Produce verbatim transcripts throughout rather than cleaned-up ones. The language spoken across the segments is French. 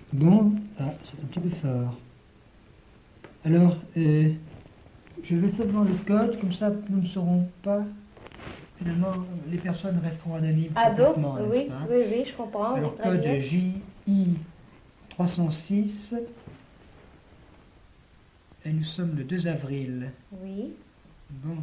Bon, ah, c'est un petit peu fort. Alors, euh, je vais faire devant le code, comme ça nous ne saurons pas. Finalement, les personnes resteront anonymes Ah bon? complètement, n'est-ce Oui, pas? oui, oui, je comprends. Alors, oui, très code bien. J I trois cent six, et nous sommes le deux avril. Oui. Bon.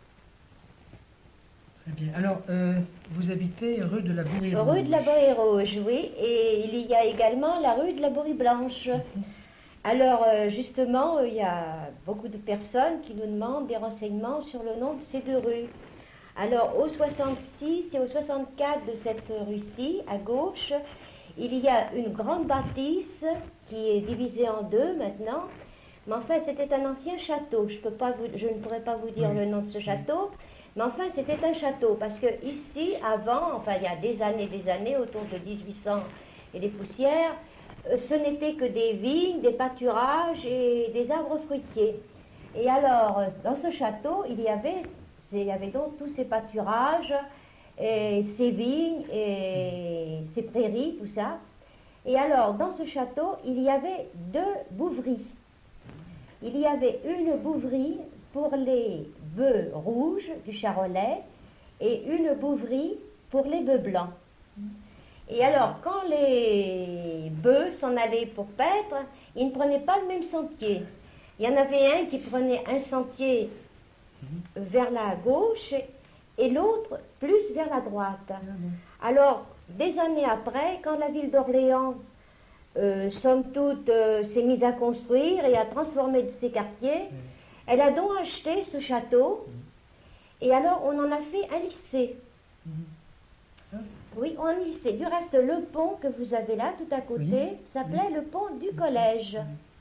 Très bien. Alors, euh, vous habitez rue de la Bourrie-Rouge. Rue de la Bourrie-Rouge, oui. Et il y a également la rue de la Bourrie-Blanche. Alors, euh, justement, euh, il y a beaucoup de personnes qui nous demandent des renseignements sur le nom de ces deux rues. Alors, au soixante-six et au soixante-quatre de cette rue-ci, à gauche, il y a une grande bâtisse qui est divisée en deux maintenant. Mais enfin, c'était un ancien château. Je, peux pas vous, je ne pourrais pas vous dire Oui. le nom de ce château. Mais enfin, c'était un château. Parce que ici, avant, enfin, il y a des années, des années, autour de mille huit cents et des poussières, euh, ce n'était que des vignes, des pâturages et des arbres fruitiers. Et alors, euh, dans ce château, il y avait, il y avait donc tous ces pâturages, et ces vignes et ces prairies, tout ça. Et alors, dans ce château, il y avait deux bouveries. Il y avait une bouverie pour les bœufs rouges du Charolais et une bouverie pour les bœufs blancs. Et alors, quand les bœufs s'en allaient pour paître, ils ne prenaient pas le même sentier. Il y en avait un qui prenait un sentier vers la gauche et l'autre plus vers la droite. Alors, des années après, quand la ville d'Orléans, euh, somme toute, euh, s'est mise à construire et à transformer ses quartiers, elle a donc acheté ce château et alors on en a fait un lycée. Oui, on a un lycée. Du reste, le pont que vous avez là, tout à côté, Oui. s'appelait le pont du collège.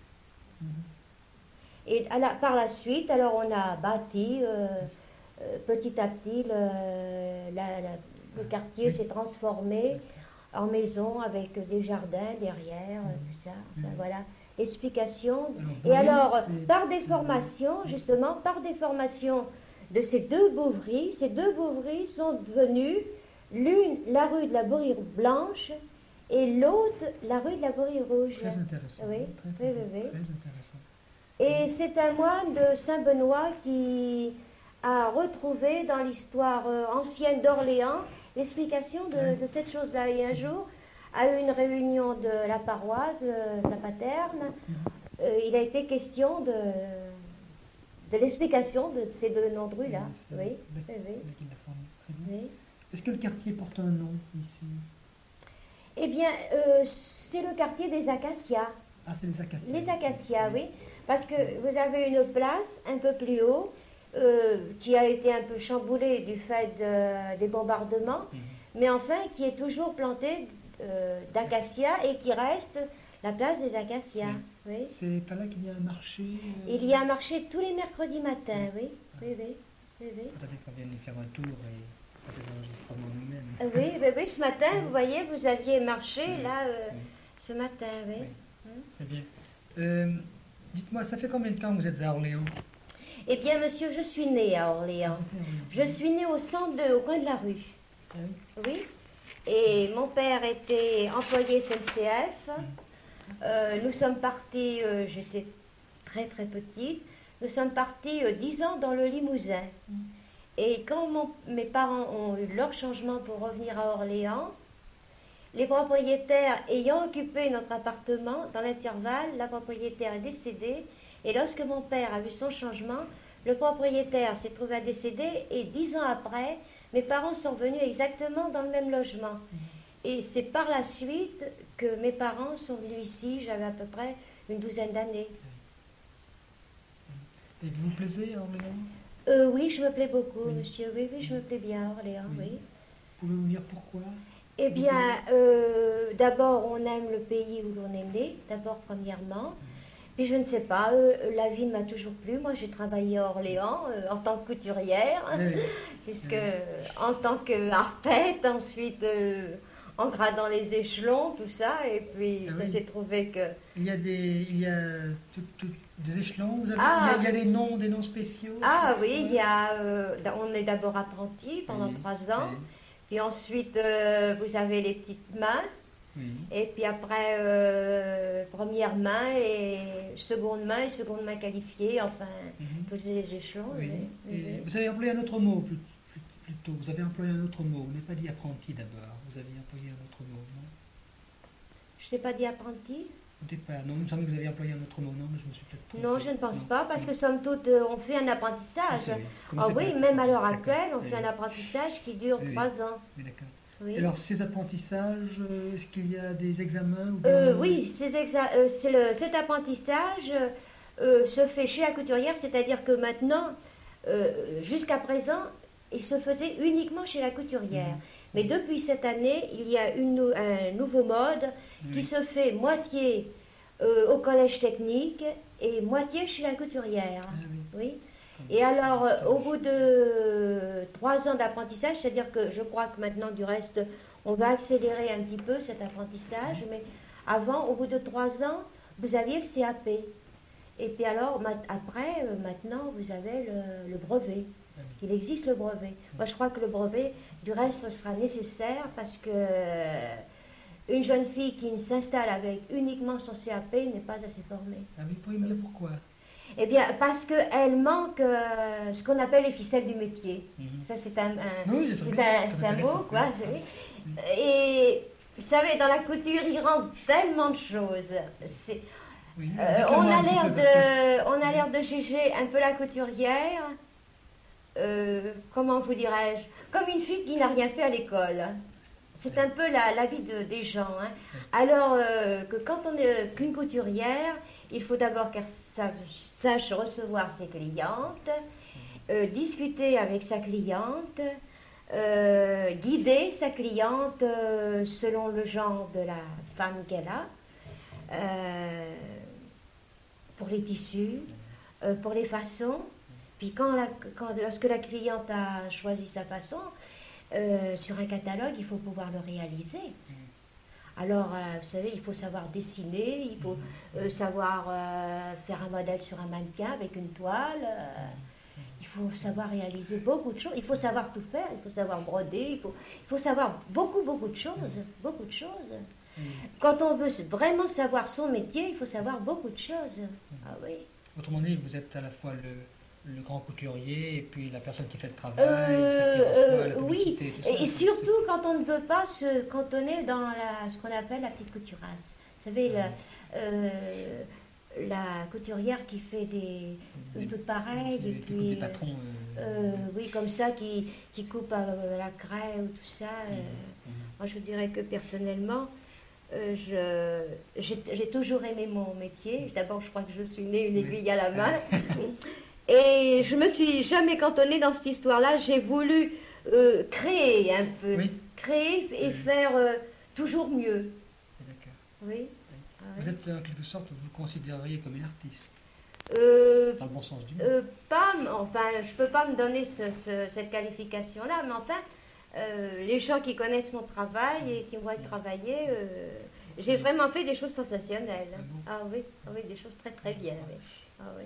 Et à la- par la suite, alors on a bâti euh, euh, petit à petit, le, la- la- le quartier s'est transformé en maison avec des jardins derrière, euh, tout ça. Enfin, voilà, explication. Et Bourrie, alors, c'est- par des formations, justement, par des formations de ces deux bouveries, ces deux bouveries sont devenues l'une la rue de la Bourrie Blanche et l'autre la rue de la Bourrie Rouge. Très intéressant. Oui, Très, oui, oui, oui. très intéressant. Et c'est un moine de Saint-Benoît qui a retrouvé dans l'histoire euh, ancienne d'Orléans l'explication de, de cette chose-là. Et un jour, à une réunion de la paroisse, euh, sa paterne, euh, il a été question de, de l'explication de ces deux noms de rue-là. C'est- Oui, Bec- oui, oui. Bec- la forme. Très bien. oui. Est-ce que le quartier porte un nom ici? Eh bien, euh, c'est le quartier des Acacias. Ah, c'est les acacias. Les Acacias, oui, parce que vous avez une place un peu plus haut euh, qui a été un peu chamboulée du fait de- des bombardements, Mhm. mais enfin qui est toujours plantée euh, d'acacias et qui reste la place des Acacias. Oui. C'est pas là qu'il y a un marché euh, Il y a un marché tous les mercredis matins, oui, oui, oui, oui, oui. Faudrait qu'on vienne y faire un tour et faire des enregistrements nous-mêmes. Euh, Oui, oui, oui, ce matin, vous voyez, vous aviez marché Oui. là euh, Oui. ce matin, oui. Oui. Hein? Très bien. Euh, Dites-moi, ça fait combien de temps que vous êtes à Orléans? Eh bien, monsieur, je suis née à Orléans. Je suis née au centre de, au coin de la rue. Ah oui. Oui. Et mon père était employé S N C F. Euh, nous sommes partis, euh, j'étais très très petite, nous sommes partis euh, dix ans dans le Limousin. Et quand mon- mes parents ont eu leur changement pour revenir à Orléans, les propriétaires ayant occupé notre appartement, dans l'intervalle, la propriétaire est décédée. Et lorsque mon père a vu son changement, le propriétaire s'est trouvé à décéder et dix ans après, mes parents sont venus exactement dans le même logement. Et c'est par la suite que mes parents sont venus ici, j'avais à peu près une douzaine d'années. Et vous vous plaisez à Orléans? Euh, oui, je me plais beaucoup, Oui. monsieur. Oui, oui, je me plais bien à Orléans, Oui. oui. Pouvez-vous me dire pourquoi? Eh bien, euh, d'abord, on aime le pays où l'on est né, d'abord, premièrement. Puis, je ne sais pas, euh, la vie m'a toujours plu. Moi, j'ai travaillé à Orléans euh, en tant que couturière, Oui, oui. puisque en tant qu'arpète, ensuite euh, en gradant les échelons, tout ça, et puis Ah ça oui. s'est trouvé que... Il y a des, il y a tout- tout- des échelons, vous avez, Ah. il, y a, il y a des noms, des noms spéciaux. Ah oui, il y Ouais. a, euh, on est d'abord apprenti pendant Oui, trois ans, oui. puis ensuite euh, vous avez les petites mains, Oui. Et puis après, euh, première main et seconde main et seconde main qualifiée, enfin, Mhm. tous les échelons. Oui. oui, oui, Et oui. vous avez employé un autre mot plus, plus- plus tôt. Vous avez employé un autre mot. Vous n'avez pas dit apprenti d'abord. Vous avez employé un autre mot, non? Je n'ai pas dit apprenti? Au départ, non, il me semble que vous avez employé un autre mot. Non, mais je me suis peut-être trompé. Non, je ne pense Non. pas, parce Non. que somme toute, euh, on fait un apprentissage. Vous savez, Ah commencez oui, par même à l'heure d'accord. actuelle, on Oui. fait un apprentissage qui dure Oui, oui. trois ans. Oui, d'accord. Oui. Et alors, ces apprentissages, euh, est-ce qu'il y a des examens ou bien... Euh, oui, ces exa- euh, c'est le- cet apprentissage euh, se fait chez la couturière, c'est-à-dire que maintenant, euh, jusqu'à présent, il se faisait uniquement chez la couturière. Mhm. Mais depuis cette année, il y a une nou- un nouveau mode qui Oui. se fait moitié euh, au collège technique et moitié chez la couturière. Ah oui. Oui. Comme- Et alors, euh, comme au bout de trois ans d'apprentissage, c'est-à-dire que je crois que maintenant, du reste, on va accélérer un petit peu cet apprentissage, mais avant, au bout de trois ans, vous aviez le C A P. Et puis alors, ma- après, euh, maintenant, vous avez le, le brevet. Ah oui. Il existe le brevet. Moi, je crois que le brevet, du reste, sera nécessaire parce que euh, une jeune fille qui s'installe avec uniquement son C A P n'est pas assez formée. Ah oui, vous pouvez me dire pourquoi? Eh bien, parce qu'elle manque euh, ce qu'on appelle les ficelles du métier. Mhm. Ça, c'est un, un- Oui, c'est très c'est bien, un, très c'est un intéressant, mot, quoi. oui. c'est- Mhm. Et vous savez, dans la couture, il rentre tellement de choses. C'est- Oui, euh, dites-le-moi on, a un petit l'air peu, parce que- de, on a l'air de juger un peu la couturière, euh, comment vous dirais-je, comme une fille qui n'a rien fait à l'école. C'est un peu la, la vie de- des gens. hein. Alors euh, que quand on est qu'une couturière, il faut d'abord qu'elle sache, sache recevoir ses clientes, euh, discuter avec sa cliente, euh, guider sa cliente euh, selon le genre de la femme qu'elle a, euh, pour les tissus, euh, pour les façons. Puis quand la- quand- lorsque la cliente a choisi sa façon, euh, sur un catalogue, il faut pouvoir le réaliser. Alors, euh, vous savez, il faut savoir dessiner, il faut euh, savoir euh, faire un modèle sur un mannequin avec une toile. euh, il faut savoir réaliser beaucoup de choses. Il faut savoir tout faire. Il faut savoir broder. Il faut, il faut savoir beaucoup, beaucoup de choses. Beaucoup de choses. Oui. Quand on veut vraiment savoir son métier, il faut savoir beaucoup de choses. Ah oui. Autrement dit, vous êtes à la fois le, le grand couturier et puis la personne qui fait le travail, Euh, celle qui reçoit euh, la oui, publicité, tout ça. et, et surtout quand on ne veut pas se cantonner dans la, ce qu'on appelle la petite couturasse. Vous savez, la, euh, la couturière qui fait des Des- toutes pareilles, des- et qui puis, coupe des patrons. euh, euh, oui, comme ça, qui, qui coupe euh, la craie ou tout ça. euh. mhm. Moi, je dirais que personnellement, euh, je- j'ai j'ai toujours aimé mon métier. D'abord, je crois que je suis née une Oui. aiguille à la main. Et je me suis jamais cantonnée dans cette histoire-là. J'ai voulu euh, créer un peu, Oui. créer et Oui. faire euh, toujours mieux. D'accord. Oui. Ah Vous oui. êtes en quelque sorte, vous vous considéreriez comme une artiste, Euh, dans le bon sens du mot. euh, pas, enfin, je peux pas me donner ce- ce- cette qualification-là, mais enfin, euh, les gens qui connaissent mon travail et qui me voient travailler, euh, j'ai vraiment fait des choses sensationnelles. Ah bon? Ah oui, ah oui, des choses très très bien. Oui. Ah oui.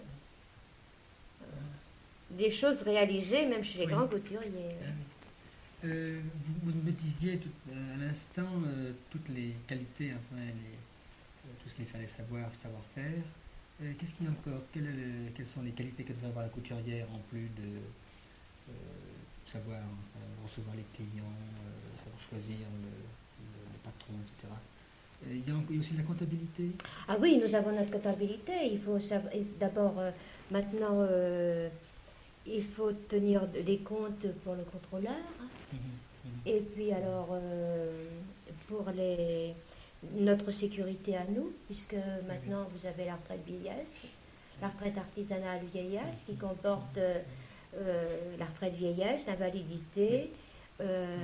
Des choses réalisées même chez les Oui. grands couturiers. Ah oui. oui. Euh, vous, vous me disiez tout- euh, à l'instant euh, toutes les qualités, enfin, les, euh, tout ce qu'il fallait savoir, savoir-faire. Euh, Qu'est-ce qu'il y a encore? Quelle est le- Quelles sont les qualités que devrait avoir la couturière en plus de euh, savoir enfin, recevoir les clients, euh, savoir choisir le, le- le patron, et cetera. Euh, il, y a, en- il y a aussi de la comptabilité. Ah oui, nous avons notre comptabilité. Il faut savoir, et d'abord, euh, maintenant, euh, il faut tenir de- des comptes pour le contrôleur. hein. Mhm, mhm. Et puis alors, euh, pour les, notre sécurité à nous, puisque maintenant vous avez la retraite vieillesse, la retraite artisanale vieillesse, qui comporte euh, euh, la retraite vieillesse, l'invalidité, euh,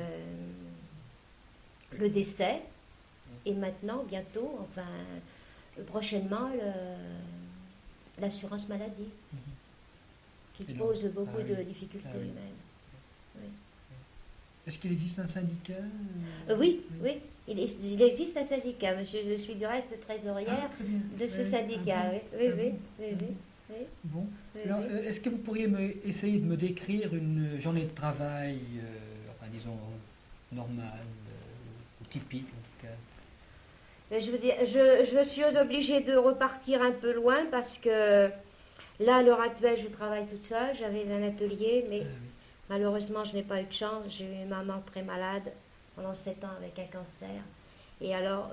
le décès, et maintenant, bientôt, enfin, prochainement, le- l'assurance maladie, Mhm. qui Et non. pose beaucoup Ah oui. de difficultés Ah oui. humaines. Oui. Est-ce qu'il existe un syndicat Euh, oui, oui, il, est- il existe un syndicat, monsieur. Je suis du reste trésorière Ah, très bien. de ce Ouais, syndicat. ah Oui, bon, oui, ah oui, bon, oui, ah oui, bon. oui. Bon. Oui, Alors, oui. euh, est-ce que vous pourriez me, essayer de me décrire une journée de travail, euh, enfin disons, normale, euh, ou typique en tout cas? Mais je veux dire, je, je suis obligée de repartir un peu loin parce que là, à l'heure actuelle, je travaille toute seule. J'avais un atelier, mais Ah oui. malheureusement, je n'ai pas eu de chance. J'ai eu une maman très malade pendant sept ans avec un cancer. Et alors,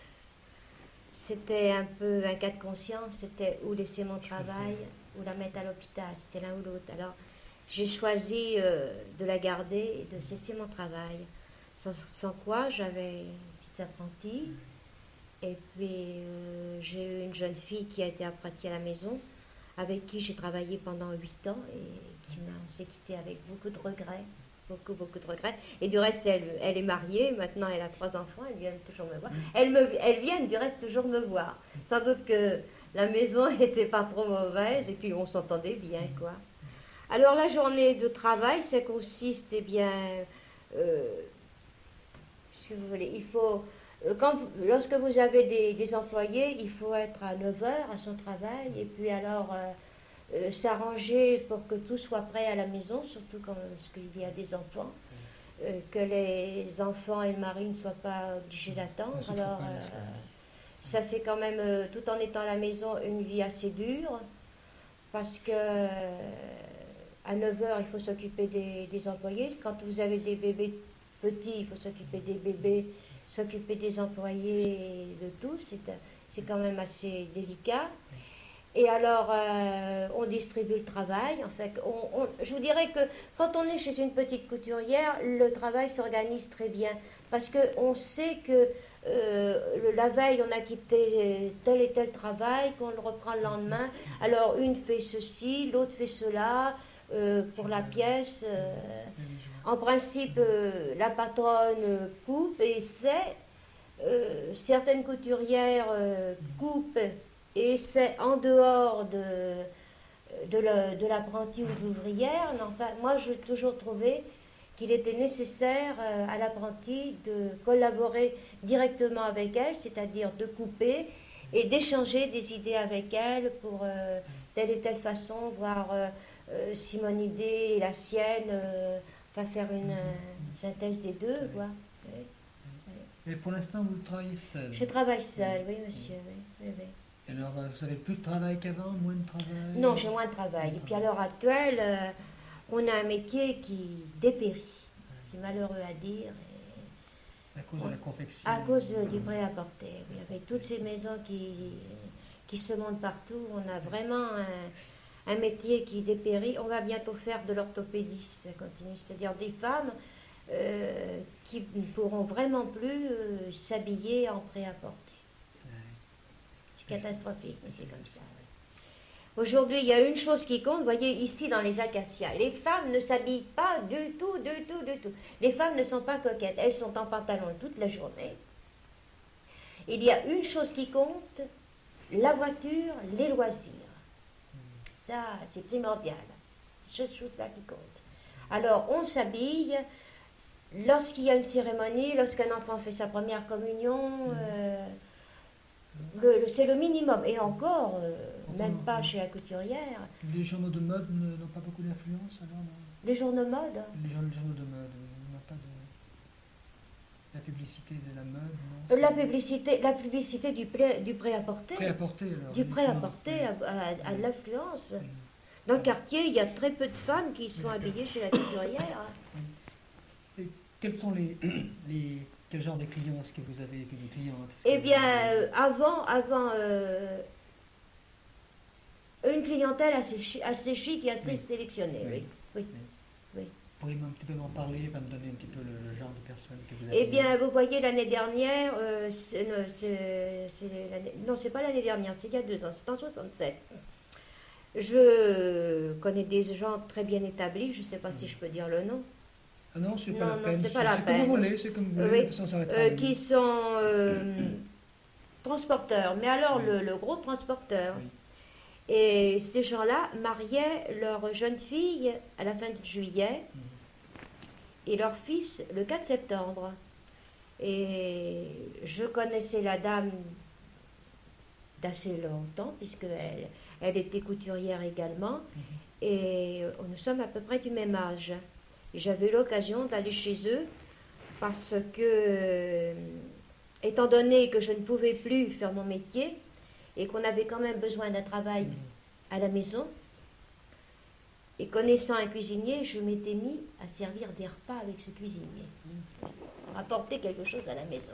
c'était un peu un cas de conscience. C'était ou laisser mon travail ou la mettre à l'hôpital. C'était l'un ou l'autre. Alors, j'ai choisi euh, de la garder et de cesser mon travail. Sans, sans quoi, j'avais une petite apprentie. Et puis, euh, j'ai eu une jeune fille qui a été apprentie à la maison, avec qui j'ai travaillé pendant huit ans et qui m'a, on s'est quitté avec beaucoup de regrets, beaucoup, beaucoup de regrets. Et du reste, elle, elle est mariée, maintenant elle a trois enfants, elle vient toujours me voir. Elles, me, elles viennent du reste toujours me voir. Sans doute que la maison n'était pas trop mauvaise et puis on s'entendait bien, quoi. Alors la journée de travail, ça consiste, eh bien, euh, si vous voulez, il faut... Quand, lorsque vous avez des, des employés, il faut être à neuf heures à son travail et puis alors euh, euh, s'arranger pour que tout soit prêt à la maison, surtout quand il y a des enfants, euh, que les enfants et le mari ne soient pas obligés d'attendre. Alors euh, ça fait quand même, euh, tout en étant à la maison, une vie assez dure parce que euh, à neuf heures il faut s'occuper des, des employés. Quand vous avez des bébés petits, il faut s'occuper des bébés. S'occuper des employés de tous, c'est, c'est quand même assez délicat. Et alors, euh, on distribue le travail. En fait, on, on, je vous dirais que quand on est chez une petite couturière, le travail s'organise très bien. Parce qu'on sait que euh, le, la veille, on a quitté tel et tel travail, qu'on le reprend le lendemain. Alors, une fait ceci, l'autre fait cela, euh, pour la pièce... Euh, En principe, euh, la patronne coupe et sait, euh, certaines couturières euh, coupent et c'est en dehors de, de, le, de l'apprenti ou de l'ouvrière. Mais enfin, moi, j'ai toujours trouvé qu'il était nécessaire euh, à l'apprenti de collaborer directement avec elle, c'est-à-dire de couper et d'échanger des idées avec elle pour euh, telle et telle façon, voir euh, euh, si mon idée et la sienne... Euh, va faire une euh, synthèse des deux, oui. quoi. Oui. Oui. Et pour l'instant, vous travaillez seul? Je travaille seul, oui, oui monsieur. Oui. Oui, oui. Et alors, vous avez plus de travail qu'avant, moins de travail? Non, j'ai moins de travail. Et puis à l'heure actuelle, euh, on a un métier qui dépérit. C'est malheureux à dire. Et à cause on, de la confection? À cause de, du prêt-à-porter. Oui, avec toutes ces maisons qui, qui se montent partout, on a vraiment un... un métier qui dépérit. On va bientôt faire de l'orthopédie, ça continue, c'est-à-dire des femmes euh, qui ne pourront vraiment plus euh, s'habiller en prêt-à-porter. Ouais. C'est catastrophique, mais c'est comme ça. Ouais. Aujourd'hui, il y a une chose qui compte, vous voyez, ici dans les acacias, les femmes ne s'habillent pas du tout, du tout, du tout. Les femmes ne sont pas coquettes, elles sont en pantalon toute la journée. Il y a une chose qui compte, la voiture, les loisirs. Ça, c'est primordial. C'est chose là qui compte. Alors, on s'habille. Lorsqu'il y a une cérémonie, lorsqu'un enfant fait sa première communion, euh, le, le, c'est le minimum. Et encore, euh, même pas chez la couturière. Les journaux de mode n'ont pas beaucoup d'influence alors non? Les journaux de mode Les journaux de mode, on n'a pas de... La publicité de la mode, non? La publicité, la publicité du, prêt, du prêt-à-porter. Prêt-à-porter, alors. Du prêt-à-porter a, a, a de l'influence. Mm. Dans le quartier, il y a très peu de femmes qui se font habiller chez la couturière. Et quels sont les, les... Quel genre de clients est-ce que vous avez, des clientes? Eh bien, euh, avant, avant euh, une clientèle assez, chi, assez chic et assez oui. sélectionnée, oui. oui. oui. oui. Pourriez-vous un petit peu m'en parler, me donner un petit peu le, le genre de personnes que vous avez? Eh bien, vous voyez, l'année dernière, euh, c'est, c'est, c'est l'année, non, c'est pas l'année dernière, c'est il y a deux ans, c'est en soixante-sept. Je connais des gens très bien établis, je ne sais pas si je peux dire le nom. Ah non, c'est pas non, la non, peine. C'est pas la c'est peine. Comme vous voulez, c'est comme vous voulez. Oui. Façon, euh, qui sont euh, transporteurs, mais alors oui. le, le gros transporteur. Oui. Et ces gens-là mariaient leur jeune fille à la fin de juillet mmh. et leur fils le quatre septembre. Et je connaissais la dame d'assez longtemps, puisqu'elle elle était couturière également, mmh. et nous sommes à peu près du même âge. Et j'avais eu l'occasion d'aller chez eux parce que étant donné que je ne pouvais plus faire mon métier et qu'on avait quand même besoin d'un travail à la maison, et connaissant un cuisinier, je m'étais mis à servir des repas avec ce cuisinier, pour apporter quelque chose à la maison.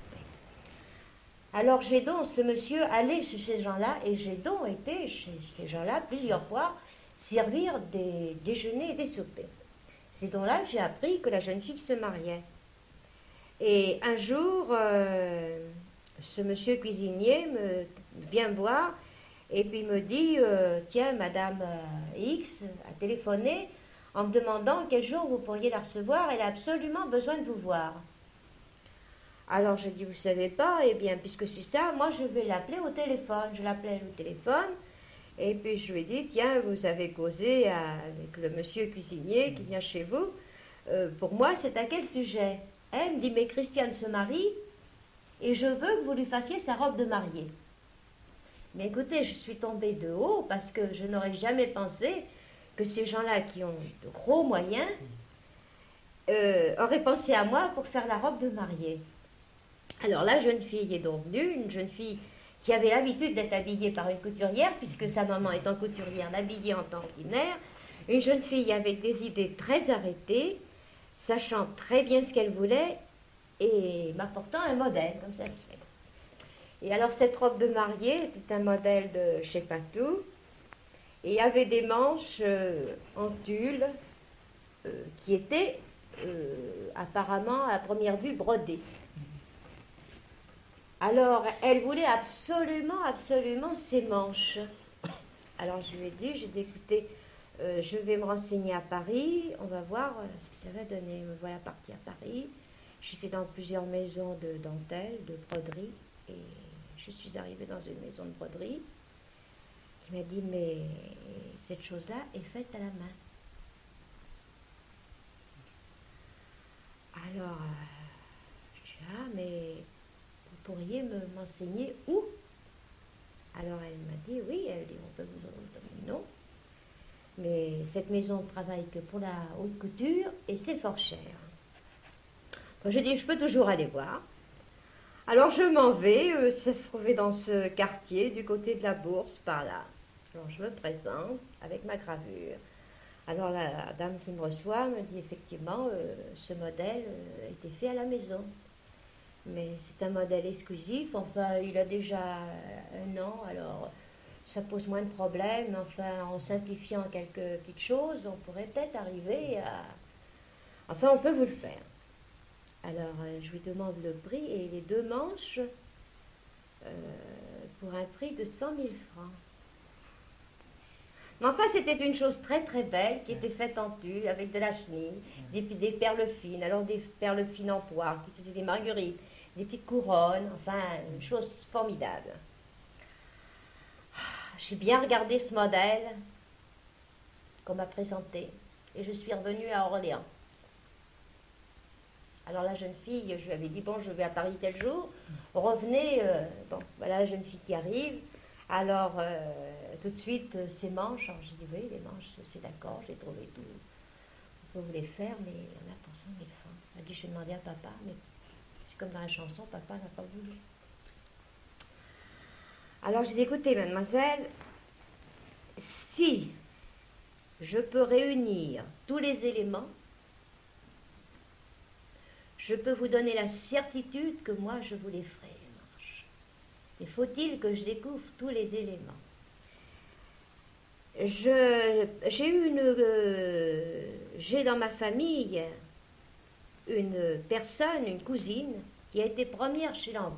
Alors j'ai donc, ce monsieur allait chez ces gens-là, et j'ai donc été chez ces gens-là plusieurs fois servir des déjeuners et des soupers. C'est donc là que j'ai appris que la jeune fille se mariait. Et un jour, euh, ce monsieur cuisinier me vient me voir et puis me dit euh, tiens, Madame euh, X a téléphoné en me demandant quel jour vous pourriez la recevoir, elle a absolument besoin de vous voir. Alors je dis, vous savez pas, eh bien, puisque c'est ça, moi je vais l'appeler au téléphone. Je l'appelais au téléphone, et puis je lui ai dit, tiens, vous avez causé avec le monsieur cuisinier qui vient chez vous, euh, pour moi c'est à quel sujet? Elle me dit, mais Christiane se marie, et je veux que vous lui fassiez sa robe de mariée. Mais écoutez, je suis tombée de haut, parce que je n'aurais jamais pensé que ces gens-là qui ont de gros moyens euh, auraient pensé à moi pour faire la robe de mariée. Alors la jeune fille est donc venue, une jeune fille qui avait l'habitude d'être habillée par une couturière, puisque sa maman étant couturière, l'habillait en temps ordinaire, une jeune fille avec des idées très arrêtées, sachant très bien ce qu'elle voulait, et m'apportant un modèle, comme ça se fait. Et alors cette robe de mariée était un modèle de chez Patou, et avait des manches euh, en tulle, euh, qui étaient euh, apparemment à première vue brodées. Alors, elle voulait absolument, absolument ces manches. Alors, je lui ai dit, j'ai dit, écoutez, euh, je vais me renseigner à Paris, on va voir euh, ce que ça va donner. Me voilà partie à Paris. J'étais dans plusieurs maisons de dentelle, de broderie, et je suis arrivée dans une maison de broderie qui m'a dit, mais cette chose-là est faite à la main. Alors, euh, je dis, ah, mais vous pourriez me, m'enseigner où? Alors elle m'a dit, oui, elle dit, on peut vous donner le nom, mais cette maison ne travaille que pour la haute couture et c'est fort cher. Bon, je dis, je peux toujours aller voir. Alors je m'en vais, euh, ça se trouvait dans ce quartier, du côté de la Bourse, par là. Alors je me présente avec ma gravure. Alors la, la dame qui me reçoit me dit, effectivement, euh, ce modèle euh, a été fait à la maison. Mais c'est un modèle exclusif, enfin il a déjà un an, alors ça pose moins de problèmes, enfin en simplifiant quelques petites choses, on pourrait peut-être arriver à... Enfin on peut vous le faire. Alors euh, je lui demande le prix et les deux manches euh, pour un prix de cent mille francs. Mais enfin c'était une chose très très belle qui était faite en tulle avec de la chenille, des, des perles fines, alors des perles fines en poire qui faisaient des marguerites, des petites couronnes, enfin, une chose formidable. J'ai bien regardé ce modèle qu'on m'a présenté et je suis revenue à Orléans. Alors la jeune fille, je lui avais dit, bon, je vais à Paris tel jour, revenez, euh, bon, voilà la jeune fille qui arrive, alors euh, tout de suite, euh, ces manches, alors j'ai dit, oui, les manches, c'est d'accord, j'ai trouvé tout, on peut vous les faire, mais il y en a pour cent mille francs. Elle a dit, je vais demander à papa, mais comme dans la chanson, papa n'a pas voulu. Alors j'ai dit, écoutez, mademoiselle, si je peux réunir tous les éléments, je peux vous donner la certitude que moi je vous les ferai, les manches. Il faut-il que je découvre tous les éléments. Je, j'ai eu une, euh, j'ai dans ma famille une personne, une cousine, qui a été première chez Lambin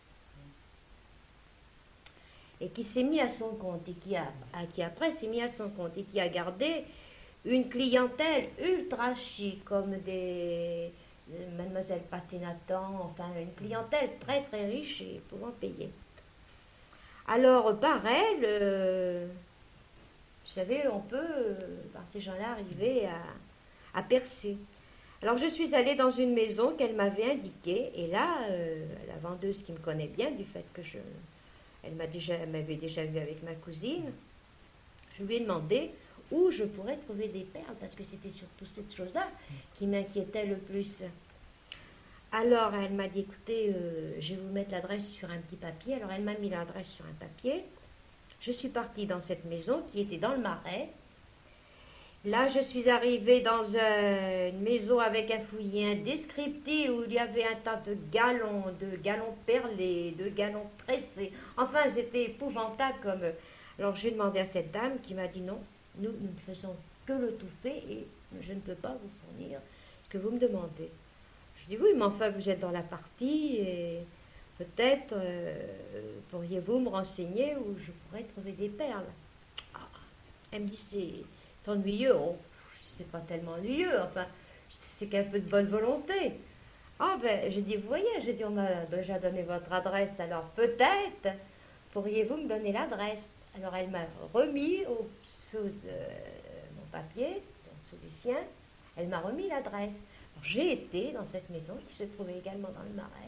et qui s'est mis à son compte et qui, a, qui après s'est mis à son compte et qui a gardé une clientèle ultra chic comme des euh, mademoiselle Paté-Nathan, enfin une clientèle très très riche et pouvant payer. Alors par elle, euh, vous savez, on peut euh, par ces gens-là arriver à, à percer. Alors je suis allée dans une maison qu'elle m'avait indiquée, et là, euh, la vendeuse qui me connaît bien, du fait que je, elle m'a déjà, elle m'avait déjà vue avec ma cousine, je lui ai demandé où je pourrais trouver des perles, parce que c'était surtout cette chose-là qui m'inquiétait le plus. Alors elle m'a dit, écoutez, euh, je vais vous mettre l'adresse sur un petit papier. Alors elle m'a mis l'adresse sur un papier. Je suis partie dans cette maison qui était dans le Marais. Là, je suis arrivée dans euh, une maison avec un fouillis indescriptible où il y avait un tas de galons, de galons perlés, de galons tressés. Enfin, c'était épouvantable comme... Alors j'ai demandé à cette dame qui m'a dit non, nous, nous ne faisons que le tout fait et je ne peux pas vous fournir ce que vous me demandez. Je dis oui, mais enfin vous êtes dans la partie et peut-être euh, pourriez-vous me renseigner où je pourrais trouver des perles. Ah, elle me dit c'est ennuyeux. Oh, c'est pas tellement ennuyeux, enfin c'est qu'un peu de bonne volonté. Ah ben j'ai dit vous voyez, j'ai dit on m'a déjà donné votre adresse, alors peut-être pourriez-vous me donner l'adresse. Alors elle m'a remis au, sous euh, mon papier, sous le sien, elle m'a remis l'adresse. J'ai été dans cette maison qui se trouvait également dans le Marais.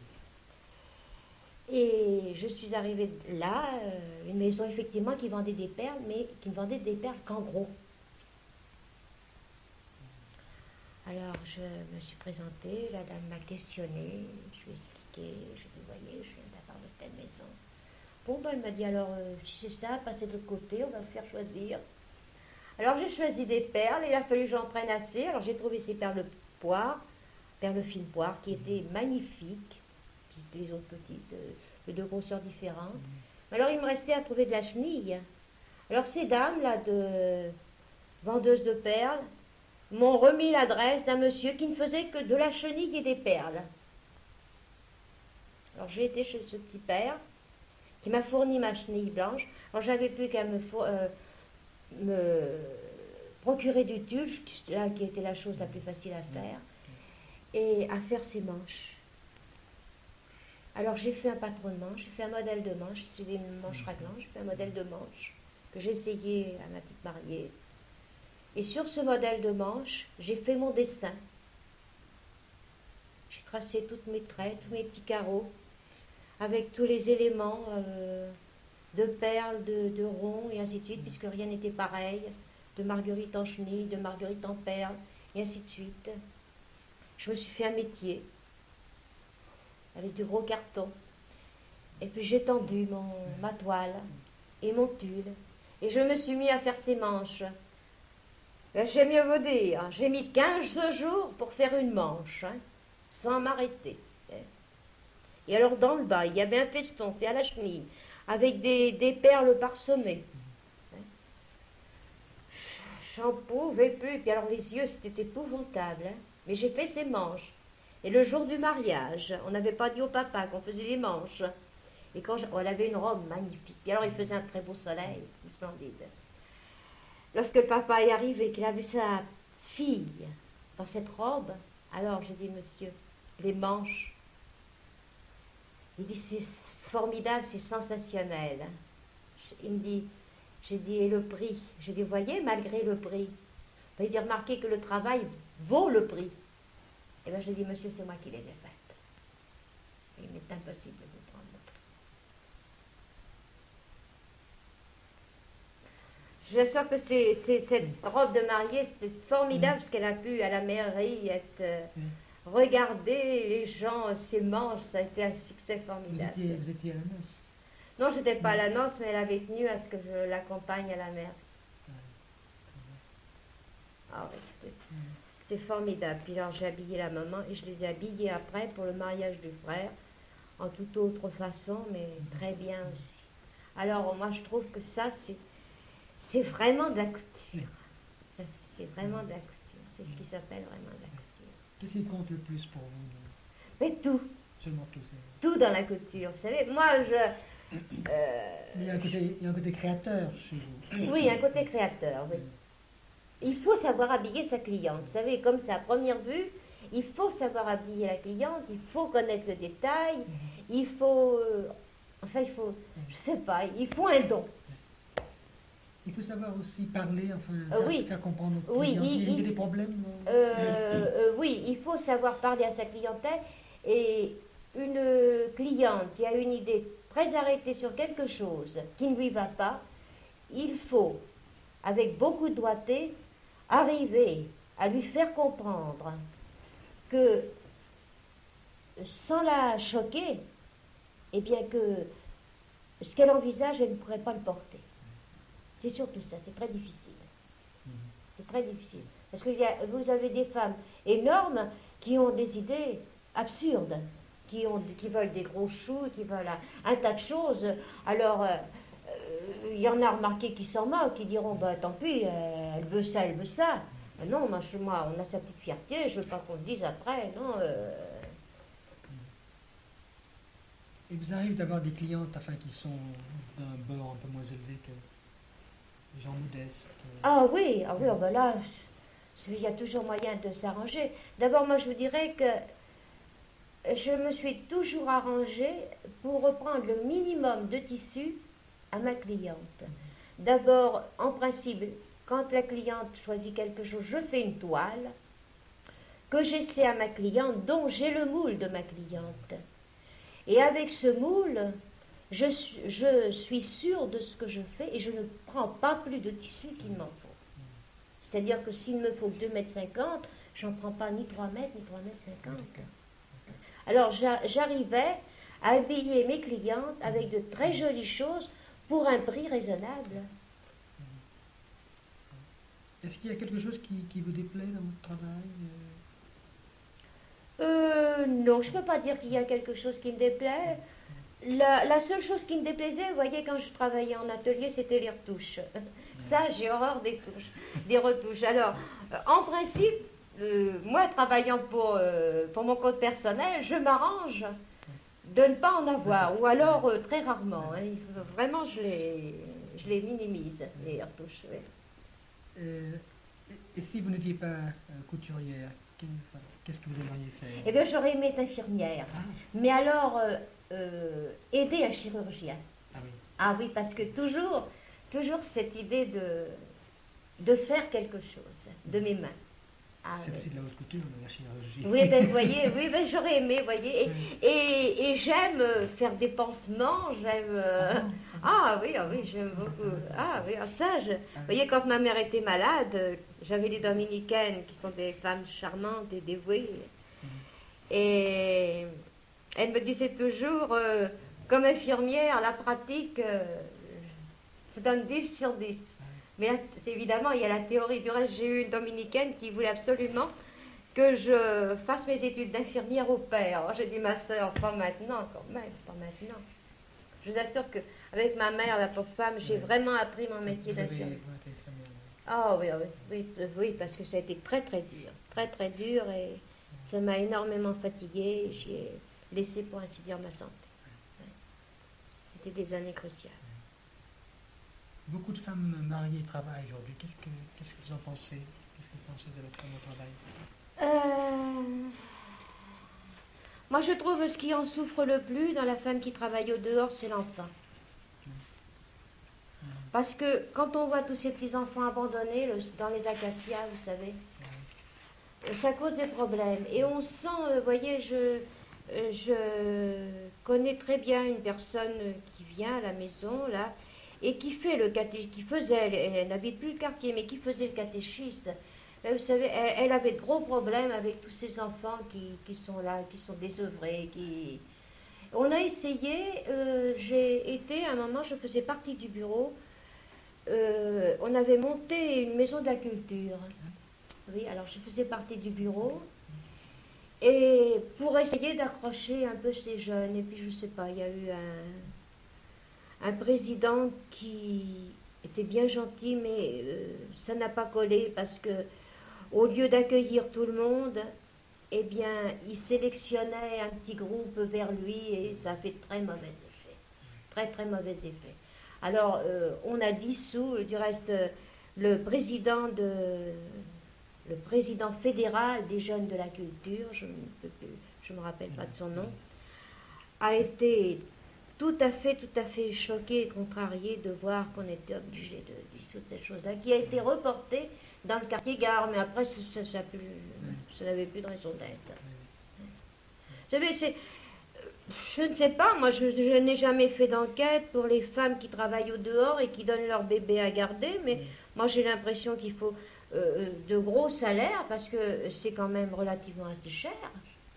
Et je suis arrivée là, euh, une maison effectivement qui vendait des perles, mais qui ne vendait des perles qu'en gros. Alors je me suis présentée, la dame m'a questionnée, je lui ai expliqué, je lui ai dit, vous voyez, je viens d'avoir de telle maison. Bon, ben, elle m'a dit, alors, euh, si c'est ça, passez de l'autre côté, on va vous faire choisir. Alors, j'ai choisi des perles, il a fallu que j'en prenne assez. Alors, j'ai trouvé ces perles de poire, perles fines poire, qui étaient magnifiques, puis les autres petites, euh, de deux grosseurs différentes. Mmh. Alors, il me restait à trouver de la chenille. Alors, ces dames-là, de vendeuses de perles, m'ont remis l'adresse d'un monsieur qui ne faisait que de la chenille et des perles. Alors, j'ai été chez ce petit père, qui m'a fourni ma chenille blanche. Alors j'avais plus qu'à me, euh, me procurer du tulle, là qui était la chose la plus facile à faire, et à faire ses manches. Alors j'ai fait un patron de manche, j'ai fait un modèle de manche, j'ai suivi une manche raglan, j'ai fait un modèle de manche que j'ai essayé à ma petite mariée. Et sur ce modèle de manche, j'ai fait mon dessin. J'ai tracé toutes mes traits, tous mes petits carreaux, avec tous les éléments euh, de perles, de, de ronds, et ainsi de suite, puisque rien n'était pareil, de marguerite en chenille, de marguerite en perles, et ainsi de suite. Je me suis fait un métier, avec du gros carton, et puis j'ai tendu mon, ma toile, et mon tulle, et je me suis mis à faire ces manches. J'ai mieux vous dire, j'ai mis quinze jours pour faire une manche, hein, sans m'arrêter. Et alors dans le bas, il y avait un feston fait à la chenille, avec des, des perles parsemées. J'en pouvais plus, puis alors les yeux, c'était épouvantable. Hein. Mais j'ai fait ces manches. Et le jour du mariage, on n'avait pas dit au papa qu'on faisait des manches. Et quand je, oh, elle avait une robe magnifique. Et alors il faisait un très beau soleil, splendide. Lorsque le papa est arrivé, qu'il a vu sa fille dans cette robe, alors j'ai dit, monsieur, les manches, il dit, c'est formidable, c'est sensationnel. Il me dit, j'ai dit, et le prix? J'ai dit, voyez, malgré le prix. Il dit, remarquez que le travail vaut le prix. Et bien, j'ai dit, monsieur, c'est moi qui les ai faites. Il m'est impossible de vous prendre le prix. Je sens que c'est, c'est, cette robe de mariée, c'était formidable, mmh. ce qu'elle a pu à la mairie être... Euh, mmh. Regardez les gens, ces manches, ça a été un succès formidable. Vous étiez, vous étiez à la noce? Non, je n'étais pas à la noce, mais elle avait tenu à ce que je l'accompagne à la mer. Ah oui, c'était, c'était formidable. Puis alors j'ai habillé la maman et je les ai habillés après pour le mariage du frère, en toute autre façon, mais très bien aussi. Alors moi je trouve que ça, c'est, c'est vraiment de la couture. Ça, c'est vraiment de la couture. C'est ce qui s'appelle vraiment de la couture. Qu'est-ce qui compte le plus pour vous? Mais tout. Seulement tout. C'est... Tout dans la couture. Vous savez, moi, je... Euh, Mais il y a un côté, il y a un côté créateur chez vous. Oui, un côté créateur, oui. Il faut savoir habiller sa cliente. Vous savez, comme c'est à première vue, il faut savoir habiller la cliente, il faut connaître le détail, mm-hmm. il faut... Euh, enfin, il faut... Je sais pas, il faut un don. Il faut savoir aussi parler, enfin, euh, faire, oui. faire comprendre aux oui, clients. Il y a des problèmes euh, euh, euh, Oui, il faut savoir parler à sa clientèle. Et une cliente qui a une idée très arrêtée sur quelque chose qui ne lui va pas, il faut, avec beaucoup de doigté, arriver à lui faire comprendre que sans la choquer, et bien que ce qu'elle envisage, elle ne pourrait pas le porter. C'est surtout ça, c'est très difficile. C'est très difficile. Parce que y a, vous avez des femmes énormes qui ont des idées absurdes, qui, ont, qui veulent des gros choux, qui veulent un, un tas de choses. Alors, il euh, euh, y en a remarqué qui s'en moquent, qui diront, bah, tant pis, euh, elle veut ça, elle veut ça. Ben non, moi, chez moi, on a sa petite fierté, je veux pas qu'on le dise après, non. Euh... Et vous arrivez d'avoir des clientes, enfin, qui sont d'un bord un peu moins élevé que les gens modestes? Euh... Ah oui, ah oui, oh ben là, il y a toujours moyen de s'arranger. D'abord, moi, je vous dirais que je me suis toujours arrangée pour reprendre le minimum de tissu à ma cliente. D'abord, en principe, quand la cliente choisit quelque chose, je fais une toile que j'essaie à ma cliente, dont j'ai le moule de ma cliente. Et avec ce moule, je, je suis sûre de ce que je fais et je ne prends pas plus de tissu qu'il m'en faut. C'est-à-dire que s'il me faut deux mètres cinquante, j'en prends pas ni trois mètres, ni trois mètres cinquante. Alors j'arrivais à habiller mes clientes avec de très jolies choses pour un prix raisonnable. Est-ce qu'il y a quelque chose qui, qui vous déplaît dans votre travail? euh, Non, je ne peux pas dire qu'il y a quelque chose qui me déplaît. La, la seule chose qui me déplaisait, vous voyez, quand je travaillais en atelier, c'était les retouches. Ça, j'ai horreur des touches, des retouches. Alors, euh, en principe, euh, moi, travaillant pour, euh, pour mon compte personnel, je m'arrange de ne pas en avoir, ou alors euh, très rarement. Hein, il faut, vraiment, je les, je les minimise, les retouches. Oui. Euh, et si vous n'étiez pas euh, couturière, qu'est-ce que vous aimeriez faire? Eh bien, j'aurais aimé être infirmière. Ah. Mais alors, euh, euh, aider un chirurgien. Ah oui. Ah oui, parce que toujours, toujours cette idée de, de faire quelque chose de mes mains. Ah, c'est aussi oui. de la haute couture, de la chirurgie. Oui, ben, vous voyez, oui, ben, j'aurais aimé, vous voyez. Et, et, et j'aime faire des pansements, j'aime... Euh, ah oui, ah oui, j'aime beaucoup. Ah oui, ça, je, vous voyez, quand ma mère était malade, j'avais des dominicaines qui sont des femmes charmantes et dévouées. Et elle me disait toujours, euh, comme infirmière, la pratique, euh, je donne dix sur dix. Mais là, évidemment, il y a la théorie. Du reste, j'ai eu une dominicaine qui voulait absolument que je fasse mes études d'infirmière au père. Alors, j'ai dit, ma soeur, pas maintenant, quand même, pas maintenant. Je vous assure qu'avec ma mère, la pauvre femme, j'ai oui. vraiment appris mon métier d'infirmière. Ah oui, oui, oui, oui, parce que ça a été très, très dur. Très, très dur et ça m'a énormément fatiguée. J'y ai laissé, pour ainsi dire, ma santé. C'était des années cruciales. Beaucoup de femmes mariées travaillent aujourd'hui. Qu'est-ce que, qu'est-ce que vous en pensez? Qu'est-ce que vous pensez de votre femme au travail? euh... Moi, je trouve ce qui en souffre le plus dans la femme qui travaille au dehors, c'est l'enfant. Mmh. Parce que quand on voit tous ces petits-enfants abandonnés le, dans les acacias, vous savez, mmh. ça cause des problèmes. Et on sent, vous euh, voyez, je, euh, je connais très bien une personne qui vient à la maison, là, et qui fait le caté... qui faisait, elle, elle n'habite plus le quartier, mais qui faisait le catéchisme. Vous savez, elle, elle avait de gros problèmes avec tous ces enfants qui, qui sont là, qui sont désœuvrés, qui... On a essayé, euh, j'ai été, à un moment, je faisais partie du bureau, euh, on avait monté une maison de la culture. Oui, alors je faisais partie du bureau, et pour essayer d'accrocher un peu ces jeunes, et puis je sais pas, il y a eu un... un président qui était bien gentil, mais euh, ça n'a pas collé parce que au lieu d'accueillir tout le monde, eh bien, il sélectionnait un petit groupe vers lui et ça a fait très mauvais effet. Très, très mauvais effet. Alors, euh, on a dissous, du reste, le président de... le président fédéral des jeunes de la culture, je ne me rappelle pas de son nom, a été tout à fait, tout à fait choqué et contrarié de voir qu'on était obligé de dissoudre cette chose-là, qui a été reportée dans le quartier Gare, mais après, ça, ça, ça, plus, ça n'avait plus de raison d'être. Vous savez, c'est, je ne sais pas, moi, je, je n'ai jamais fait d'enquête pour les femmes qui travaillent au dehors et qui donnent leur bébé à garder, mais moi, j'ai l'impression qu'il faut euh, de gros salaires, parce que c'est quand même relativement assez cher. Parce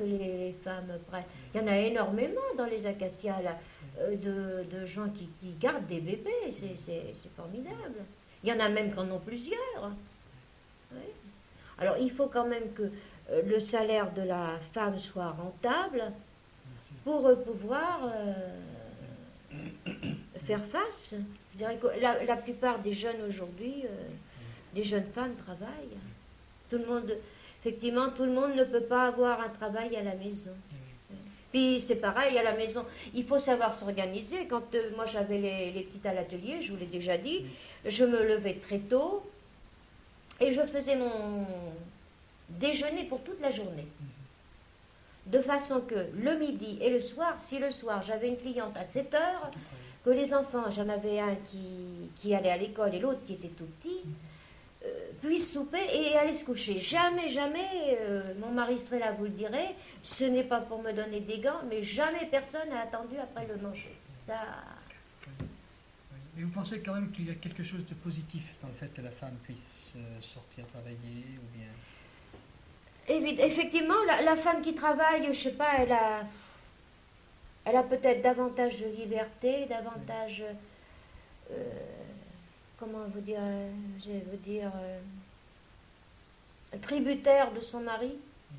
que les, les femmes prennent. Il y en a énormément dans les acacias, là, euh, de, de gens qui, qui gardent des bébés, c'est, c'est, c'est formidable. Il y en a même qui en ont plusieurs. Oui. Alors il faut quand même que euh, le salaire de la femme soit rentable pour euh, pouvoir euh, faire face. Je dirais que la, la plupart des jeunes aujourd'hui, euh, des jeunes femmes travaillent. Tout le monde, effectivement, tout le monde ne peut pas avoir un travail à la maison. Puis c'est pareil, à la maison, il faut savoir s'organiser. Quand euh, moi j'avais les, les petites à l'atelier, je vous l'ai déjà dit, je me levais très tôt et je faisais mon déjeuner pour toute la journée. De façon que le midi et le soir, si le soir j'avais une cliente à sept heures, que les enfants, j'en avais un qui, qui allait à l'école et l'autre qui était tout petit, euh, puissent souper et aller se coucher. Jamais, jamais, euh, mon mari serait là, vous le direz, ce n'est pas pour me donner des gants, mais jamais personne n'a attendu après le manger. Ça... Mais vous pensez quand même qu'il y a quelque chose de positif dans le fait que la femme puisse euh, sortir travailler ou bien... Effectivement, la, la femme qui travaille, je sais pas, elle a, elle a peut-être davantage de liberté, davantage, euh, comment vous dire, je veux dire, euh, tributaire de son mari.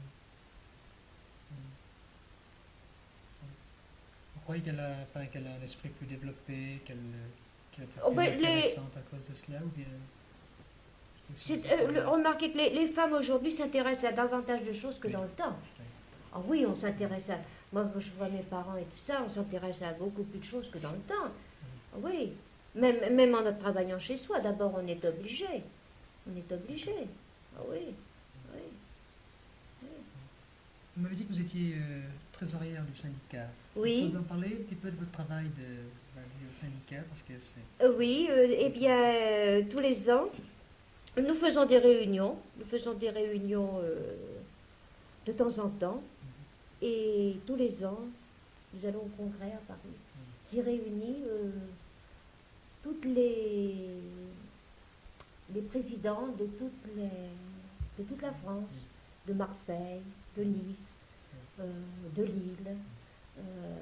Vous croyez qu'elle a, enfin, qu'elle a un esprit plus développé, qu'elle, qu'elle est plus Oh, ben, intéressante les... à cause de cela ou bien... Euh, le, remarquez que les, les femmes aujourd'hui s'intéressent à davantage de choses que dans le temps. Ah oui, on s'intéresse à... Moi, quand je vois mes parents et tout ça, on s'intéresse à beaucoup plus de choses que dans le temps. Ah oui, même, même en travaillant chez soi, d'abord on est obligé. On est obligé. Ah oui, oui. oui. Vous m'avez dit que vous étiez euh, trésorière du syndicat. Oui. Vous pouvez en parler un petit peu de votre travail de, de syndicat parce que c'est... Euh, oui, euh, eh bien, euh, tous les ans, nous faisons des réunions, nous faisons des réunions euh, de temps en temps, et tous les ans, nous allons au congrès à Paris, qui réunit euh, toutes les, les présidents de, toutes les, de toute la France, de Marseille, de Nice, euh, de Lille. Euh,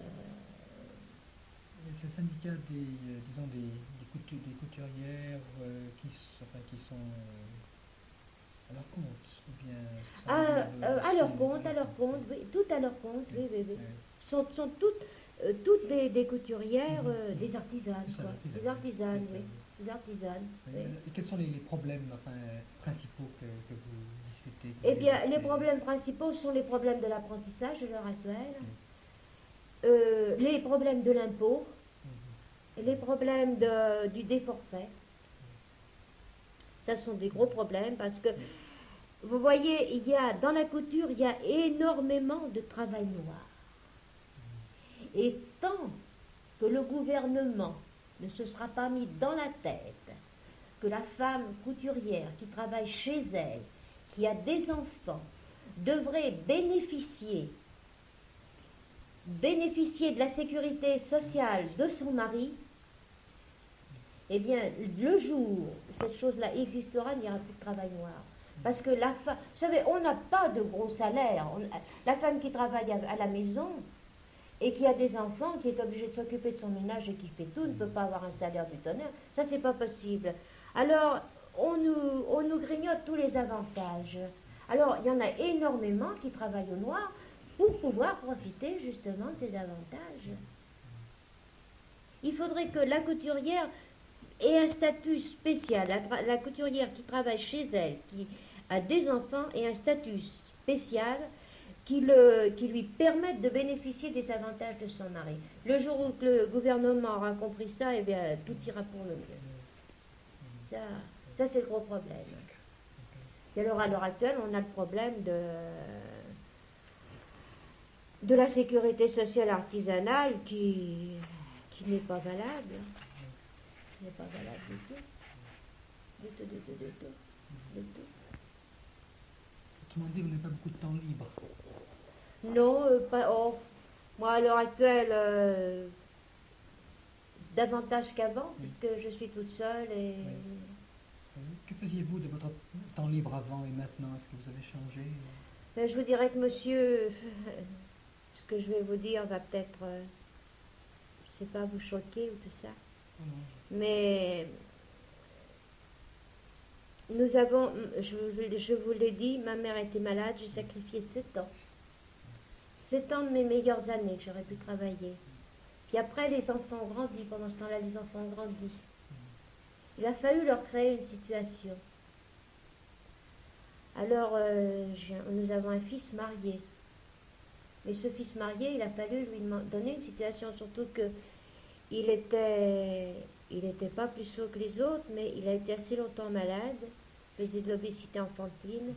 C'est le syndicat des, euh, disons des, des, coutu des couturières euh, qui, enfin, qui sont euh, à leur compte ou bien ah, euh, à leur compte, à leur compte, oui, tout à leur compte, oui, oui, oui. Sont, sont toutes, euh, toutes des, des couturières, euh, des artisanes, quoi. Des artisanes, oui, des artisanes. Oui. Oui. Et quels sont les, les problèmes enfin, principaux que, que vous discutez que Eh vous bien, discutez. les problèmes principaux sont les problèmes de l'apprentissage de l'heure actuelle, oui. euh, les problèmes de l'impôt, mm-hmm. les problèmes de, du déforfait. Ça sont des gros problèmes parce que, vous voyez, il y a, dans la couture, il y a énormément de travail noir. Et tant que le gouvernement ne se sera pas mis dans la tête que la femme couturière qui travaille chez elle, qui a des enfants, devrait bénéficier, bénéficier de la sécurité sociale de son mari, eh bien, le jour où cette chose-là existera, il n'y aura plus de travail noir. Parce que la femme, vous savez, on n'a pas de gros salaire. On, la femme qui travaille à, à la maison et qui a des enfants, qui est obligée de s'occuper de son ménage et qui fait tout, ne peut pas avoir un salaire du tonnerre. Ça, c'est pas possible. Alors, on nous, on nous grignote tous les avantages. Alors, il y en a énormément qui travaillent au noir pour pouvoir profiter justement de ces avantages. Il faudrait que la couturière ait un statut spécial. La, la couturière qui travaille chez elle, qui a des enfants, ait un statut spécial qui, le, qui lui permette de bénéficier des avantages de son mari. Le jour où le gouvernement aura compris ça, eh bien, tout ira pour le mieux. Ça, ça c'est le gros problème. Et alors, à l'heure actuelle, on a le problème de, de la sécurité sociale artisanale qui, qui n'est pas valable. Qui n'est pas valable du tout. Du tout, du tout, du tout. Du tout. Autrement dit, vous n'avez pas beaucoup de temps libre. Non, euh, pas. Oh, moi, à l'heure actuelle, euh, davantage qu'avant, oui. Puisque je suis toute seule et. Oui. Que faisiez-vous de votre temps libre avant et maintenant? Est-ce que vous avez changé? Ben, je vous dirais que monsieur, ce que je vais vous dire va peut-être, euh, je sais pas, vous choquer ou tout ça. Oh non. Mais nous avons, je, je vous l'ai dit, ma mère était malade, j'ai sacrifié sept ans. Sept ans de mes meilleures années que j'aurais pu travailler. Puis après, les enfants ont grandi. Pendant ce temps-là, les enfants ont grandi. Il a fallu leur créer une situation. Alors, euh, nous avons un fils marié. Mais ce fils marié, il a fallu lui donner une situation, surtout que il était, il n'était pas plus sourd que les autres, mais il a été assez longtemps malade, faisait de l'obésité enfantine,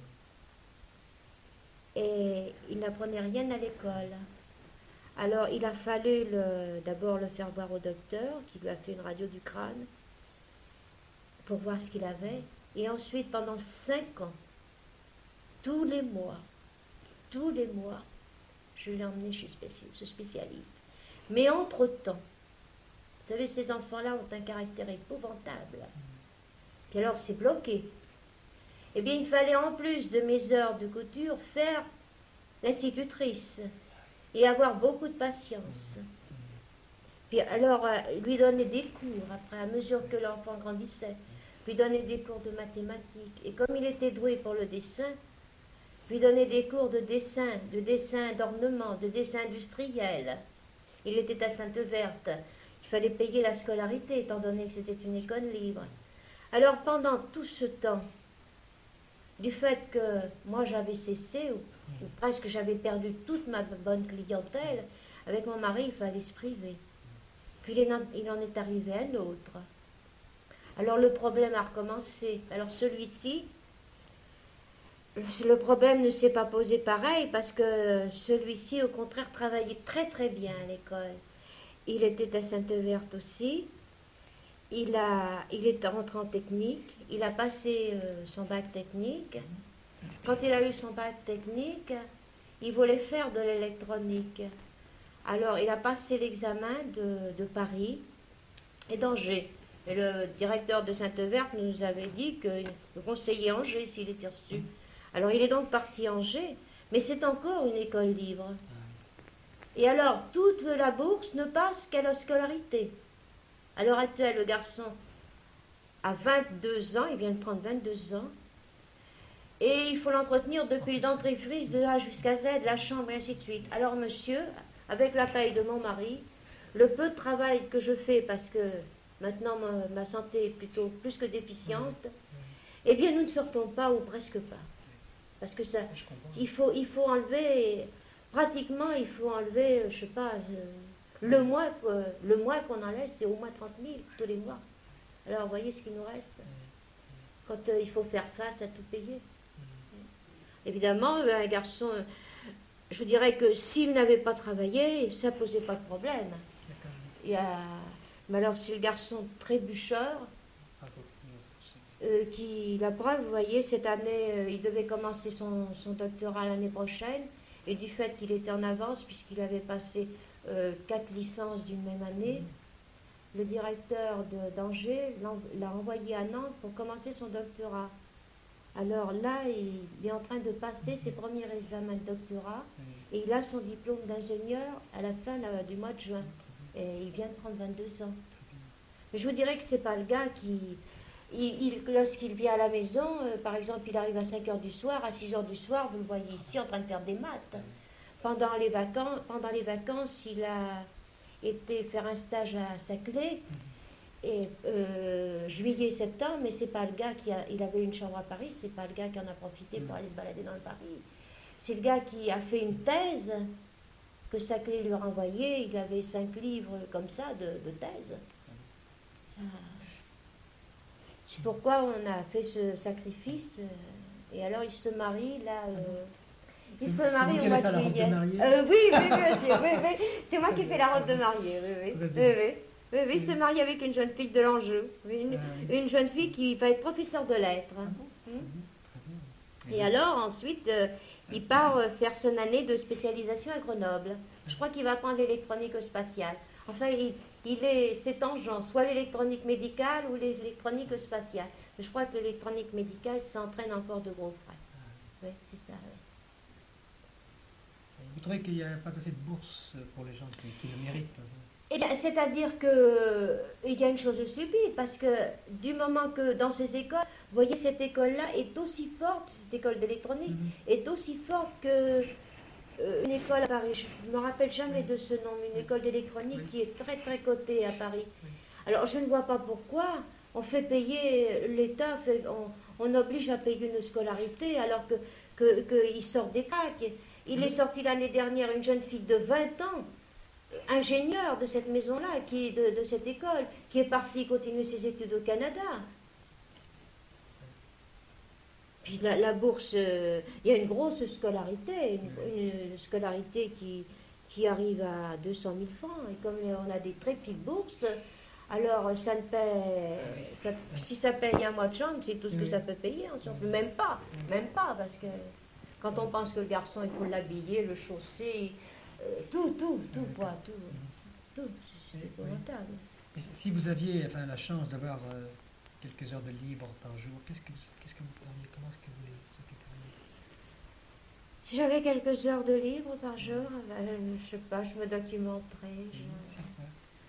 et il n'apprenait rien à l'école. Alors, il a fallu d'abord le faire voir au docteur, qui lui a fait une radio du crâne, pour voir ce qu'il avait. Et ensuite, pendant cinq ans, tous les mois, tous les mois, je l'ai emmené chez ce spécialiste. Mais entre-temps, vous savez, ces enfants-là ont un caractère épouvantable. Puis alors, c'est bloqué. Eh bien, il fallait en plus de mes heures de couture faire l'institutrice et avoir beaucoup de patience. Puis alors, euh, lui donner des cours, après, à mesure que l'enfant grandissait, lui donner des cours de mathématiques. Et comme il était doué pour le dessin, lui donner des cours de dessin, de dessin d'ornement, de dessin industriel. Il était à Sainte-Verte. Il fallait payer la scolarité, étant donné que c'était une école libre. Alors, pendant tout ce temps, du fait que moi j'avais cessé, ou, ou presque j'avais perdu toute ma bonne clientèle, avec mon mari, il fallait se priver. Puis il en, il en est arrivé un autre. Alors le problème a recommencé. Alors celui-ci, le problème ne s'est pas posé pareil, parce que celui-ci, au contraire, travaillait très très bien à l'école. Il était à Sainte-Verte aussi. Il, a, il est rentré en technique, il a passé euh, son bac technique. Quand il a eu son bac technique, il voulait faire de l'électronique. Alors, il a passé l'examen de, de Paris et d'Angers. Et le directeur de Sainte-Verte nous avait dit que le conseiller Angers s'il était reçu. Alors, il est donc parti à Angers, mais c'est encore une école libre. Et alors, toute la bourse ne passe qu'à la scolarité. À l'heure actuelle, le garçon a vingt-deux ans, il vient de prendre vingt-deux ans, et il faut l'entretenir depuis le dentifrice de A jusqu'à Z, la chambre, et ainsi de suite. Alors, monsieur, avec la paye de mon mari, le peu de travail que je fais, parce que maintenant ma, ma santé est plutôt plus que déficiente, eh bien, nous ne sortons pas, ou presque pas. Parce que ça, il faut, il faut enlever, pratiquement, il faut enlever, je sais pas... Je, Le mois, le mois qu'on enlève, c'est au moins trente mille tous les mois. Alors, vous voyez ce qu'il nous reste quand euh, il faut faire face à tout payer. Évidemment, un garçon, je dirais que s'il n'avait pas travaillé, ça ne posait pas de problème. Il y a, mais alors, c'est le garçon trébucheur, euh, qui, la preuve, vous voyez, cette année, euh, il devait commencer son, son doctorat l'année prochaine, et du fait qu'il était en avance, puisqu'il avait passé Euh, quatre licences d'une même année, le directeur d'Angers l'a envoyé à Nantes pour commencer son doctorat. Alors là, il est en train de passer ses premiers examens de doctorat et il a son diplôme d'ingénieur à la fin là, du mois de juin. Et il vient de prendre vingt-deux ans. Mais je vous dirais que c'est pas le gars qui... Il, il, lorsqu'il vient à la maison, euh, par exemple, il arrive à cinq heures du soir, à six heures du soir, vous le voyez ici en train de faire des maths. Pendant les vacances, pendant les vacances, il a été faire un stage à Saclay, et euh, juillet, septembre, mais c'est pas le gars qui a, il avait une chambre à Paris, c'est pas le gars qui en a profité pour aller se balader dans le Paris. C'est le gars qui a fait une thèse que Saclay lui a renvoyée. Il avait cinq livres comme ça de, de thèse. Ça... C'est pourquoi on a fait ce sacrifice. Et alors il se marie là. Euh, Il se marie au mois de juillet. Euh, oui, oui, monsieur, oui, oui. C'est moi qui fais la robe de mariée, oui, oui. Oui, oui. Oui, oui, il se marie avec une jeune fille de l'Anjou. Oui, une, une jeune fille qui va être professeure de lettres. Hum. Et alors, ensuite, euh, il part euh, faire son année de spécialisation à Grenoble. Je crois qu'il va prendre l'électronique spatiale. Enfin, il, il est, c'est tangent, soit l'électronique médicale ou l'électronique spatiale. Mais je crois que l'électronique médicale s'entraîne encore de gros frais. Oui, c'est ça, oui. Vous trouvez qu'il n'y a pas assez de bourses pour les gens qui, qui le méritent? Eh bien, c'est-à-dire qu'il y a une chose stupide, parce que du moment que dans ces écoles, vous voyez, cette école-là est aussi forte, cette école d'électronique, mm-hmm. est aussi forte que euh, une école à Paris. Je ne me rappelle jamais de ce nom, une école d'électronique oui. qui est très très cotée à Paris. Oui. Alors, je ne vois pas pourquoi on fait payer, l'État, on, on oblige à payer une scolarité alors que, que, que il sort des cracks. Il mm-hmm. est sorti l'année dernière une jeune fille de vingt ans, ingénieur de cette maison-là, qui de, de cette école, qui est parti continuer ses études au Canada. Puis la, la bourse, euh, il y a une grosse scolarité, une, une scolarité qui, qui arrive à deux cent mille francs. Et comme on a des très petites bourses, alors ça ne paie, ça, si ça paye un mois de chambre, c'est tout ce que ça peut payer. On ne peut même pas, même pas, parce que quand on pense que le garçon, il faut l'habiller, le chausser, Euh, tout, tout, tout, quoi, tout, tout, c'est épouvantable. Oui. Si vous aviez enfin, la chance d'avoir euh, quelques heures de libre par jour, qu'est-ce que, qu'est-ce que vous feriez? Comment est-ce que vous les occuperiez? Si j'avais quelques heures de libre par jour, ben, je sais pas, je me documenterais, je, oui,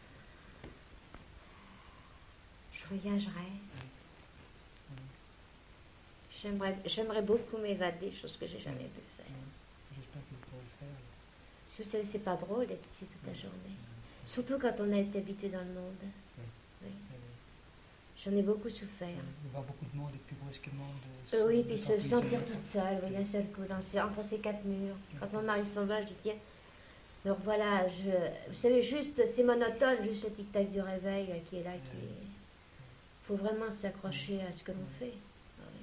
je voyagerais. Oui. Oui. J'aimerais, j'aimerais beaucoup m'évader, chose que j'ai jamais pu faire. Oui. J'espère que vous pourrez le faire. Vous savez, c'est pas drôle d'être ici toute la journée. Surtout quand on a été habité dans le monde. Oui. Oui. J'en ai beaucoup souffert. Oui, voir beaucoup de monde et plus brusquement de... Euh, oui, puis se sentir toute seule, oui, d'un seul coup, dans ces, entre ces quatre murs. Quand mon mari s'en va, je dis, tiens, alors voilà, je, vous savez, juste, c'est monotone, juste le tic-tac du réveil là, qui est là, qui est... Il faut vraiment s'accrocher à ce que l'on fait. Oui.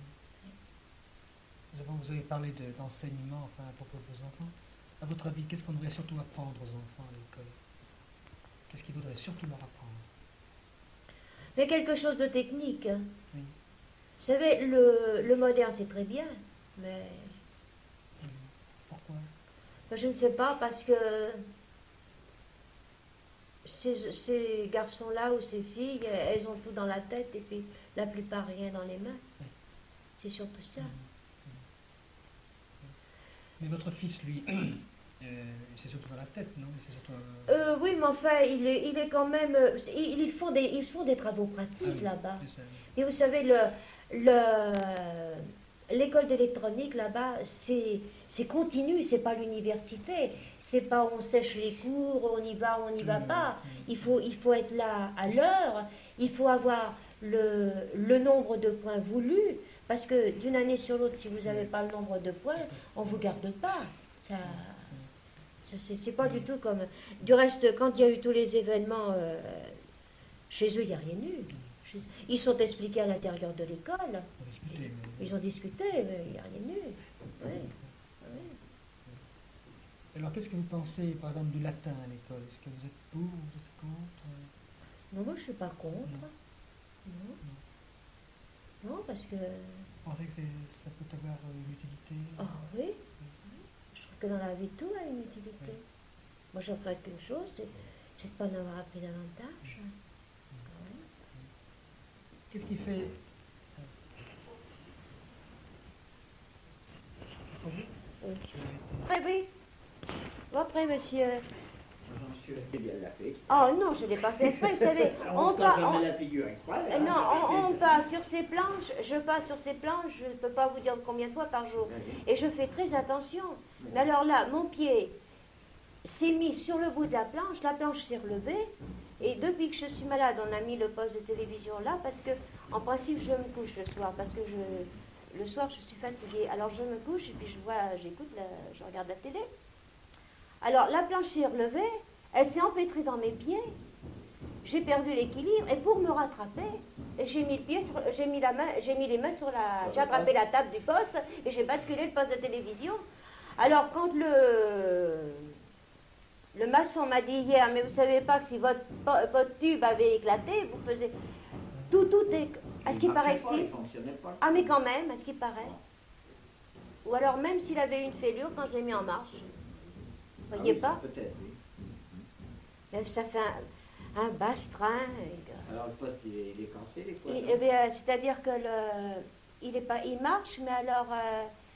Oui. Vous avez parlé de, d'enseignement, enfin, à propos de vos enfants. À votre avis, qu'est-ce qu'on devrait surtout apprendre aux enfants à l'école? Qu'est-ce qu'il faudrait surtout leur apprendre? Mais quelque chose de technique. Oui. Vous savez, le, le moderne, c'est très bien, mais... Oui. Pourquoi? Ben, je ne sais pas, parce que ces, ces garçons-là ou ces filles, elles ont tout dans la tête et puis la plupart rien dans les mains. Oui. C'est surtout ça. Oui. Mais votre fils, lui... Euh, c'est surtout dans la tête, non? C'est surtout, euh... Euh, oui, mais enfin, il est, il est quand même... Ils, ils, font, des, ils font des travaux pratiques ah, oui, là-bas. Ça, oui. Et vous savez, le, le, l'école d'électronique là-bas, c'est, c'est continu, c'est pas l'université. C'est pas on sèche les cours, on y va, on n'y va mmh, pas. Mmh. Il faut, il faut être là à l'heure, il faut avoir le, le nombre de points voulus, parce que d'une année sur l'autre, si vous n'avez pas le nombre de points, on ne vous garde pas. Ça... C'est, c'est pas du tout comme... Du reste, quand il y a eu tous les événements, euh, chez eux, il n'y a rien eu. Chez... Ils sont expliqués à l'intérieur de l'école. Ils ont discuté, mais il n'y a rien eu. Oui. Oui. Alors, qu'est-ce que vous pensez, par exemple, du latin à l'école? Est-ce que vous êtes pour, vous êtes contre? Non, moi, je ne suis pas contre. Non. Non, non. Non, parce que... Vous pensez que ça peut avoir une utilité? Ah oh, oui. Que dans la vie, tout a une utilité. Oui. Moi, j'en ferais qu'une chose, c'est, c'est de ne pas en avoir appris davantage. Oui. Oui. Qu'est-ce qui fait... Oui. Oui. Après, oui. Bon, après, monsieur... Oh non, je ne l'ai pas fait exprès, vous savez. on on passe... On... La figure incroyable, non, on, on passe sur ces planches, je passe sur ces planches, je ne peux pas vous dire combien de fois par jour. Et je fais très attention. Mais alors là, mon pied s'est mis sur le bout de la planche, la planche s'est relevée, et depuis que je suis malade, on a mis le poste de télévision là, parce que, en principe, je me couche le soir, parce que je, le soir, je suis fatiguée. Alors je me couche, et puis je vois, j'écoute, la, je regarde la télé. Alors la planche s'est relevée, elle s'est empêtrée dans mes pieds, j'ai perdu l'équilibre, et pour me rattraper, j'ai mis le pied sur, j'ai mis la main, j'ai mis les mains sur la, j'ai attrapé la table du poste, et j'ai basculé le poste de télévision. Alors quand le, le maçon m'a dit hier, mais vous savez pas que si votre, votre tube avait éclaté, vous faisiez, tout, tout est, à ce qu'il paraît que si, ah mais quand même, à ce qu'il paraît, ou alors même s'il avait une fêlure quand je l'ai mis en marche, vous voyez ah oui, pas peut-être, oui. Mais ça fait un, un bastrin. Et... Alors le poste il est, il est cassé, les quoi? Eh bien, c'est-à-dire que le, il est pas, il marche, mais alors euh,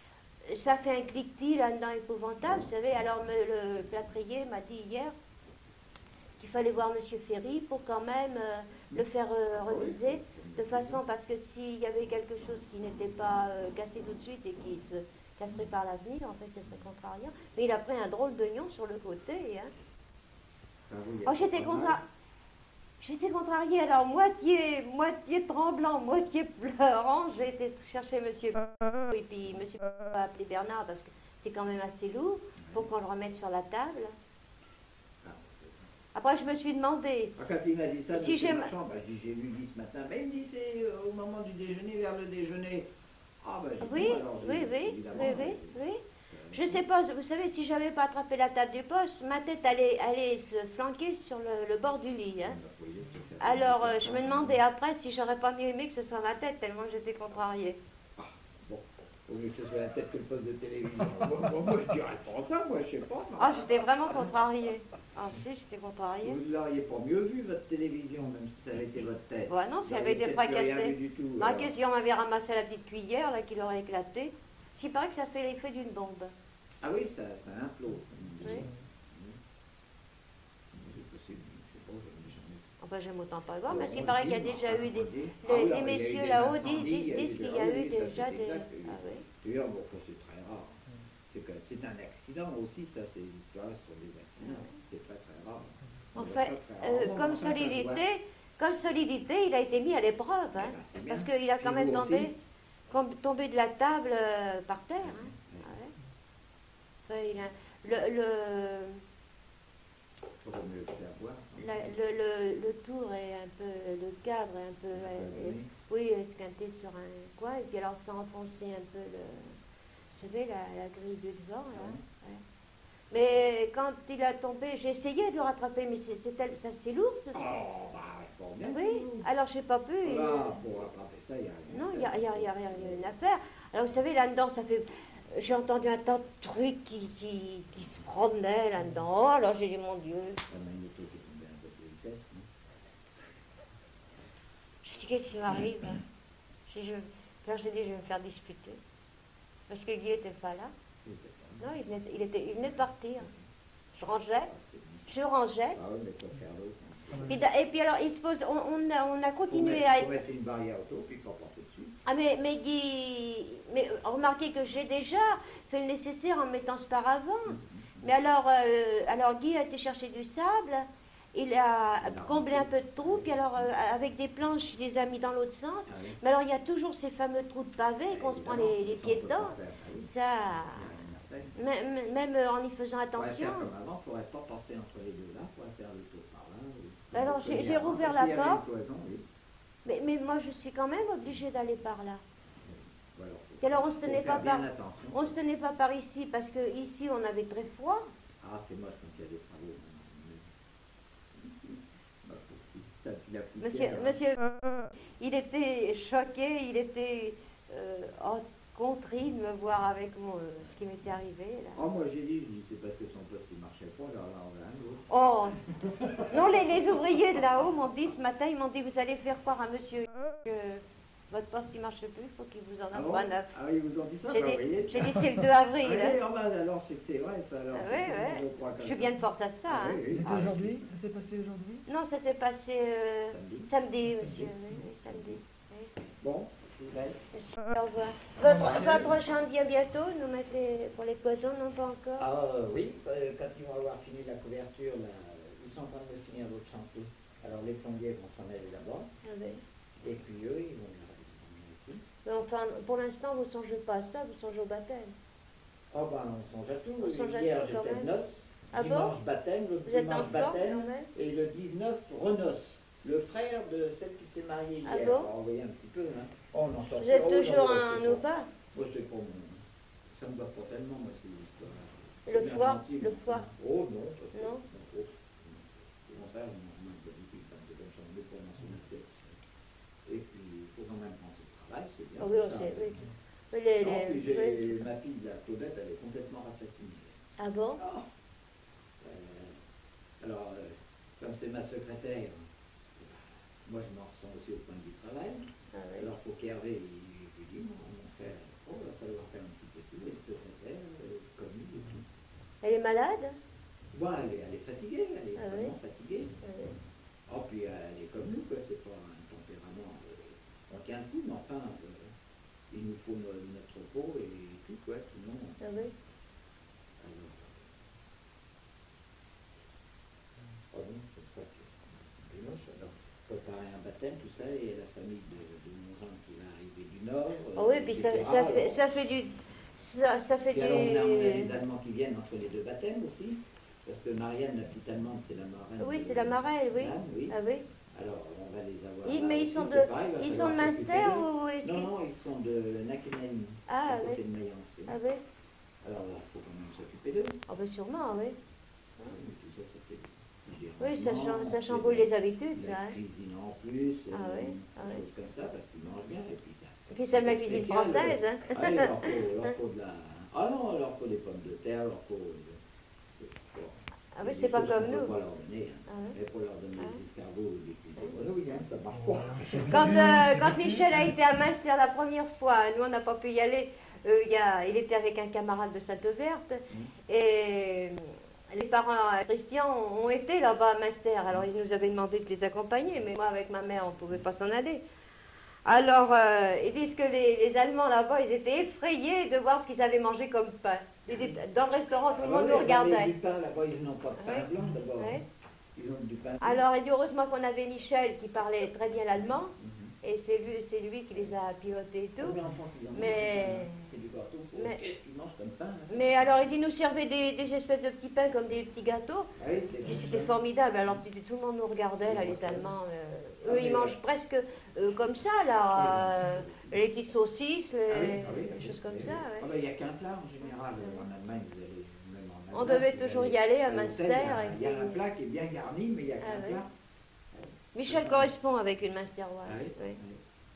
ça fait un cliquetis là-dedans épouvantable, vous savez. Alors me- le plâtrier m'a dit hier qu'il fallait voir Monsieur Ferry pour quand même euh, le faire euh, reviser, de façon, parce que s'il y avait quelque chose qui n'était pas euh, cassé tout de suite et qui se casserait par l'avenir, en fait, ce serait contrariant. Mais il a pris un drôle d'oignon sur le côté, hein. Ah oui, Oh, j'étais contra... J'étais contrariée, alors moitié, moitié tremblant, moitié pleurant, j'ai été chercher Monsieur et puis Monsieur a appelé Bernard parce que c'est quand même assez lourd, pour qu'on le remette sur la table. Après, je me suis demandé. Ah, quand il m'a dit ça, Si monsieur j'ai- Marchand, bah, je dis, j'ai vu Guy ce matin. Ben, il me dit, c'est euh, au moment du déjeuner, vers le déjeuner. Ah, ben, j'ai Oui, bon, alors, j'ai- oui, oui, évidemment, oui, oui, euh, oui. Je sais pas, vous savez, si j'avais pas attrapé la table du poste, ma tête allait, allait se flanquer sur le, le bord du lit, hein. vous voyez, c'est ça. Alors, euh, je me demandais après si j'aurais pas mieux aimé que ce soit ma tête, tellement j'étais contrariée. Ah, bon, au lieu que ce soit la tête que le poste de télévision. moi, moi, moi, je dirais pas ça, moi, je sais pas. Ah, j'étais vraiment contrariée. Ah, si, j'étais contrariée. Vous l'auriez pas mieux vu, votre télévision, même si ça avait été votre tête. Ouais, non, si Vous elle avait auriez été peut-être plus rien fracassée. vu du tout, Non, alors. que si on m'avait ramassé la petite cuillère, là, qui l'aurait éclaté. S'il paraît que ça fait l'effet d'une bombe. Ah oui, ça, ça implose. Oui. C'est possible, je sais pas, je n'ai jamais. Enfin, j'aime autant pas le voir, Bon, parce qu'il on paraît dit, qu'il y a mais déjà enfin, eu des... on dit. les- Ah oui, les alors, il y a eu messieurs des là-haut incendies, disent, il y a disent eu qu'il des- y a ah eu oui, ça, déjà c'est des... exact, oui. Ah oui. D'ailleurs, bon, ça, c'est très rare. C'est que c'est un accident aussi, ça, ces histoires sur des accidents. C'est très très rare. On voit Enfin, ça très euh, rarement, comme enfin, ça se voit. solidité, comme solidité, il a été mis à l'épreuve, hein, Eh ben, c'est bien. parce qu'il a quand Chez même vous tombé, aussi com- tombé de la table euh, par terre. Hein. Ouais. Ouais. Enfin, il a- le, le, Faudrait mieux le faire voir. la- le, le, le tour est un peu, le cadre est un peu, euh, oui. oui, esquinté sur un coin, et puis alors ça a enfoncé un peu le, vous savez, la, la grille de devant, là. Ouais. Ouais. Mais quand il a tombé, j'ai essayé de le rattraper, mais c'est, c'est, tel- ça, c'est lourd, ce Oh, bah, c'est pas bien. Oui, alors j'ai pas pu. et- Voilà, pour rattraper ça, il y a rien. Non, il n'y a, y a- y a rien à faire. Alors vous savez, là-dedans, ça fait... J'ai entendu un tas de trucs qui, qui, qui se promenaient là-dedans. Oh, alors j'ai dit, mon Dieu. La magnéto qui est tombée un peu de vitesse, non? Je dis, qu'est-ce qui m'arrive hein J'ai dit, je- Alors j'ai dit, je vais me faire disputer. Parce que Guy n'était pas là. Il était pas Non, il venait, il, était, il venait de partir. Je rangeais, là, c'est bien. je rangeais. Ah oui, mais quoi faire d'autre? hein? Puis da- et puis alors, il se pose, on, on a, on a Faut continué mettre, à... faut mettre une barrière auto, puis pas porter dessus. Ah mais, mais Guy, mais euh, remarquez que j'ai déjà fait le nécessaire en mettant ce paravent. Mais alors, euh, alors Guy a été chercher du sable, il a comblé un peu de trous, puis alors euh, avec des planches, il les a mis dans l'autre sens. Ah oui. Mais alors il y a toujours ces fameux trous de pavé qu'on se prend les, les pieds dedans. Ça, même, même en y faisant Attention. attention. Comme avant, il ne faudrait pas passer entre les deux là, il faudrait faire le tour par là. oui. Ben alors, j'ai- j'ai rouvert Parce la qu'il y avait une porte. cloison, oui. Mais, mais moi je suis quand même obligée d'aller par là. Ou alors, faut- Et alors on se faut tenait faire pas bien par, attention. on se tenait pas par ici parce que ici on avait très froid. Ah, c'est moche quand il y a des travaux. Bah, faut qu'il- ça, il a plus de Monsieur, pierre, hein. monsieur, il était choqué, il était euh, oh, contrit de me voir avec mon, euh, ce qui m'était arrivé. Là. Oh, moi j'ai dit, je dis, c'est parce que son poste il marchait pas, alors là on va un autre. Oh, non, les, les ouvriers de là-haut m'ont dit ce matin, ils m'ont dit, vous allez faire croire à monsieur que votre poste il marche plus, il faut qu'il vous en Ah, offre bon un neuf. Ah, ils vous ont dit ça, J'ai bah, dit, vous voyez. j'ai dit, c'est le deux avril. Ah, hein. oui, ah, bah, alors c'est que c'est vrai ça, alors. Ah, oui, Je oui. crois comme Je suis ça. bien de force à ça. Ah, hein. oui, oui. C'était Ah, aujourd'hui Ça s'est passé aujourd'hui Non, ça s'est passé euh, Samedi. samedi, monsieur. Oui, oui, samedi. Oui. Bon, je vous laisse. Au revoir. Votre, votre champ vient bientôt, nous mettez pour les cloisons, non pas encore. Ah euh, oui, euh, quand ils vont avoir fini la couverture, là, ils sont en train de finir l'autre chantier. Alors les plombiers vont s'en aller là-bas, Ah oui. et puis eux, ils vont venir ici. Mais enfin, pour l'instant, vous ne songez pas à ça, vous songez au baptême. Oh ben, on songe à tout. On songe à Hier, tout, quand j'étais de même. noces, Ah bon dimanche baptême, le Vous êtes en dimanche forme, baptême, quand même et le dix-neuf, renoces. Le frère de celle qui s'est mariée Ah hier. bon Alors, vous voyez un petit peu, hein. Oh, on en sort Vous êtes oh, toujours non, un c'est ou pas- pas Moi, c'est pas mon... Ça me va pas tellement, moi, ces histoires. Le C'est bien foie, gentil, le mais- foie. Oh, non. ça, c'est- Non. oh, c'est mon frère, mon maman, il a dit qu'il fallait de bonne chambre pour mentionner. Et puis, il faut quand même penser au travail, c'est bien. Ah oui, on ça. sait, oui. Oui, les- Non, les- puis j'ai oui. ma fille, la Claudette, elle est complètement racatinée. Ah bon Ah. Euh, alors, euh, comme c'est ma secrétaire, moi je m'en ressens aussi au point de vue travail. Ah oui. Alors, faut qu'Hervé, il lui dit, non, mon frère, oh, il va falloir faire un petit peu tout, et peut-être Elle est malade? Bon, elle est, elle est fatiguée, elle est Ah vraiment oui. fatiguée. Ah oui. Oh, puis elle est comme nous, quoi, c'est pas un tempérament. Euh, on tient le coup, mais enfin, euh, il nous faut no- notre repos et tout, quoi, sinon. Ah oui. Alors, oh non, c'est pas que. C'est moche, alors, préparer un baptême, tout ça, et la famille de, de mon gendre qui va arriver du Nord. Ah oui, puis ça, et cetera. ça, fait, Alors, ça fait du... Ça, ça fait puis alors, on a, on a du... les Allemands qui viennent entre les deux baptêmes aussi, parce que Marianne, la petite Allemande, c'est la marraine. Oui, de- c'est la marraine, oui. Anne, oui. Ah oui. Alors, on va les avoir. Ils- là mais ils aussi, sont c'est de, pareil, il va ils falloir sont de s'occuper Münster d'eux. ou est-ce Non, qu'ils... non, ils sont de Nakenem, Ah, à côté oui. de Mayence. oui. Ah oui. Alors, il faut quand même s'occuper d'eux. Ah ben sûrement, oui. Ah, mais tout ça, ça fait des Oui, ça, dérangements, cha- ça c'est chamboule de les habitudes, la ça. Hein. cuisine en plus, Ah euh, oui, des ah oui. choses comme ça, parce qu'ils mangent bien, et puis ça. Et puis ça, la c'est cuisine spécial, française, euh, hein. Ah, il leur faut, leur faut de la... Ah non, il leur faut des pommes de terre, il leur faut... euh, bon, Ah oui, des c'est pas choses comme qu'on peut nous. pas leur donner, hein. Ah oui. Mais pour leur donner Ah des escargots ou des cuisses de grenouille, hein, ça marche pas. Quand, euh, quand Michel a été à Münster la première fois, nous on n'a pas pu y aller, euh, il, y a, il était avec un camarade de Sainte-Verte, Mm. et les parents à Christian ont été là-bas à Münster, alors ils nous avaient demandé de les accompagner, mais moi avec ma mère on ne pouvait pas s'en aller. Alors euh, ils disent que les, les Allemands là-bas, ils étaient effrayés de voir ce qu'ils avaient mangé comme pain. Ils étaient dans le restaurant, tout le monde nous regardait. Du pain là-bas, ils n'ont pas de pain Oui. blanc d'abord. Oui. Ils ont du pain. Alors il dit heureusement qu'on avait Michel qui parlait très bien l'allemand, Mhm. et c'est lui, c'est lui qui les a pilotés et tout. Mais en France, ils en Mais- mangent du pain, hein. C'est du gâteau. mais- Qu'est-ce qu'ils mangent comme pain là? Mais alors il dit nous servait des, des espèces de petits pains comme des petits gâteaux. Ah oui, c'est Il dit, bon, c'était ça. formidable. Alors il dit, tout le monde nous regardait là, les Allemands. euh, Ah, eux ils mais- mangent presque euh, comme ça là, euh, les petites saucisses, les, Ah oui, ah oui, les ah oui, choses comme oui. ça. ouais. Ah ben, il n'y a qu'un plat en général euh, en Allemagne, vous allez même en On Allemagne, devait vous toujours allez y aller à l'hôtel, Münster, Il y a, et il y a un puis- plat qui est bien garni, mais il n'y a qu'un Ah oui. plat. Michel correspond avec une Münsteroise. Ah oui, oui. oui.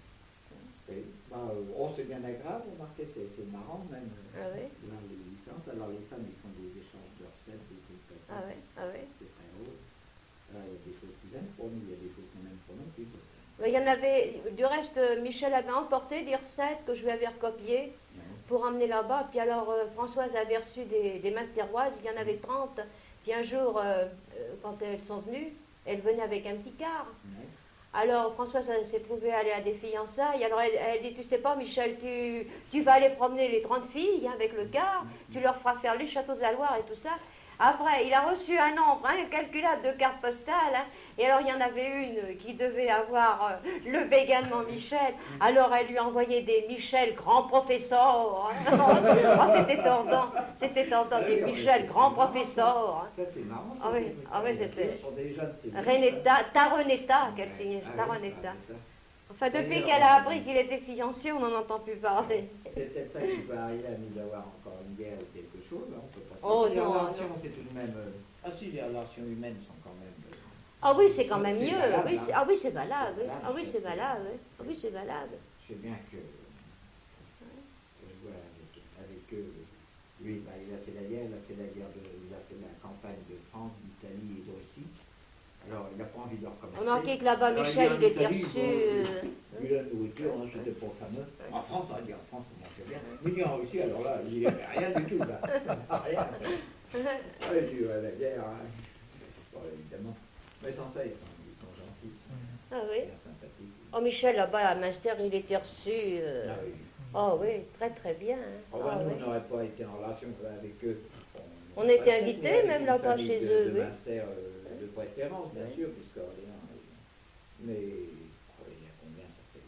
Oui. Bah, euh, oh, c'est bien agréable, remarquez, c'est c'est marrant même. Ah oui. Là, les différences. Alors les femmes, ils font des échanges de recettes, des trucs comme ça. Ah oui, ah oui. C'est très drôle. Là, il y a des choses qu'ils aiment pour nous, il y a des choses qu'on aime pour nous. Puis, Il y en avait, du reste, Michel avait emporté des recettes que je lui avais recopiées pour emmener là-bas. Puis alors, euh, Françoise avait reçu des, des Münsteroises, il y en avait trente. Puis un jour, euh, euh, quand elles sont venues, elles venaient avec un petit quart. ouais. Alors Françoise elle s'est trouvée aller à des fiançailles. Alors elle, elle dit, tu sais pas Michel, tu, tu vas aller promener les trente filles hein, avec le quart, tu leur feras faire les châteaux de la Loire et tout ça. Après, il a reçu un nombre incalculable de cartes postales. Hein, et alors, il y en avait une qui devait avoir euh, le béganement Michel. Alors, elle lui envoyait des Michel grand professeur. Hein. Oh, c'était tendant. C'était tendant, des Michel grand professeur. Hein. Ça, c'est marrant. Ah oui, ah oui, c'était- Pour des jeunes, c'est bien, Renetta, Taronetta, qu'elle ça. signait, Ah oui, Taronetta. ah, c'est ça. Enfin, depuis D'ailleurs, qu'elle a euh, appris qu'il était fiancé, on n'en entend plus parler. C'est peut-être ça qui peut arriver à nous avoir encore une guerre ou quelque chose. Hein, on peut pas Oh, savoir. Les non, relations, non. c'est tout de même. euh, Ah si, les relations humaines sont quand même. euh, Ah oui, c'est quand même C'est mieux. valable, Oui, hein. c'est- ah oui, c'est valable. oui. C'est valable, Ah oui, c'est- c'est valable. oui. Ah oui, c'est valable. Je sais bien que. Je vois avec, avec eux. Lui, bah, il a fait la guerre, il a fait la guerre de, il a fait la campagne de France, d'Italie et de Russie. Alors, il n'a pas envie de recommencer. Remarquez que là-bas, Alors, Michel, dit en il était Italie, reçu. bon, euh, Vu la nourriture, hein, c'était pas fameux. En France, on va dire en France, on mangeait bien. Mais dit en Russie, alors là, il n'y avait rien du tout, là. Rien. Ah, il dit, ouais, la guerre, hein. Bon, évidemment. Mais sans ça, ils sont, ils sont gentils, ils sont Ah oui. bien sympathiques. Oh, Michel, là-bas, à Münster, il était reçu. euh, Ah oui. Oh oui, très très bien. hein. Oh, Ah ben, nous, oui. on n'aurait pas été en relation avec eux. On était Ouais, invités, il y avait même une là-bas famille chez de, eux, De oui. Münster, euh, de préférence, bien Oui. sûr, puisque Orléans. euh, Mais, oh, il y a combien ça fait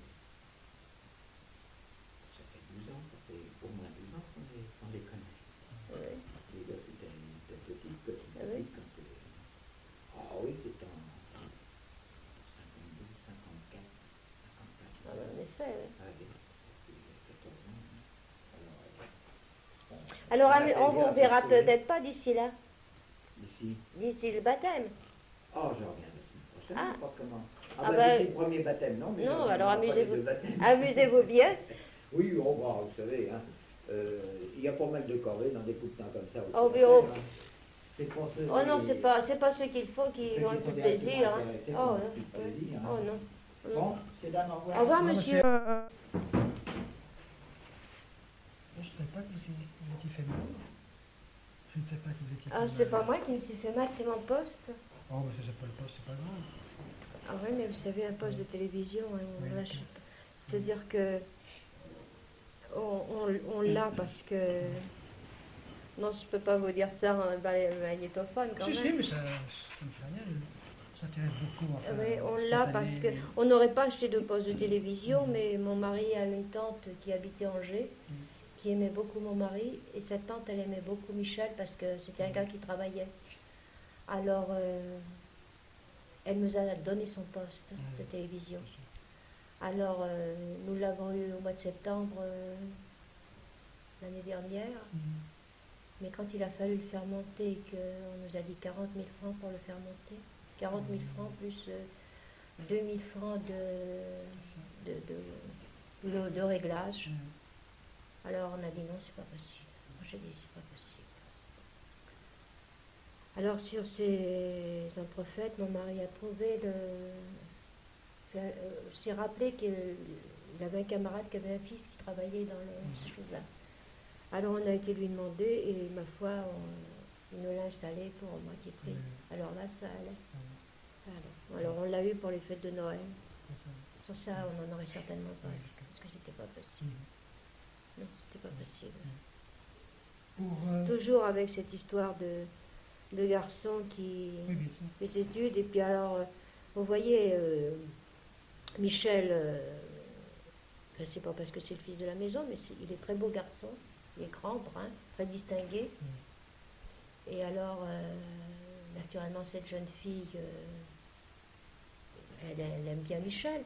Ça fait douze ans, ça fait au moins douze ans qu'on les, qu'on les connaît. Oui. Les gars, c'était une petite, petite, Ah oui. petite, quand c'est. Ah oui, c'est en cinquante-deux, cinquante-quatre, cinquante-quatre. Ah, ben, en effet. oui. Ah, oui, ça fait quatorze ans. Alors, euh, bon, Alors, on a on fait on bien vous verra se trouver. peut-être pas d'ici là, Ici. d'ici le baptême. Oh, je reviens la semaine prochaine, Ah. je sais pas comment. Ah, Ah bah, bah, c'est le premier baptême, non mais non, je reviens alors pas les amusez-vous. deux baptêmes. Amusez-vous bien. Oui, oh, bah, vous savez, hein, euh, il y a pas mal de corvées dans des coups de temps comme ça aussi. Oh, à oui, faire, oh. hein. C'est pour ceux Oh non, qui- c'est pas, c'est pas ceux qu'il faut ceux qui qui ont le sont plus de directement plaisir. hein. intéressés, qui Oh, ont non. le plus de plaisir, hein. Oh non. Bon, c'est dames, au revoir. Au revoir, Au revoir, monsieur. Je ne savais pas que vous, vous étiez féminin. Je ne sais pas si vous étiez... Ah, c'est pas moi qui me suis fait mal, c'est mon poste. Oh, mais ça, c'est pas le poste, c'est pas grave. Ah oui, mais vous savez, un poste de télévision, hein, on Oui, lâche ok. pas. C'est-à-dire que on, on, on l'a parce que... Non, je peux pas vous dire ça en magnétophone quand Si, même. si, mais ça, ça me fait rien. Ça intéresse beaucoup. Enfin, Oui, on l'a parce que spontané. on n'aurait pas acheté de poste de télévision, mais mon mari a une tante qui habitait Angers, Mm. qui aimait beaucoup mon mari, et cette tante, elle aimait beaucoup Michel parce que c'était un gars qui travaillait. Alors, euh, elle nous a donné son poste de télévision. Alors, euh, nous l'avons eu au mois de septembre euh, l'année dernière, Mm. mais quand il a fallu le faire monter, qu'on nous a dit quarante mille francs pour le faire monter, quarante mille francs plus euh, deux mille francs de, de, de, de, de réglage. Mm. Alors on a dit non, c'est pas possible. Moi j'ai dit c'est pas possible. Alors sur ces un prophète, mon mari a trouvé le... Euh, s'est rappelé qu'il avait un camarade qui avait un fils qui travaillait dans les mm. choses-là. Alors on a été lui demander et ma foi, on, il nous l'a installé pour moitié prix. Mm. Alors là, ça allait. Mm. Ça allait. Alors on l'a eu pour les fêtes de Noël. Mm. Sans ça, on n'en aurait certainement pas eu, parce que c'était pas possible. Mm. Non, c'était pas possible. Mm. Pour, euh... Toujours avec cette histoire de, de garçon qui oui, fait ses études, et puis alors, vous voyez, euh, Michel, euh, je ne sais pas parce que c'est le fils de la maison, mais est, il est très beau garçon. Il est grand, brun, très distingué. Mm. Et alors, euh, naturellement, cette jeune fille, euh, elle, elle aime bien Michel,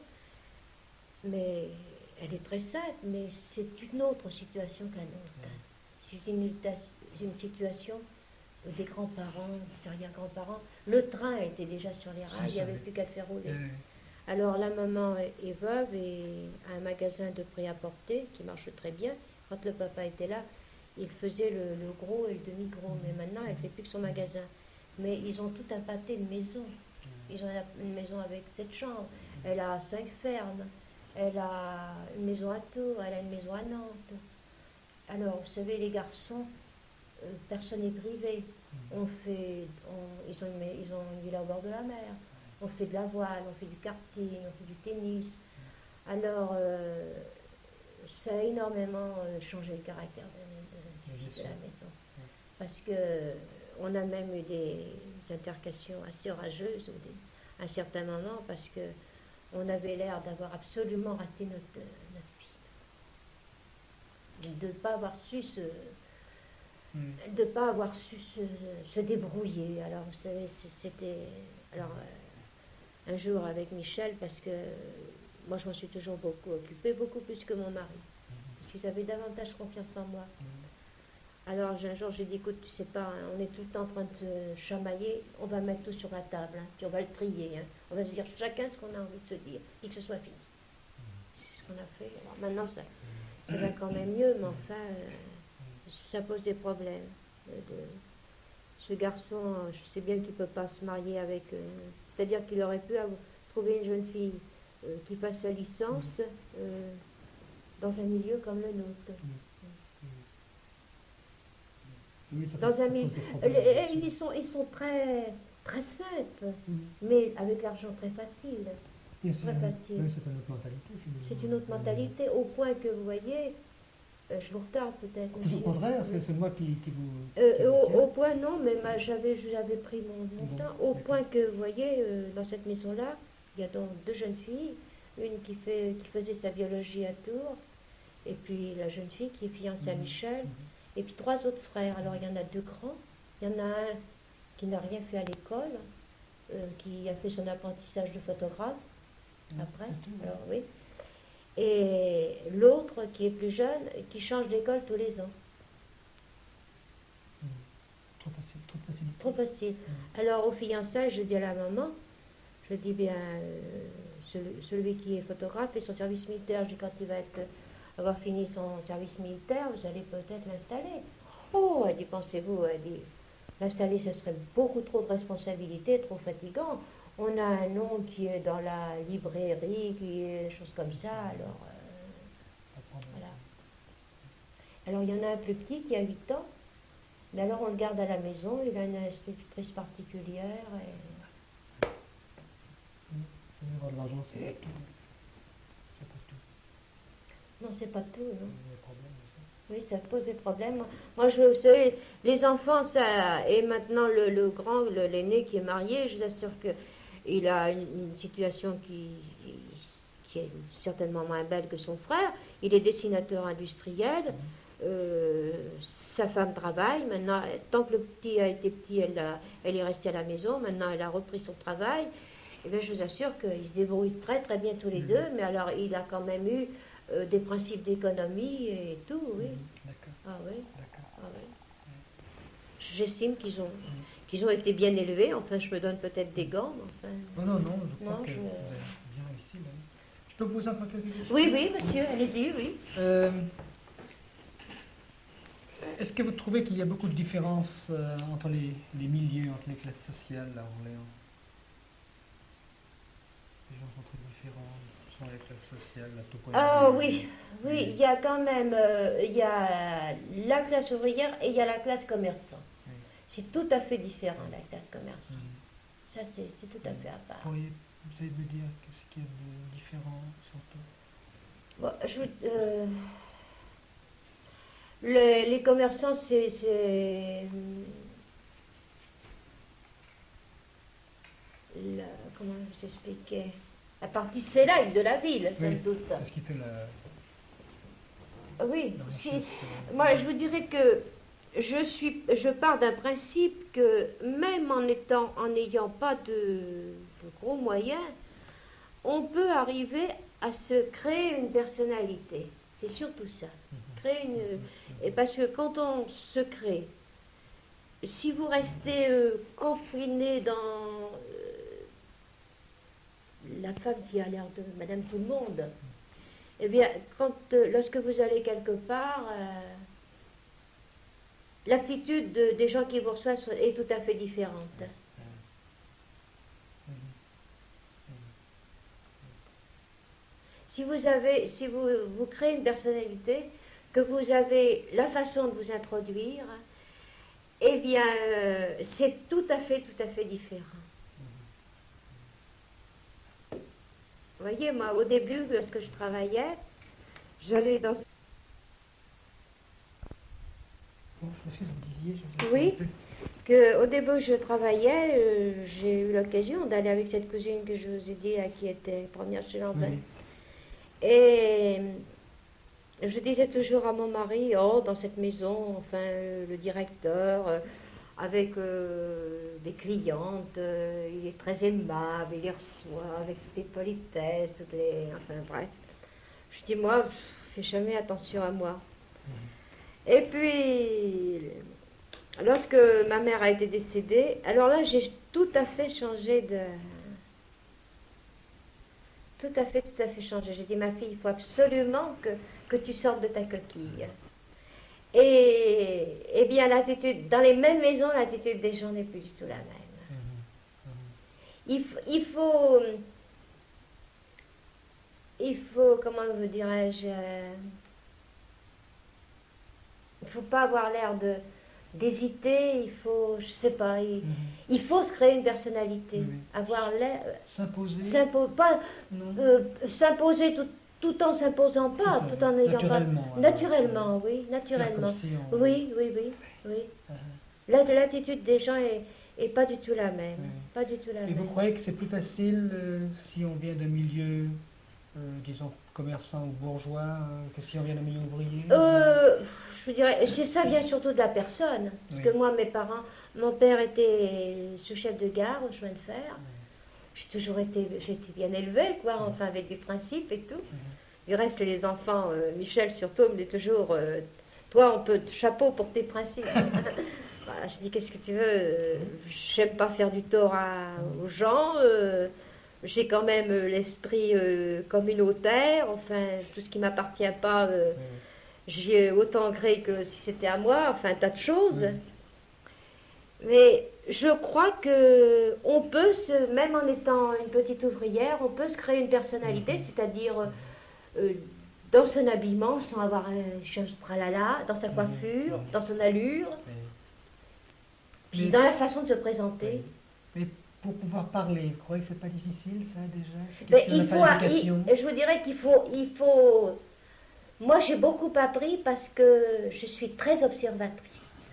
mais elle est très simple, mais c'est une autre situation qu'un autre. Mm. C'est une, une situation des grands-parents, des arrière-grands-parents. Le train était déjà sur les rails, il n'y avait plus qu'à le faire rouler. Mm. Alors, la maman est, est veuve et a un magasin de prêt-à-porter qui marche très bien. Quand le papa était là, il faisait le, le gros et le demi-gros, mais maintenant elle ne fait plus que son magasin. Mais ils ont tout un pâté de maisons. Ils ont une maison avec sept chambres, elle a cinq fermes, elle a une maison à Tours, elle a une maison à Nantes. Alors, vous savez, les garçons, euh, personne n'est privé. On fait, on, ils, ont une, ils ont une villa au bord de la mer, on fait de la voile, on fait du karting, on fait du tennis. Alors, euh, ça a énormément euh, changé le caractère de, de, de, de la maison. Parce que on a même eu des intercations assez orageuses à un certain moment, parce que on avait l'air d'avoir absolument raté notre, notre fille. De ne pas avoir su se, mm. de pas avoir su se, se débrouiller. Alors, vous savez, c'était... Alors, euh, un jour avec Michel, parce que moi, je m'en suis toujours beaucoup occupée, beaucoup plus que mon mari. Parce qu'ils avaient davantage confiance en moi. Mm. Alors, un jour, j'ai dit, écoute, tu sais pas, hein, on est tout le temps en train de se chamailler, on va mettre tout sur la table, hein, puis on va le trier. Hein, on va se dire chacun ce qu'on a envie de se dire, et que ce soit fini. Mm. C'est ce qu'on a fait. Alors, maintenant, ça, ça va quand même mieux, mais enfin, euh, ça pose des problèmes. De, de, ce garçon, je sais bien qu'il ne peut pas se marier avec... Euh, c'est-à-dire qu'il aurait pu avoir, trouver une jeune fille euh, qui fasse sa licence euh, dans un milieu comme le nôtre. Oui, dans un milieu... Les, ils, sont, ils sont très, très simples, mm. mais avec l'argent très facile. Et très facile. Oui, c'est une autre mentalité. C'est une autre mentalité, au point que vous voyez... Euh, je vous retarde peut-être. Au contraire, c'est moi qui, qui vous... Euh, qui au, vous au point, non, mais j'avais pris mon, mon bon, temps. Au point que, vous voyez, euh, dans cette maison-là, il y a donc deux jeunes filles. Une qui, fait, qui faisait sa biologie à Tours, et puis la jeune fille qui est fiancée mmh. à Michel, mmh. et puis trois autres frères. Alors, il y en a deux grands. Il y en a un qui n'a rien fait à l'école, euh, qui a fait son apprentissage de photographe, mmh. après. Alors, oui. Et l'autre qui est plus jeune, qui change d'école tous les ans. Mmh. Trop facile, trop facile. Trop facile. Mmh. Alors au fiançailles, je dis à la maman, je dis bien, euh, celui, celui qui est photographe fait son service militaire. Je dis quand il va être, avoir fini son service militaire, vous allez peut-être l'installer. Oh, elle dit, pensez-vous, elle dit, l'installer, ce serait beaucoup trop de responsabilité, trop fatigant. On a un nom qui est dans la librairie, qui est des choses comme ça, alors... Euh, voilà. Alors, il y en a un plus petit qui a huit ans, Mais alors on le garde à la maison, il a une institutrice particulière. Et... Avoir de l'argent, c'est pas tout. C'est pas tout. Non, c'est pas tout, non. Il y a des problèmes aussi. Oui, ça pose des problèmes. Moi, je vous savez, les enfants, ça, et maintenant le, le grand, le- l'aîné qui est marié, je vous assure que il a une, une situation qui, qui est certainement moins belle que son frère. Il est dessinateur industriel. Euh, sa femme travaille. Maintenant, tant que le petit a été petit, elle, a- elle est restée à la maison. Maintenant, elle a repris son travail. Et bien, je vous assure qu'ils se débrouillent très très bien tous les Mhm. deux. Mais alors, il a quand même eu euh, des principes d'économie et tout, oui. Mhm. D'accord, Ah oui, d'accord. ah oui. J'estime qu'ils ont, qu'ils ont été bien élevés. Enfin, je me donne peut-être des gants, mais enfin... Non, non, non, je crois Non, que je- vous avez bien réussi. Là. Je peux vous poser encore quelques questions? Oui, oui, monsieur, allez-y, oui. Euh, Est-ce que vous trouvez qu'il y a beaucoup de différences euh, entre les, les milieux, entre les classes sociales à Orléans? Les gens sont très différents, selon les classes sociales, la topographie. Ah oui, oui, il y a quand même, euh, il y a la classe ouvrière et il y a la classe commerçante. Oui. C'est tout à fait différent, la classe commerçante. Mhm. Ça, c'est c'est tout à fait à part. Pourriez vous allez me dire qu'est-ce qu'il y a de différent surtout? Bon, je, euh, le- les commerçants, c'est... c'est, la- comment vous expliquer? La partie célèbre de la ville, sans Oui, doute. c'est ce qui fait la, Oui, la si, richesse, euh, moi je vous dirais que je suis, je pars d'un principe que même en étant, en n'ayant pas de, de gros moyens, on peut arriver à se créer une personnalité. C'est surtout ça. Créer une, et parce que quand on se crée, si vous restez euh, confiné dans euh, la femme qui a l'air de Madame Tout le Monde, eh bien, quand, euh, lorsque vous allez quelque part, euh, l'attitude de- des gens qui vous reçoivent est tout à fait différente. Si vous avez, si vous, vous créez une personnalité, que vous avez la façon de vous introduire, eh bien, euh, c'est tout à fait, tout à fait différent. Vous voyez, moi, au début, lorsque je travaillais, j'allais dans... Bon, je sais ce que vous disiez, je vous ai Oui. interrompu. Que, au début où je travaillais, euh, j'ai eu l'occasion d'aller avec cette cousine que je vous ai dit, là, qui était première chez Lambin. Oui. Et je disais toujours à mon mari, oh, dans cette maison, enfin, euh, le directeur, euh, avec euh, des clientes, euh, il est très aimable, il les reçoit avec toutes les politesses, toutes les... Enfin, bref. Je dis, moi, je fais jamais attention à moi. Et puis, lorsque ma mère a été décédée, alors là, j'ai tout à fait changé de... Tout à fait, tout à fait changé. J'ai dit, ma fille, il faut absolument que, que tu sortes de ta coquille. Et, eh bien, l'attitude, dans les mêmes maisons, l'attitude des gens n'est plus du tout la même. Il, f- il faut... Il faut, comment vous dirais-je... euh, il ne faut pas avoir l'air de d'hésiter, il faut, je sais pas, il, Mhm. il faut se créer une personnalité, Oui. avoir l'air, S'imposer? s'impo- pas Non. euh, s'imposer tout, tout en s'imposant pas, Tout à tout en fait. n'ayant pas, Naturellement, alors. naturellement, oui, naturellement, Faire comme si on- oui, oui, oui, oui. Ah, Là, de l'attitude des gens est, est pas du tout la même, Oui. pas du tout la Et même. vous croyez que c'est plus facile euh, si on vient d'un milieu, euh, disons, commerçant ou bourgeois, euh, que si on vient d'un milieu ouvrier? Euh, je vous dirais, c'est ça vient surtout de la personne. Parce Oui. que moi, mes parents, mon père était sous-chef de gare au chemin de fer. J'ai toujours été, j'ai été bien élevée, quoi, enfin avec des principes et tout. Du reste, les enfants, euh, Michel surtout, me dit toujours, euh, toi, on peut, chapeau pour tes principes. Voilà, je dis, qu'est-ce que tu veux, euh, j'aime pas faire du tort à- aux gens. euh, j'ai quand même euh, l'esprit euh, communautaire, enfin, tout ce qui m'appartient pas, euh, Oui. j'y ai autant gré que si c'était à moi, enfin un tas de choses. Oui. Mais je crois que on peut, se, même en étant une petite ouvrière, on peut se créer une personnalité, Mhm. c'est-à-dire euh, euh, dans son habillement, sans avoir un chose tralala, dans sa Mhm. coiffure, Mhm. dans son allure. Oui. puis Mais- dans la façon de se présenter. Oui. Mais pour pouvoir parler, vous croyez que c'est pas difficile ça déjà? C'est Mais question de il faut, pas d'éducation. il- je vous dirais qu'il faut, il faut. Moi, j'ai beaucoup appris parce que je suis très observatrice.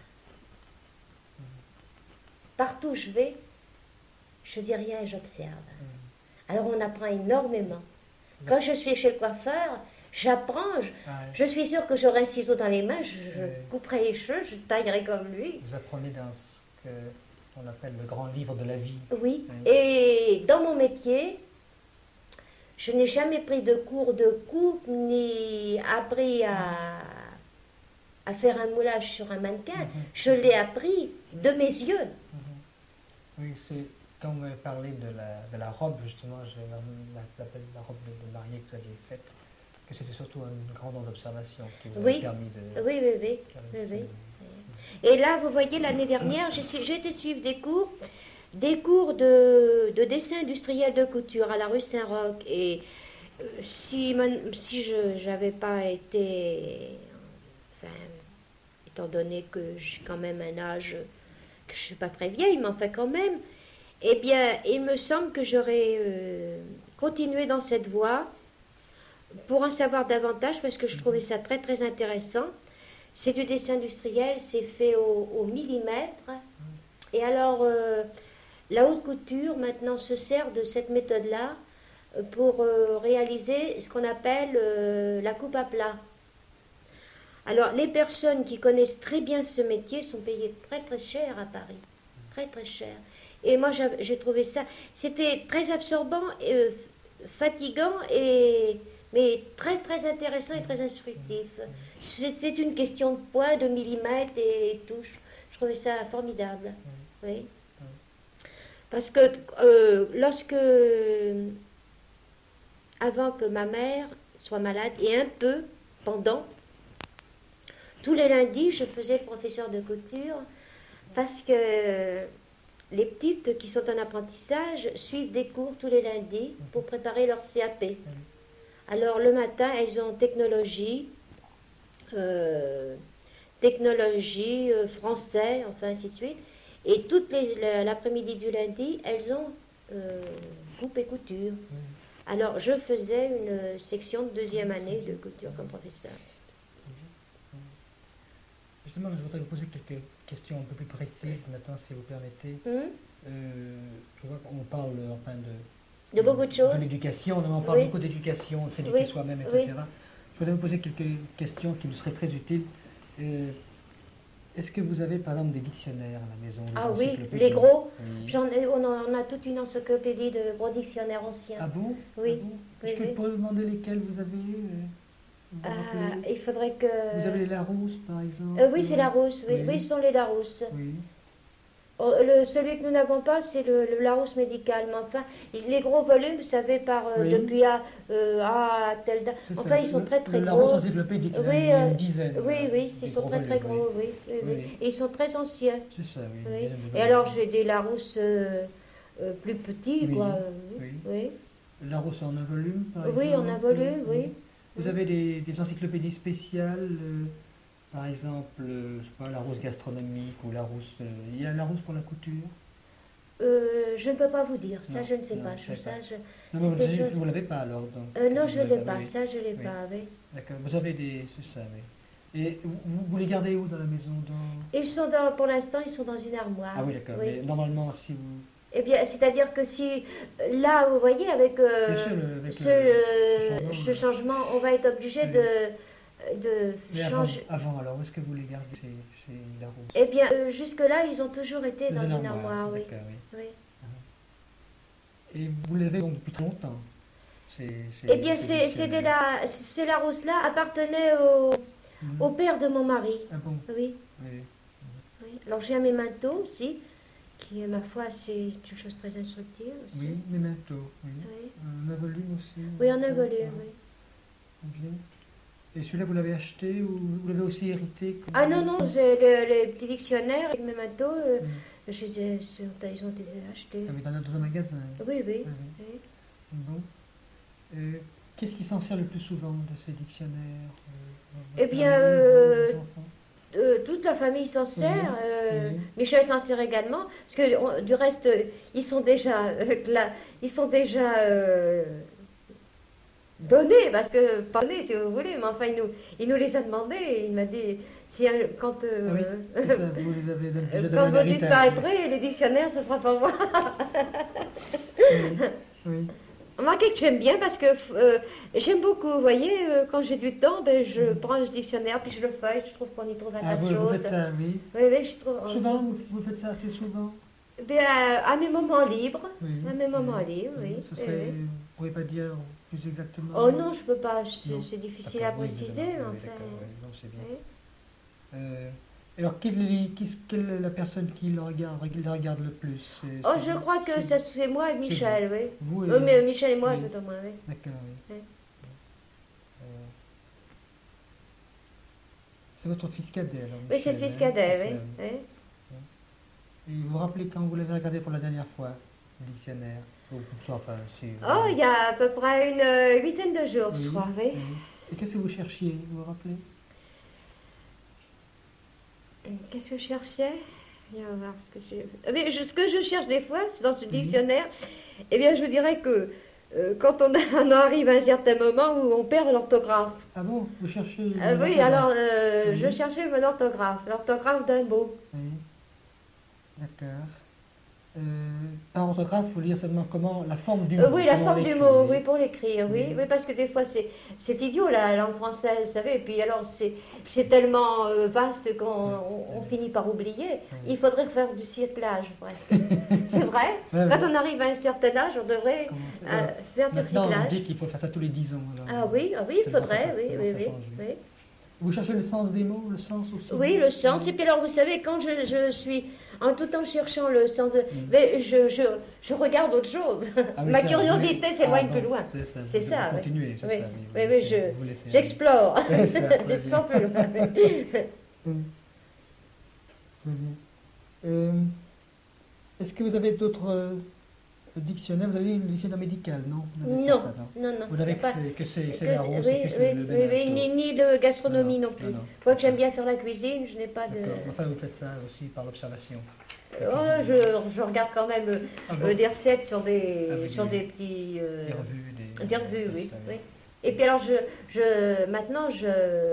Partout où je vais, je dis rien et j'observe. Alors on apprend énormément. Quand je suis chez le coiffeur, j'apprends. Je, Ah, je suis sûre que j'aurai un ciseau dans les mains, je, je Oui. couperai les cheveux, je taillerai comme lui. vous apprenez dans ce qu'on appelle le grand livre de la vie. Oui. Oui. Et dans mon métier, je n'ai jamais pris de cours de coupe ni appris à, à faire un moulage sur un mannequin. Mhm. Je l'ai appris de mes yeux. Oui, c'est quand vous m'avez parlé de la, de la robe, justement, je la, la, la robe de, de mariée que vous aviez faite, que c'était surtout une grande observation qui vous Oui. a permis de... Oui, oui, oui. oui, oui. Et là, vous voyez, l'année dernière, j'ai su- j'ai été suivre des cours, des cours de, de dessin industriel de couture à la rue Saint-Roch. Et euh, si, mon- si je n'avais pas été, enfin, étant donné que j'ai quand même un âge, que je ne suis pas très vieille, mais enfin quand même, eh bien, il me semble que j'aurais euh, continué dans cette voie pour en savoir davantage, parce que je trouvais ça très très intéressant. C'est du dessin industriel, c'est fait au, au millimètre. Et alors, euh, la haute couture maintenant se sert de cette méthode-là euh, pour euh, réaliser ce qu'on appelle euh, la coupe à plat. Alors, les personnes qui connaissent très bien ce métier sont payées très très cher à Paris. Très très cher. Et moi, j'av- j'ai trouvé ça, c'était très absorbant, euh, fatigant, et, mais très très intéressant et très instructif. C'est c'est une question de poids, de millimètres et touches. Je trouvais ça formidable. Oui. Parce que euh, lorsque, avant que ma mère soit malade, et un peu pendant, tous les lundis, je faisais le professeur de couture, parce que les petites qui sont en apprentissage suivent des cours tous les lundis pour préparer leur C A P. Alors le matin, elles ont technologie, euh, technologie, euh, français, enfin ainsi de suite. Et toutes les la- l'après-midi du lundi, elles ont euh, coupe et couture. Alors je faisais une section de deuxième année de couture comme professeur. Justement, je voudrais vous poser quelques questions un peu plus précises maintenant, si vous permettez. Hum Euh, je vois qu'on parle enfin de... De beaucoup de choses. De l'éducation, on parle Oui. beaucoup d'éducation, de s'éduquer Oui, soi-même, et oui. cetera. Je voudrais vous poser quelques questions qui nous seraient très utiles. Euh, Est-ce que vous avez par exemple des dictionnaires à la maison? des Ah oui, encyclopédies? les gros. Oui. J'en ai, on, a, on a toute une encyclopédie de gros dictionnaires anciens. Ah bon? Oui. Ah bon? Oui, Est-ce que oui. je pourrais vous demander lesquels vous avez euh, vous vous Ah, rappelez il faudrait que... Vous avez les Larousse par exemple? Euh, oui, c'est Larousse. Oui, Oui. oui, ce sont les Larousse. Oui. Oh, le- celui que nous n'avons pas, c'est le, le Larousse médical. Mais enfin, il- les gros volumes, vous savez, par euh, Oui. depuis à, euh, à telle date. C'est Enfin, ça. ils sont Le- très très le gros. Larousse encyclopédique, il y en a- Oui, il y en a euh, une dizaine. oui, là, oui, des ils sont gros très très volumes, gros, oui. oui, oui. Oui. Et ils sont très anciens. C'est ça, oui. une Oui. dizaine de Et volumes. alors, j'ai des Larousse euh, euh, plus petits, Oui, quoi. euh, oui. oui. Larousse en un volume, par Oui, exemple? en un volume, oui. Vous avez des, des encyclopédies spéciales, euh, par exemple, euh, je sais pas, Larousse gastronomique ou Larousse... euh, il y a Larousse pour la couture? Euh, je ne peux pas vous dire, ça Non, je ne sais non, pas. je Je, sais ça, pas. je- Non, non, c'est vous quelque chose- ne l'avez pas alors donc. Euh, non, Vous je ne l'avez- l'ai pas, oui. ça je ne l'ai Oui. pas, oui. D'accord, vous avez des... c'est ça, oui. Et vous, vous les gardez où dans la maison dans... Ils sont dans, pour l'instant, ils sont dans une armoire. Ah oui, d'accord. Oui. Mais normalement, si vous... Eh bien, c'est-à-dire que si, là, vous voyez, avec, euh, Bien sûr, le- avec ce, le- euh, le changement, ce euh, changement, on va être obligé oui. de, de Mais avant, changer. avant, alors, où est-ce que vous les gardez, ces, ces Larousse? Eh bien, euh, jusque-là, ils ont toujours été dans Dans une armoire, oui. D'accord, oui. oui. Et vous les avez donc depuis très longtemps? ces- ces- Eh bien, ces c'est c'est de dictionnaires. la, ces Larousse-là appartenait au, Mhm. au père de mon mari. Ah bon? Oui, Oui. oui. Alors, j'ai un mémento aussi, qui, ma foi, c'est une chose très instructive aussi. Oui, Memento, oui. Oui. Un volume aussi? Oui, en un Ah, volume, ah, oui. bien. Et celui-là, vous l'avez acheté ou vous l'avez aussi hérité comme- Ah non, non, j'ai le- les petits dictionnaires, les mémentos, euh, Mhm. je les ai- ils ont été achetés. Ah, mais dans un- dans un magasin? Oui, oui. Ah, oui. oui. Bon. Euh, Qu'est-ce qui s'en sert le plus souvent de ces dictionnaires? euh, Eh votre bien, mari, euh, vos enfants? Euh, toute la famille s'en sert. Oui, euh, oui. Michel s'en sert également. Parce que on- du reste, euh, ils sont déjà, euh, là, ils sont déjà euh, donnés, parce que pas donnés si vous voulez, mais enfin il nous, il nous les a demandés. Et il m'a dit si un- quand euh, Ah oui, c'est ça, vous les avez déjà euh, donné quand en vous héritage. disparaîtrez, les dictionnaires, ce sera pas moi. Oui, oui. Remarquez que j'aime bien parce que euh, j'aime beaucoup, vous voyez, euh, quand j'ai du temps, ben, je prends ce dictionnaire puis je le feuille, je trouve qu'on y trouve un Ah, tas vous, de vous choses. faites ça, oui. Oui, oui, je trouve. Souvent, vous, vous faites ça assez souvent. Ben, à, à mes moments libres, Oui. à mes moments oui. libres, oui. Ce oui, serait, oui. vous ne pourrez pas dire plus exactement. Oh non, je peux pas, c'est Non. c'est difficile à D'accord, oui, préciser, évidemment, oui, enfin. d'accord, oui, non, c'est bien. Oui. Euh, alors, quelle est, qui- quelle est la personne qui le regarde, qui le regarde le plus? C'est- Oh, c'est je vous crois que C'est ça vous c'est moi et Michel, oui. Vous et- Oh, mais Michel et moi, oui. tout au moins, oui. D'accord, oui. Oui. Euh, c'est votre fils cadet, alors? Oui, c'est le Michel, fils hein, cadet, c'est oui. ça. oui. Et vous vous rappelez quand vous l'avez regardé pour la dernière fois, le dictionnaire? Ou, enfin, si, Oh, il y a à peu près une euh, huitaine de jours, je Oui, crois, oui. oui. Et qu'est-ce que vous cherchiez, vous vous rappelez? Qu'est-ce que je cherchais? Viens voir ce que je... Eh bien, je- ce que je cherche des fois, c'est dans ce Mhm. dictionnaire, eh bien, je vous dirais que euh, quand on, a- on arrive à un certain moment où on perd l'orthographe. Ah bon, vous cherchez... Euh, oui, l'orthographe. alors, euh, Oui. je cherchais mon orthographe, l'orthographe d'un mot. Oui, d'accord. Euh, par orthographe, vous dire seulement comment, la forme du mot. Euh, oui, la comment forme du l'écrire, mot, oui, pour l'écrire, oui. Oui. Oui, parce que des fois, c'est c'est idiot, la langue française, vous savez, et puis alors, c'est c'est tellement euh, vaste qu'on on- on finit par oublier. Oui. Il faudrait faire du circlage, presque. C'est vrai. Ouais, Quand ouais. on arrive à un certain âge, on devrait Comment ça- euh, voilà. faire du Maintenant, on recyclage. dit qu'il faut faire ça tous les dix ans. alors, Ah oui, ah oui, il tellement faudrait, ça- oui, tellement oui, ça oui, change, oui. oui. Vous cherchez le sens des mots, le sens aussi? Oui, le sens. Et puis alors, vous savez, quand je, je suis, en tout en cherchant le sens de... Mais je, je, je regarde autre chose. Ah oui, Ma ça, curiosité oui. s'éloigne Ah, plus bon, loin. c'est ça, C'est vous- ça, vous oui. continuez, c'est Oui, ça, oui, vous oui, laissez- je- vous laissez- J'explore. C'est ça, très J'explore bien. plus loin. Oui. Très bien. Euh, Est-ce que vous avez d'autres euh, dictionnaires? Vous avez un dictionnaire médical, non? Vous n'avez pas Non, ça, non, non. Vous n'avez Pas- que c'est- que c'est c'est que- la rose, oui, c'est plus oui, le- le oui, oui, Benetto. ni, ni de gastronomie Non, non, plus. non, non. Quoique j'aime bien faire la cuisine, je n'ai pas de... D'accord. Enfin, vous faites ça aussi par l'observation. Oh, je, je regarde quand même euh, Ah bon? euh, des recettes sur des, Avec sur des- des petits... euh, Des revues, des... Des revues, oui, ça, oui. Et puis alors, je, je, maintenant, je,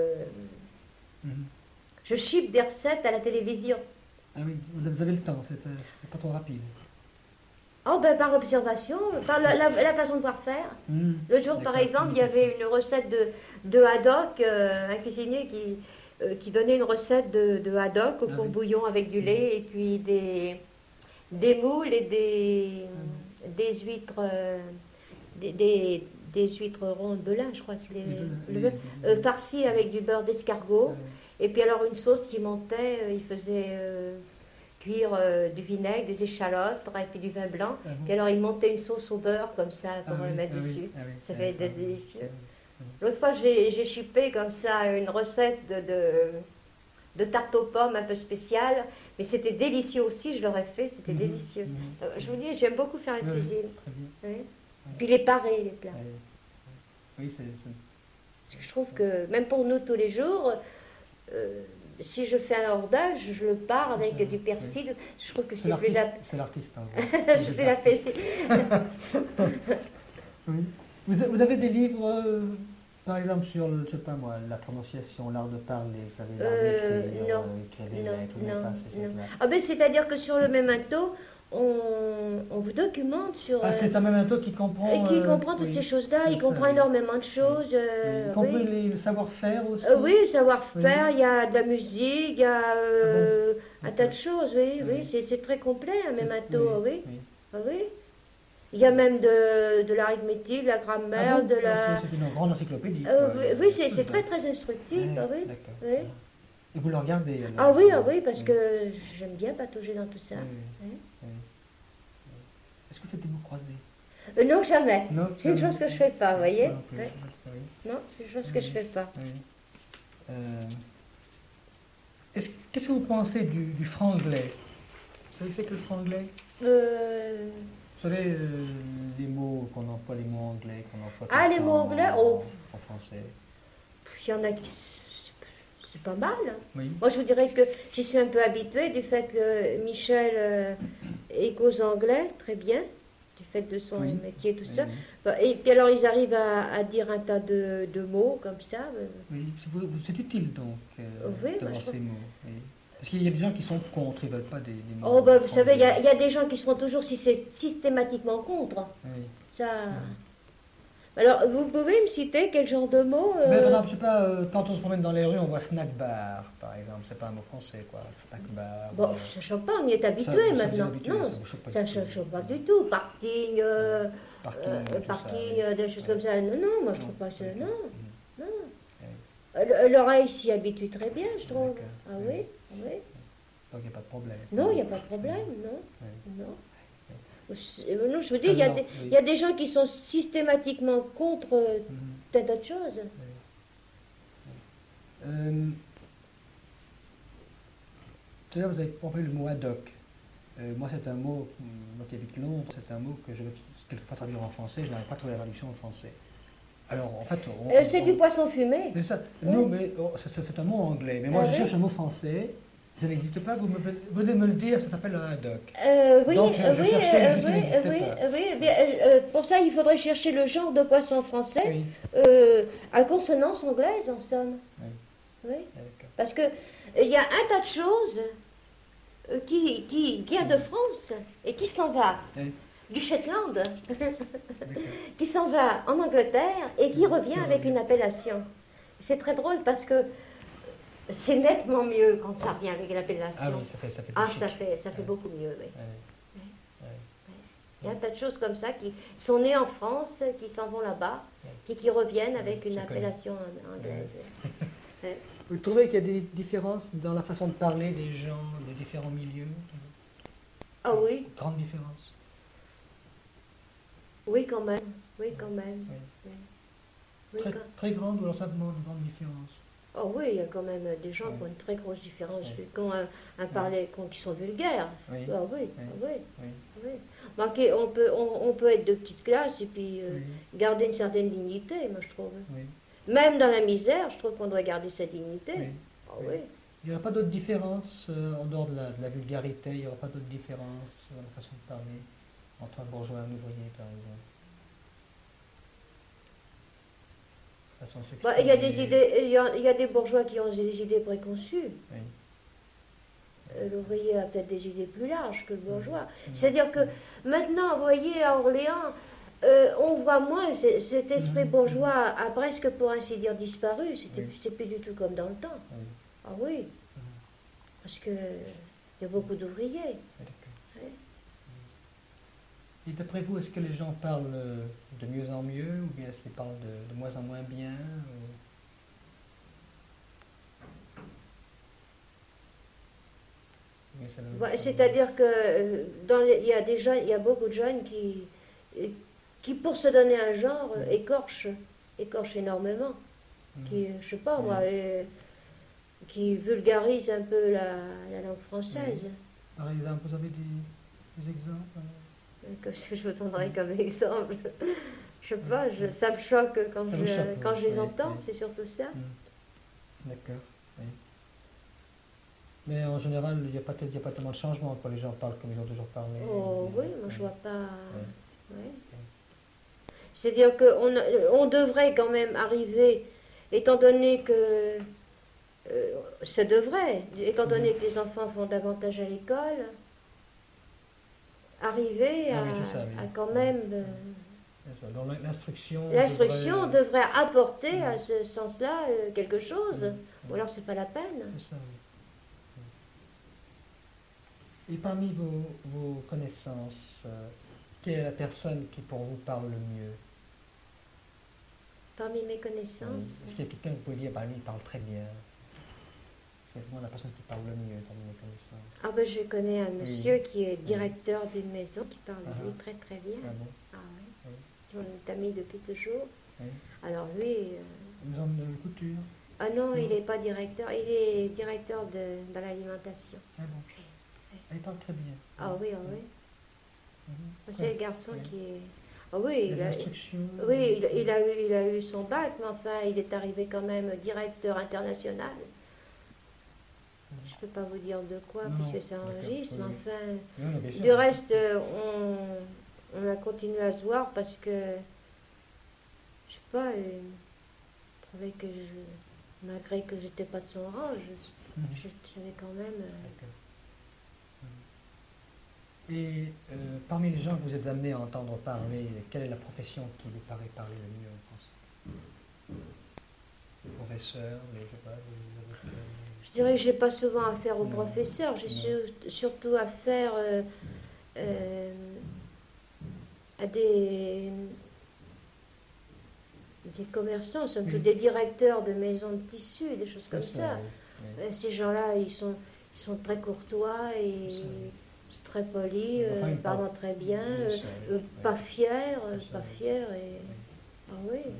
Mhm. je chipe des recettes à la télévision. Ah oui, vous avez vous avez le temps, c'est euh, c'est pas trop rapide. Oh, ben par observation, par la, la- la façon de voir faire. Mhm. L'autre jour, par D'accord. exemple, il y avait une recette de, de haddock, euh, un cuisinier qui, euh, qui donnait une recette de, de haddock au Ah court oui. bouillon avec du lait et puis des, des moules et des, des huîtres, euh, des, des, des huîtres rondes belin, je crois que c'est les, Les belins, le- oui, euh, oui. farcies avec du beurre d'escargot. Euh, Et puis alors une sauce qui montait, euh, il faisait euh, cuire euh, du vinaigre, des échalotes, et puis du vin blanc. Ah bon? Puis alors il montait une sauce au beurre comme ça pour ah le oui, mettre ah oui, dessus. ah oui, Ça ah fait oui, des ah oui, délicieux. ah oui. L'autre fois j'ai j'ai chipé comme ça une recette de, de, de tarte aux pommes un peu spéciale, mais c'était délicieux aussi, je l'aurais fait, c'était Mhm, délicieux. mhm. Euh, je vous dis, j'aime beaucoup faire la Oui, oui, cuisine. très bien. Oui. Puis les parés, les plats. Ouais. Oui, c'est... c'est- Parce que je trouve que même pour nous tous les jours, euh, si je fais un hordage, je le pars avec Oui. du persil. Je trouve que C'est c'est plus... l'artiste, app- c'est l'artiste en vous. je C'est fais la l'artiste. fête. Oui. Vous, a- vous avez des livres, euh, par exemple, sur, le- je sais pas moi, la prononciation, l'art de parler, vous savez, l'art Euh, d'écrire, non, euh, écrire des non, lettres, vous n'avez non, pas ces non. choses-là. Ah ben c'est-à-dire que sur le memento, on, on vous documente sur... Ah, euh, c'est un memento qui comprend... et qui euh, comprend toutes oui, ces choses-là, c'est il ça, comprend oui. énormément de choses. Oui. euh, Y compris oui. les- le savoir-faire aussi. Euh, oui, savoir-faire, Oui. il y a de la musique, il y a euh, Ah bon un tas de choses, oui, oui, Oui. c'est c'est très complet, un C'est- memento, oui. oui. Ah oui. Il y a même de, de l'arithmétique, de la Ah grammaire, bon de Ah, la... c'est- C'est une grande encyclopédie. Euh, quoi. oui, oui, c'est c'est D'accord. très très instructif, Oui, ah oui. D'accord. Oui. Et vous le regardez alors? Ah oui, ah oui, parce que j'aime bien patauger dans tout ça. Oui, Oui. oui. Est-ce que vous faites des mots croisés? Euh, non, jamais. Non, C'est une jamais. chose que je fais pas, vous voyez. Non plus, Oui. oui. Non, c'est une chose que je fais pas. Oui. Euh, est-ce- Qu'est-ce que vous pensez du, du franglais? Vous savez c'est que le franglais? Euh... Vous savez, euh, les mots qu'on emploie, les mots anglais qu'on emploie tout Ah, le les temps mots anglais, oh. en français. Il y en a qui... c'est pas mal. Oui. Moi, je vous dirais que j'y suis un peu habituée du fait que Michel euh, est cause anglais, très bien, du fait de son Oui. métier, tout Oui, ça. oui. Bah, et puis alors, ils arrivent à, à dire un tas de, de mots comme ça. euh. Oui, c'est vous- c'est utile donc euh, Oui, moi, d'avoir je trouve- ces mots. Oui. Parce qu'il y a des gens qui sont contre, ils ne veulent pas des, des mots. Oh, bah, vous étrangers. savez, il y, a- il y a des gens qui seront toujours systé- systématiquement contre. Oui. Ça. Alors, vous pouvez me citer quel genre de mots euh, Mais par exemple, je sais pas, euh, quand on se promène dans les rues, on voit snack bar, par exemple. C'est pas un mot français, quoi. Snack bar. Bon, euh, ça ne choque pas, on y est habitué ça, ça, maintenant. vous êtes habitué, Non, ça vous choque pas ça ne du tout. choque pas du tout. Parking, euh, Parking, euh, tout ça, parking oui. euh, des choses Ouais. comme ça. Non, non, moi je Non, trouve pas que pas c'est. du Non, tout. Mhm. non. Oui. Euh, L'oreille s'y habitue très bien, je trouve. D'accord. Ah Oui. oui, oui. Donc il n'y a pas de problème. Non, il n'y a pas de problème, non. Oui. Non. C'est- euh, non, je vous dis, il y, a Alors, des- oui. il y a des gens qui sont systématiquement contre euh, Mhm. tas d'autres choses. Euh, tout à l'heure, vous avez compris le mot ad hoc. Euh, moi, c'est un mot, hum, moi qui habite Londres, c'est un mot que je veux quelquefois traduire en français, je n'arrive pas à trouver la traduction en français. Alors, en fait, on, Euh, c'est on- du poisson fumé. c'est ça. Oui. Non, mais oh, c'est- c'est c'est un mot anglais. Mais moi, Ah je oui. cherche un mot français. Ça n'existe pas. Vous me, venez me le dire. Ça s'appelle un ad hoc. Euh, oui, Donc, je- euh, je oui, cherchais, euh, juste, il oui, n'existait euh, oui, pas. euh, oui, eh bien, euh, euh, pour ça, il faudrait chercher le genre de poisson français Oui. euh, à consonance anglaise, en somme. Oui. Oui. D'accord. Parce que euh, il y a un tas de choses euh, qui, qui, qui vient de France et qui s'en va Oui. du Shetland, D'accord. qui s'en va en Angleterre et qui revient Qui avec revient. une appellation. C'est très drôle parce que c'est nettement mieux quand ça revient avec l'appellation. Ah oui, ça fait, ça fait Ah, plus ça chic. fait, ça fait Ouais. beaucoup mieux, oui. Ouais. Ouais. Il y a un tas de choses comme ça qui sont nées en France, qui s'en vont là-bas, puis qui reviennent avec une c'est connu. appellation an- anglaise. Ouais. Vous trouvez qu'il y a des différences dans la façon de parler des gens de différents milieux? Ah oui, Grande différence. oui quand même, oui quand même. Oui. Oui. Oui, Très, quand- très grande ou alors simplement une grande différence? Oh oui, il y a quand même des gens Oui. qui ont une très grosse différence, Oui. qui ont un, un parler, qui ont- qui sont vulgaires. Oui. Ah oui, Oui. ah oui, Oui. oui. Manquer- on, peut, on, on peut être de petite classe et puis euh, Oui. garder une certaine dignité, moi je trouve. Oui. Même dans la misère, je trouve qu'on doit garder sa dignité. Oui. Ah Oui. oui. Il n'y aura pas d'autres différences euh, en dehors de la, de la vulgarité, il n'y aura pas d'autres différences dans la façon de parler entre un bourgeois et un ouvrier, par exemple. Façon de Bah, il y a des s'exprimer. idées, il y a, il y a des bourgeois qui ont des idées préconçues. Oui. Euh, L'ouvrier a peut-être des idées plus larges que le bourgeois. Mhm. C'est-à-dire que maintenant, vous voyez, à Orléans, euh, on voit moins ce- cet esprit Mhm. bourgeois a presque, pour ainsi dire, disparu. C'était- Oui. C'est plus du tout comme dans le temps. Oui. Ah oui, Mhm. parce que il y a beaucoup d'ouvriers. Oui, d'accord. Oui. Et d'après vous, est-ce que les gens parlent euh, de mieux en mieux, ou bien est-ce qu'ils parlent de, de moins en moins bien ou- ou bien c'est la même Ouais, chose? C'est-à-dire que euh, dans les- il y a des jeunes, il y a beaucoup de jeunes qui, euh, qui pour se donner un genre, euh, Mhm. écorchent, écorchent énormément. Mhm. Qui, je sais pas moi, Mhm. euh, qui vulgarisent un peu la, la langue française. Par exemple, vous avez des, des exemples euh Euh, Qu'est-ce que je vous donnerais comme exemple? Je sais pas, je- ça me choque quand Ça vous je, choque, quand oui, je les oui, entends, oui. c'est surtout ça. Hmm. D'accord, oui. Mais en général, il n'y a, pas t- il y a pas tellement de changement, quoi. Les gens parlent comme ils ont toujours parlé. Oh Euh, oui, moi je vois pas. Oui. Ouais. C'est-à-dire qu'on on devrait quand même arriver, étant donné que euh, ça devrait, étant donné Mhm. que les enfants vont davantage à l'école, arriver Ah à, oui, c'est ça, oui. à quand même. euh, Bien sûr. Donc l'instruction. L'instruction devrait- devrait apporter Mhm. à ce sens-là euh, quelque chose, Mhm. ou alors c'est pas la peine. C'est ça, oui. Et parmi vos, vos connaissances, euh, quelle est la personne qui pour vous parle le mieux? Parmi mes connaissances. Est-ce qu'il y a quelqu'un que vous pouvez dire, bah lui il parle très bien? C'est vraiment la personne qui parle le mieux parmi mes connaissances. Ah ben je connais un Oui. monsieur qui est directeur d'une maison qui parle Ah lui ah. très très bien. Ah bon? Ah oui. Oui. On est amis depuis toujours. Oui. Alors lui, euh, Une zone de couture? ah non, Non. il n'est pas directeur, il est directeur de, dans l'alimentation. Ah bon? Elle parle très bien. Ah oui, ah oui. Mhm. C'est le garçon Oui. qui est. Ah oui, Il il y a a, des instructions. oui, il, il a eu, il a eu son bac, mais enfin, il est arrivé quand même directeur international. je ne peux pas vous dire de quoi, non, puisque ça enregistre, mais oui. enfin, Oui, non, bien sûr. du reste, on, on a continué à se voir parce que, je sais pas, euh, je trouvais que je, malgré que j'étais pas de son rang, je, Mhm. je- j'avais quand même... euh, D'accord. Et euh, parmi les gens que vous êtes amenés à entendre parler, quelle est la profession qui vous paraît parler le mieux en France? Les professeurs, les, je sais pas, les avocats, les- Je dirais que j'ai pas souvent affaire aux Non. professeurs, j'ai Non. sur- surtout affaire euh, euh, à des, des commerçants, somme toute, Oui. des directeurs de maisons de tissus, des choses comme C'est ça. oui, oui. Euh, Ces gens-là, ils sont, ils sont très courtois et Ça. très polis, Enfin, euh, ils parlent- parlant très bien, Oui, euh, ça, euh, oui. pas fiers, euh, Ça, pas oui. fiers et... Oui. Ah oui. Oui.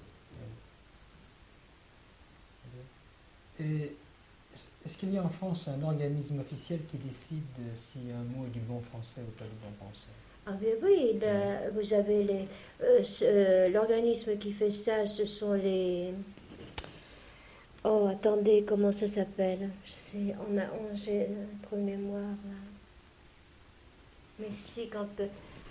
Oui. Et est-ce qu'il y a en France un organisme officiel qui décide si un mot est du bon français ou pas du bon français? Ah ben oui, là, vous avez les, euh, ce- euh, l'organisme qui fait ça, ce sont les... Oh, attendez, comment ça s'appelle? Je sais, on a, on, j'ai un trou de mémoire là. Mais si, quand... euh,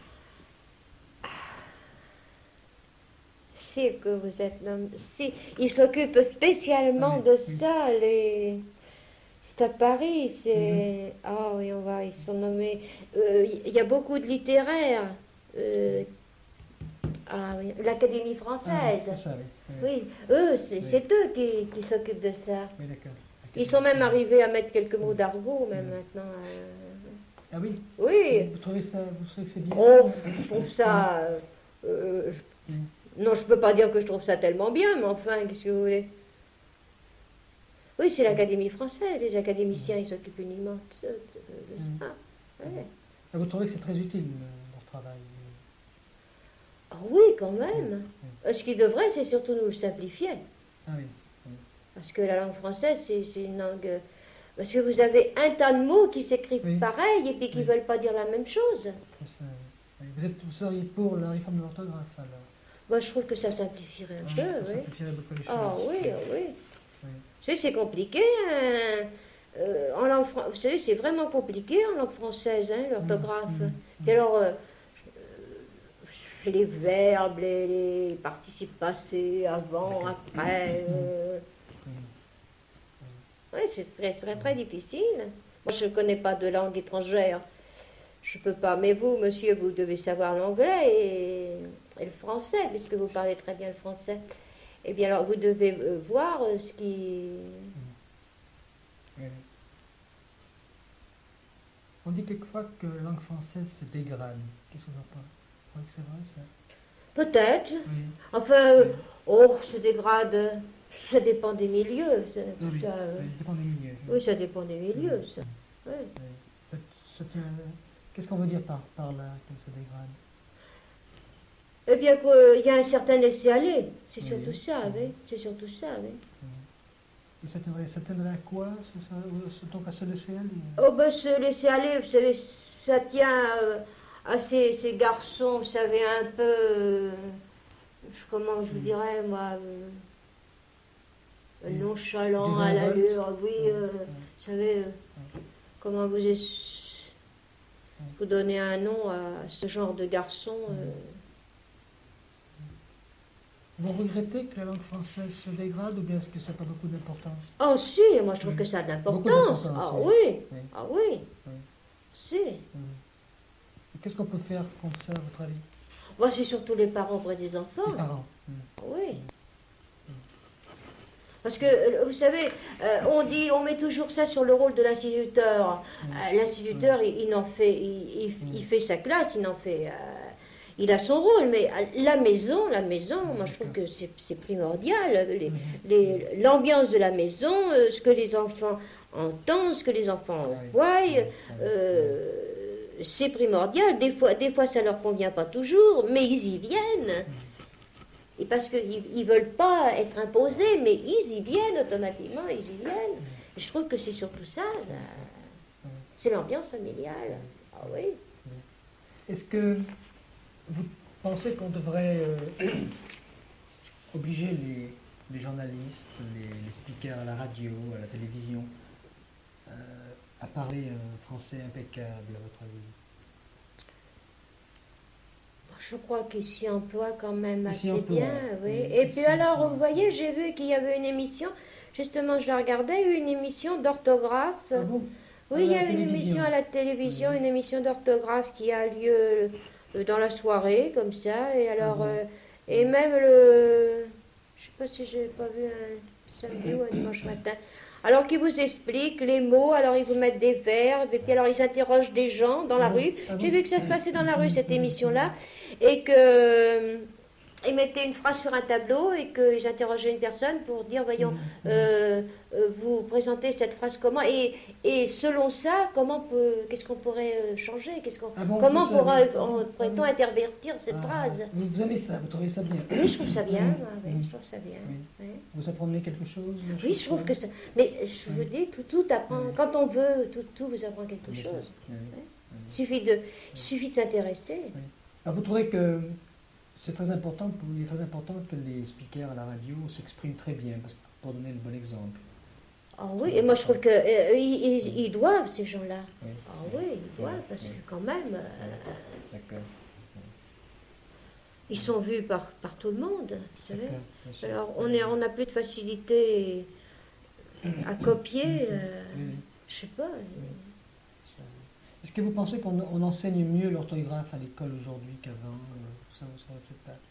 Si que vous êtes l'homme... Si, ils s'occupent spécialement Ah oui, de oui. ça, les... C'est à Paris, c'est... Ah oui, on va, ils sont nommés... euh, Il y a beaucoup de littéraires. euh, Ah oui, l'Académie Ah, française. c'est ça, oui. Oui, Oui, eux, c'est Oui. c'est eux qui, qui s'occupent de ça. oui, d'accord. Ils sont même arrivés à mettre quelques mots Mm. d'argot, même Mm. maintenant. euh. Ah oui? Oui, Vous trouvez ça, vous trouvez que c'est bien? oh, je trouve ça... euh, euh, je- Mm. Non, je peux pas dire que je trouve ça tellement bien, mais enfin, qu'est-ce que vous voulez? Oui, c'est l'Académie française. Les académiciens, ils s'occupent uniquement de, de- de Mm. ça. Ouais. Ah, vous trouvez que c'est très utile, euh, leur travail? Ah oui, quand même. Euh, Ce qui devrait, c'est surtout nous le simplifier. Ah oui. Parce que la langue française, c'est c'est une langue... euh, Parce que vous avez un tas de mots qui s'écrivent Oui. pareil et puis qui ne Oui. veulent pas dire la même chose. C'est ça, oui. Vous, êtes, vous seriez pour la réforme de l'orthographe, alors? Moi, je trouve que ça simplifierait un Ah, peu, ça oui. simplifierait beaucoup les choses. Ah oui, ah oui. Oui. Vous savez, c'est compliqué. Hein. Euh, en langue fran- Vous savez, c'est vraiment compliqué en langue française, hein, l'orthographe. Mm, mm, Et alors, euh, euh, les verbes, les, les participes passés, avant, D'accord. après... euh, Mm. Oui, c'est très, très, très difficile. Moi, je ne connais pas de langue étrangère. Je ne peux pas. Mais vous, monsieur, vous devez savoir l'anglais et, et le français, puisque vous parlez très bien le français. Eh bien, alors, vous devez euh, voir euh, ce qui... Oui. On dit quelquefois que la langue française se dégrade. Qu'est-ce que vous en pensez? Vous croyez que c'est vrai, ça? Peut-être. Oui. Enfin, euh, Oui. oh, se dégrade. Ça dépend des milieux. Ça, Ah oui, ça, euh, oui, ça dépend des milieux. oui, ça dépend des milieux, ça. Oui. Oui. Ça- ça tient- Qu'est-ce qu'on veut dire par, par là, qu'elle se dégrade? Eh bien, qu'il y a un certain laisser-aller. C'est Oui. surtout ça, oui. C'est surtout ça, oui. Et ça tiendrait, ça tiendrait à quoi? Ça, ça, ça- donc à se laisser aller? Oh ben se laisser aller, vous savez, ça tient euh, à ces, ces garçons, vous savez, un peu, euh, comment je vous Mm. dirais, moi, euh, Mm. nonchalant à Désinvolte. l'allure, oui, Mm. euh, Mm. vous savez, euh, comment vous, es- vous donnez un nom à ce genre de garçon. euh. Vous regrettez que la langue française se dégrade ou bien est-ce que ça n'a pas beaucoup d'importance? Oh si, moi je trouve Oui. que ça a Beaucoup d'importance. d'importance, Ah oui. oui, Oui. ah oui, Oui. si. Mhm. Et qu'est-ce qu'on peut faire contre ça, à votre avis? Moi c'est surtout les parents près des enfants. Les parents. Mhm. Oui. Parce que, euh, vous savez, euh, on dit, on met toujours ça sur le rôle de l'instituteur. Mm. Euh, l'instituteur, il, il en fait, il, il- Mm. il fait sa classe, il en fait, euh, il a son rôle. Mais à la maison, la maison, moi je trouve que c'est c'est primordial. Les- Mhm. les- L'ambiance de la maison, euh, ce que les enfants entendent, ce que les enfants Ah oui. voient, Oui, oui, euh, c'est primordial. Des fois, des fois, ça leur convient pas toujours, mais ils y viennent. Et parce qu'ils ne veulent pas être imposés, mais ils y viennent automatiquement, ils y viennent. Et je trouve que c'est surtout ça, là. C'est l'ambiance familiale. Ah oui. Est-ce que vous pensez qu'on devrait euh, obliger les, les journalistes, les, les speakers à la radio, à la télévision, à à parler un français impeccable, à votre avis? Je crois qu'il s'y emploie quand même Il s'y assez emploie, bien, oui. oui, Et il puis s'y alors, emploie. vous voyez, j'ai vu qu'il y avait une émission, justement, je la regardais, une émission d'orthographe. Ah bon? Oui, À il y la a une télévision. émission à la télévision, Oui. une émission d'orthographe qui a lieu euh, dans la soirée, comme ça. Et alors, bon? euh, et même le, je sais pas si j'ai pas vu un samedi ou un dimanche matin. Alors qu'ils vous expliquent les mots, alors ils vous mettent des verbes, et puis alors ils interrogent des gens dans la Ah bon? rue. Ah J'ai bon? vu que ça se passait dans la rue, cette Mhm. émission-là, et que euh, ils mettaient une phrase sur un tableau et qu'ils interrogeaient une personne pour dire, voyons, Mhm. euh, euh, vous présentez cette phrase comment, et, et selon ça, comment peut, qu'est-ce qu'on pourrait euh, changer, qu'est-ce qu'on, Ah bon, comment vous savez? pourra, on- pourrait-on Ah oui. intervertir cette Ah, phrase? Vous, vous aimez ça? Vous trouvez ça bien? Oui, je trouve ça bien, Mhm. moi, oui, Mhm. je trouve ça bien. Oui. Oui. Vous apprenez quelque chose? Oui, je trouve que ça. Mais je vous Oui. dis, tout, tout apprend. Oui. Quand on veut, tout, tout vous apprend quelque Oui, chose. oui, Oui. oui. Il suffit de, il suffit de s'intéresser. Oui. Alors vous trouvez que c'est très important, pour, il est très important que les speakers à la radio s'expriment très bien, parce que pour donner le bon exemple. Ah oui, et moi je trouve que euh, ils, ils- ils doivent, ces gens-là. Oui. Ah oui, ils doivent, Oui, parce oui. que quand même, euh, D'accord. ils sont vus par, par tout le monde, vous savez. D'accord, bien sûr. Alors on est, on n'a plus de facilité à copier, euh, Oui, oui. je sais pas. Ça- Est-ce que vous pensez qu'on on enseigne mieux l'orthographe à l'école aujourd'hui qu'avant? euh, Ça, vous savez peut-être pas.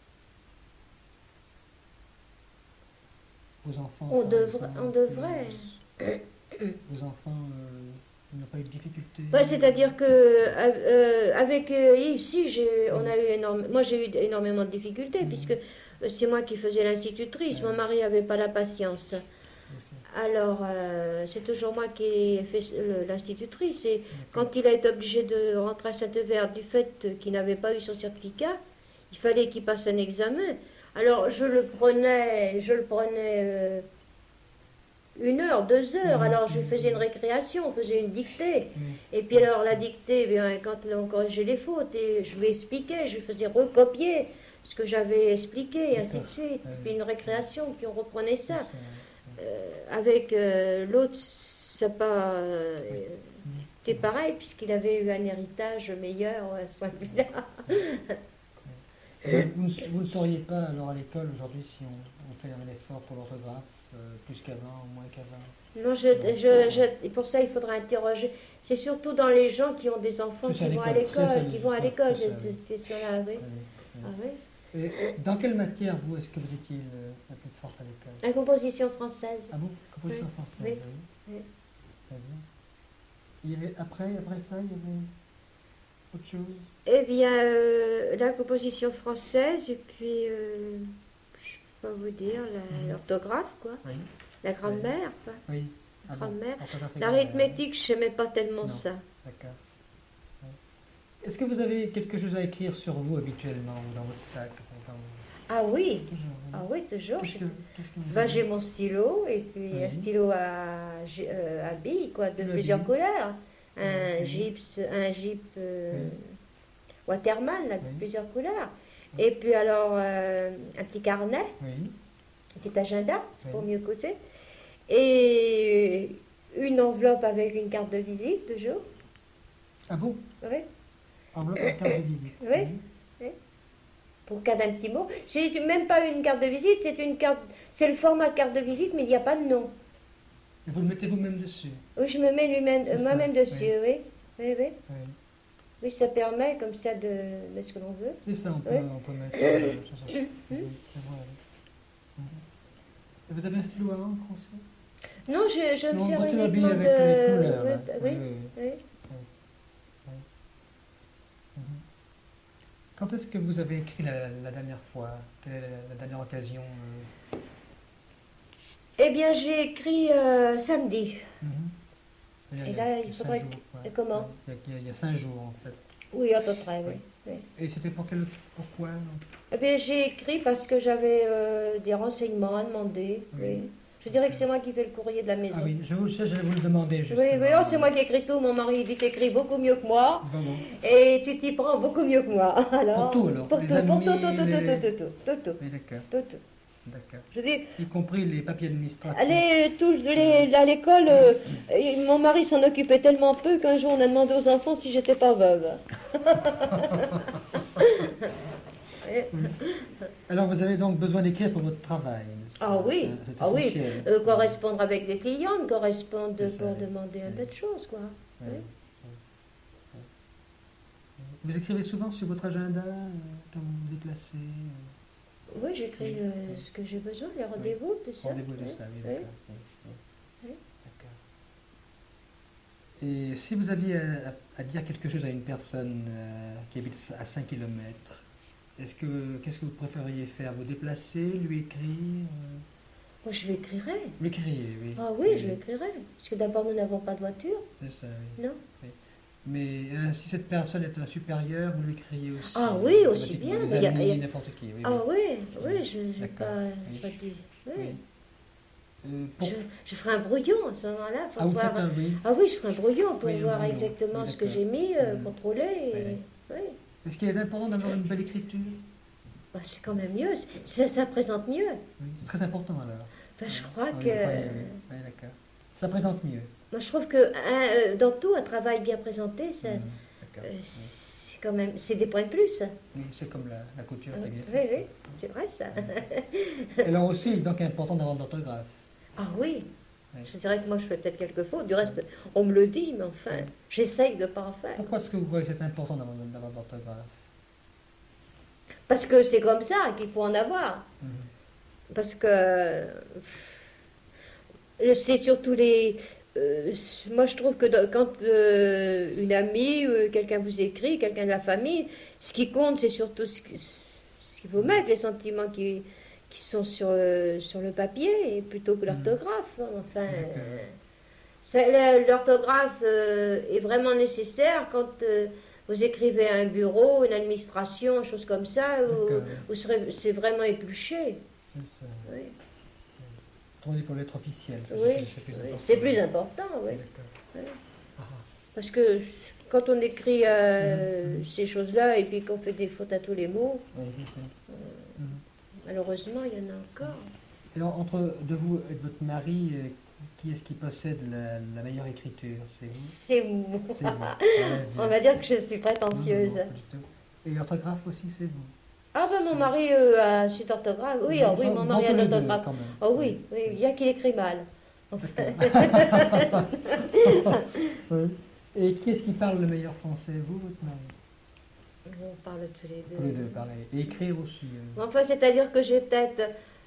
Vos enfants. On par devrait, exemple, on devrait. euh, Vos enfants euh, n'ont pas eu de difficultés? Ouais, c'est-à-dire que euh, avec euh, ici, j'ai, on a eu énorme, moi j'ai eu énormément de difficultés Mhm. puisque euh, c'est moi qui faisais l'institutrice. Ouais. Mon mari n'avait pas la patience. Bien sûr. Alors euh, c'est toujours moi qui ai fait le- l'institutrice. Et quand il a été obligé de rentrer à Sainte-Verte du fait qu'il n'avait pas eu son certificat, il fallait qu'il passe un examen. Alors je le prenais, je le prenais. euh, une heure, deux heures, Mhm. alors je faisais une récréation, on faisait une dictée. Oui. Et puis alors la dictée, bien, quand on corrigeait les fautes, et je lui expliquais, je lui faisais recopier ce que j'avais expliqué, et ainsi de D'accord. suite. Ah oui. Puis une récréation, puis on reprenait ça. C'est ça, Euh, avec euh, l'autre, ça pas euh, Oui. c'était pareil, puisqu'il avait eu un héritage meilleur à ce point de vue-là. oui. Vous, ne- vous ne sauriez pas alors à l'école aujourd'hui si on, on fait un effort pour l'orthographe euh, plus qu'avant ou moins qu'avant? Non, je, je, je- pour ça, il faudra interroger. C'est surtout dans les gens qui ont des enfants Plus qui à vont à l'école, c'est ça, l'école, qui vont à c'est l'école, ça, cette, oui. cette question-là, oui. Oui, oui. Ah oui. Et dans quelle matière, vous, est-ce que vous étiez euh, la plus forte à l'école? La composition française. Ah bon? Composition Oui, française, oui, oui. oui. Très bien. Il y avait, après, après ça, il y avait autre chose? Eh bien, euh, la composition française, et puis, euh, je peux pas vous dire, la- Mhm. l'orthographe, quoi. Oui. La grammaire, quoi. Oui. Ah bon, Grammaire. orthographe et grammaire. L'arithmétique, je n'aimais pas tellement Non. ça. D'accord. Oui. Est-ce que vous avez quelque chose à écrire sur vous habituellement ou dans votre sac? dans- Ah oui, Toujours, oui. ah oui, toujours. Qu'est-ce que, qu'est-ce que vous Ben, avez? j'ai mon stylo, et puis Oui. un stylo à, gi- euh, à billes, quoi, de Le plusieurs billes. couleurs. Un Oui. gypse, un gype euh, Oui. Waterman, là, de Oui. plusieurs couleurs. Et puis alors, euh, un petit carnet, Oui. un petit agenda, c'est pour Oui. mieux causer. Et une enveloppe avec une carte de visite, toujours. Ah bon? Oui, Enveloppe à carte de visite. Oui. pour cas d'un petit mot. C'est même pas une carte de visite, c'est une carte, c'est le format carte de visite, mais il n'y a pas de nom. Et vous le mettez vous-même dessus? Oui, je me mets lui-même- C'est ça, moi-même dessus, oui. oui. Oui, oui. Oui. Oui, ça permet comme ça de mettre ce que l'on veut. C'est ça, on peut, Oui. on peut mettre euh, sur sa- oui, c'est vrai, oui. Mhm. Et vous avez un stylo à encre aussi? Non, je, je me Non, sers quand tu l'habilles uniquement avec de... les couleurs, oui, là. oui, Oui, oui, oui. Mhm. Quand est-ce que vous avez écrit la, la dernière fois? Quelle est la, la dernière occasion? euh, Eh bien, j'ai écrit euh, samedi. mhm. Il y a- Et il y a là, il cinq faudrait jours, que- ouais. comment? Il y a- il y a- il y a cinq jours, en fait. Oui, à peu près, oui. Oui. oui. Et c'était pour quel... Pourquoi? non Eh bien, j'ai écrit parce que j'avais euh, des renseignements à demander. Oui. Oui. Je dirais que c'est moi qui fais le courrier de la maison. Ah oui, je, vous, ça, je vais vous le demander, Oui, justement. oui, oh, c'est moi qui écris tout. Mon mari il dit t'écris beaucoup mieux que moi. Bon, bon. Et tu t'y prends beaucoup mieux que moi. Alors, Pour tout, alors, Pour les tout, pour tout, amis, tout, tout, les- tout, tout, tout, tout, tout, Oui, d'accord. tout, tout. D'accord. Je dis, Y compris les papiers administratifs. allez, tous les, à l'école, euh, et mon mari s'en occupait tellement peu qu'un jour on a demandé aux enfants si j'étais pas veuve. Alors vous avez donc besoin d'écrire pour votre travail. Ah oui, c'est ah oui, essentiel. euh, correspondre avec des clients, correspondre C'est ça, pour oui. demander un Oui. tas de choses, quoi. Oui. Oui. Vous écrivez souvent sur votre agenda euh, quand vous vous déplacez euh, Oui, j'écris Oui. euh, ce que j'ai besoin, les rendez-vous, tout ça. Rendez-vous de Oui. ça, oui, Oui. d'accord. Oui, oui. Oui. D'accord. Et si vous aviez à, à dire quelque chose à une personne euh, qui habite à cinq kilomètres, est-ce que qu'est-ce que vous préfériez faire? Vous déplacer, lui écrire euh, Moi, je lui écrirai. Lui écrire, oui. Ah oui, je l'écrirai. Parce que d'abord, nous n'avons pas de voiture, C'est ça, oui. non? Oui. Mais euh, si cette personne est un supérieur, vous lui écriez aussi. Ah oui, euh, aussi automatiquement, bien, Des mais y a- amis, y a- n'importe qui. Oui, Ah oui. oui, oui, je n'ai D'accord, pas, oui. pas dit. Oui. Oui. Euh, pour- Je, je ferai un brouillon à ce moment-là pour Ah, vous voir. faites un oui. Ah oui, je ferai un brouillon pour Oui, un voir brouillon. exactement Oui, ce que d'accord. j'ai mis, euh, Mhm. contrôler. Et... Oui. Oui. Est-ce qu'il est important d'avoir une belle écriture? Bah, c'est quand même mieux, ça, ça présente mieux. Oui, c'est très important alors. Enfin, je Oui. crois Oui, que. oui, oui, oui, d'accord. Ça présente mieux. Moi, je trouve que un, euh, dans tout, un travail bien présenté, ça, Mhm, d'accord. euh, Oui. c'est quand même, c'est des points de plus. Oui, c'est comme la, la couture qui est bien Oui, faite. oui, c'est vrai ça. Et alors aussi, donc, important d'avoir de l'orthographe. Ah oui, Oui. je dirais que moi je fais peut-être quelques fautes. Du reste, on me le dit, mais enfin, Oui. j'essaye de ne pas en faire. Pourquoi est-ce que vous croyez que c'est important d'avoir d'avoir de l'orthographe? Parce que c'est comme ça qu'il faut en avoir. Mhm. Parce que euh, c'est surtout les. euh, moi je trouve que dans- quand euh, une amie ou quelqu'un vous écrit, quelqu'un de la famille, ce qui compte c'est surtout ce qui- ce qu'il faut mettre, les sentiments qui, qui sont sur, le- sur le papier, et plutôt que l'orthographe. hein. Enfin, D'accord. euh, ça- la- l'orthographe euh, est vraiment nécessaire quand euh, vous écrivez à un bureau, une administration, chose comme ça, où, D'accord. où serez- c'est vraiment épluché. C'est ça. Oui. Tourner pour lettre officielle. ça, Oui, c'est plus oui. important. C'est plus important, oui. D'accord. Oui. Ah, Parce que quand on écrit euh, ces choses-là et puis qu'on fait des fautes à tous les mots, oui, oui, c'est- Mhm. malheureusement, il y en a encore. Et alors, entre de vous et de votre mari, euh, qui est-ce qui possède la, la meilleure écriture? C'est vous? C'est vous. C'est vous. Ah, On bien. va dire que je suis Non, prétentieuse. non, pas du tout. Et l'orthographe aussi, c'est vous? Ah ben mon mari euh, a cette orthographe. Oui, ah, oui, Bon, mon bon, mari a tous les deux, l'orthographe. quand même. Ah oui, oui, il y a qui écrit mal. Oui. Et qui est-ce qui parle le meilleur français? Vous, votre mari? On parle tous les deux. Tous les deux, pareil. Et écrire aussi. euh, Enfin, c'est-à-dire que j'ai peut-être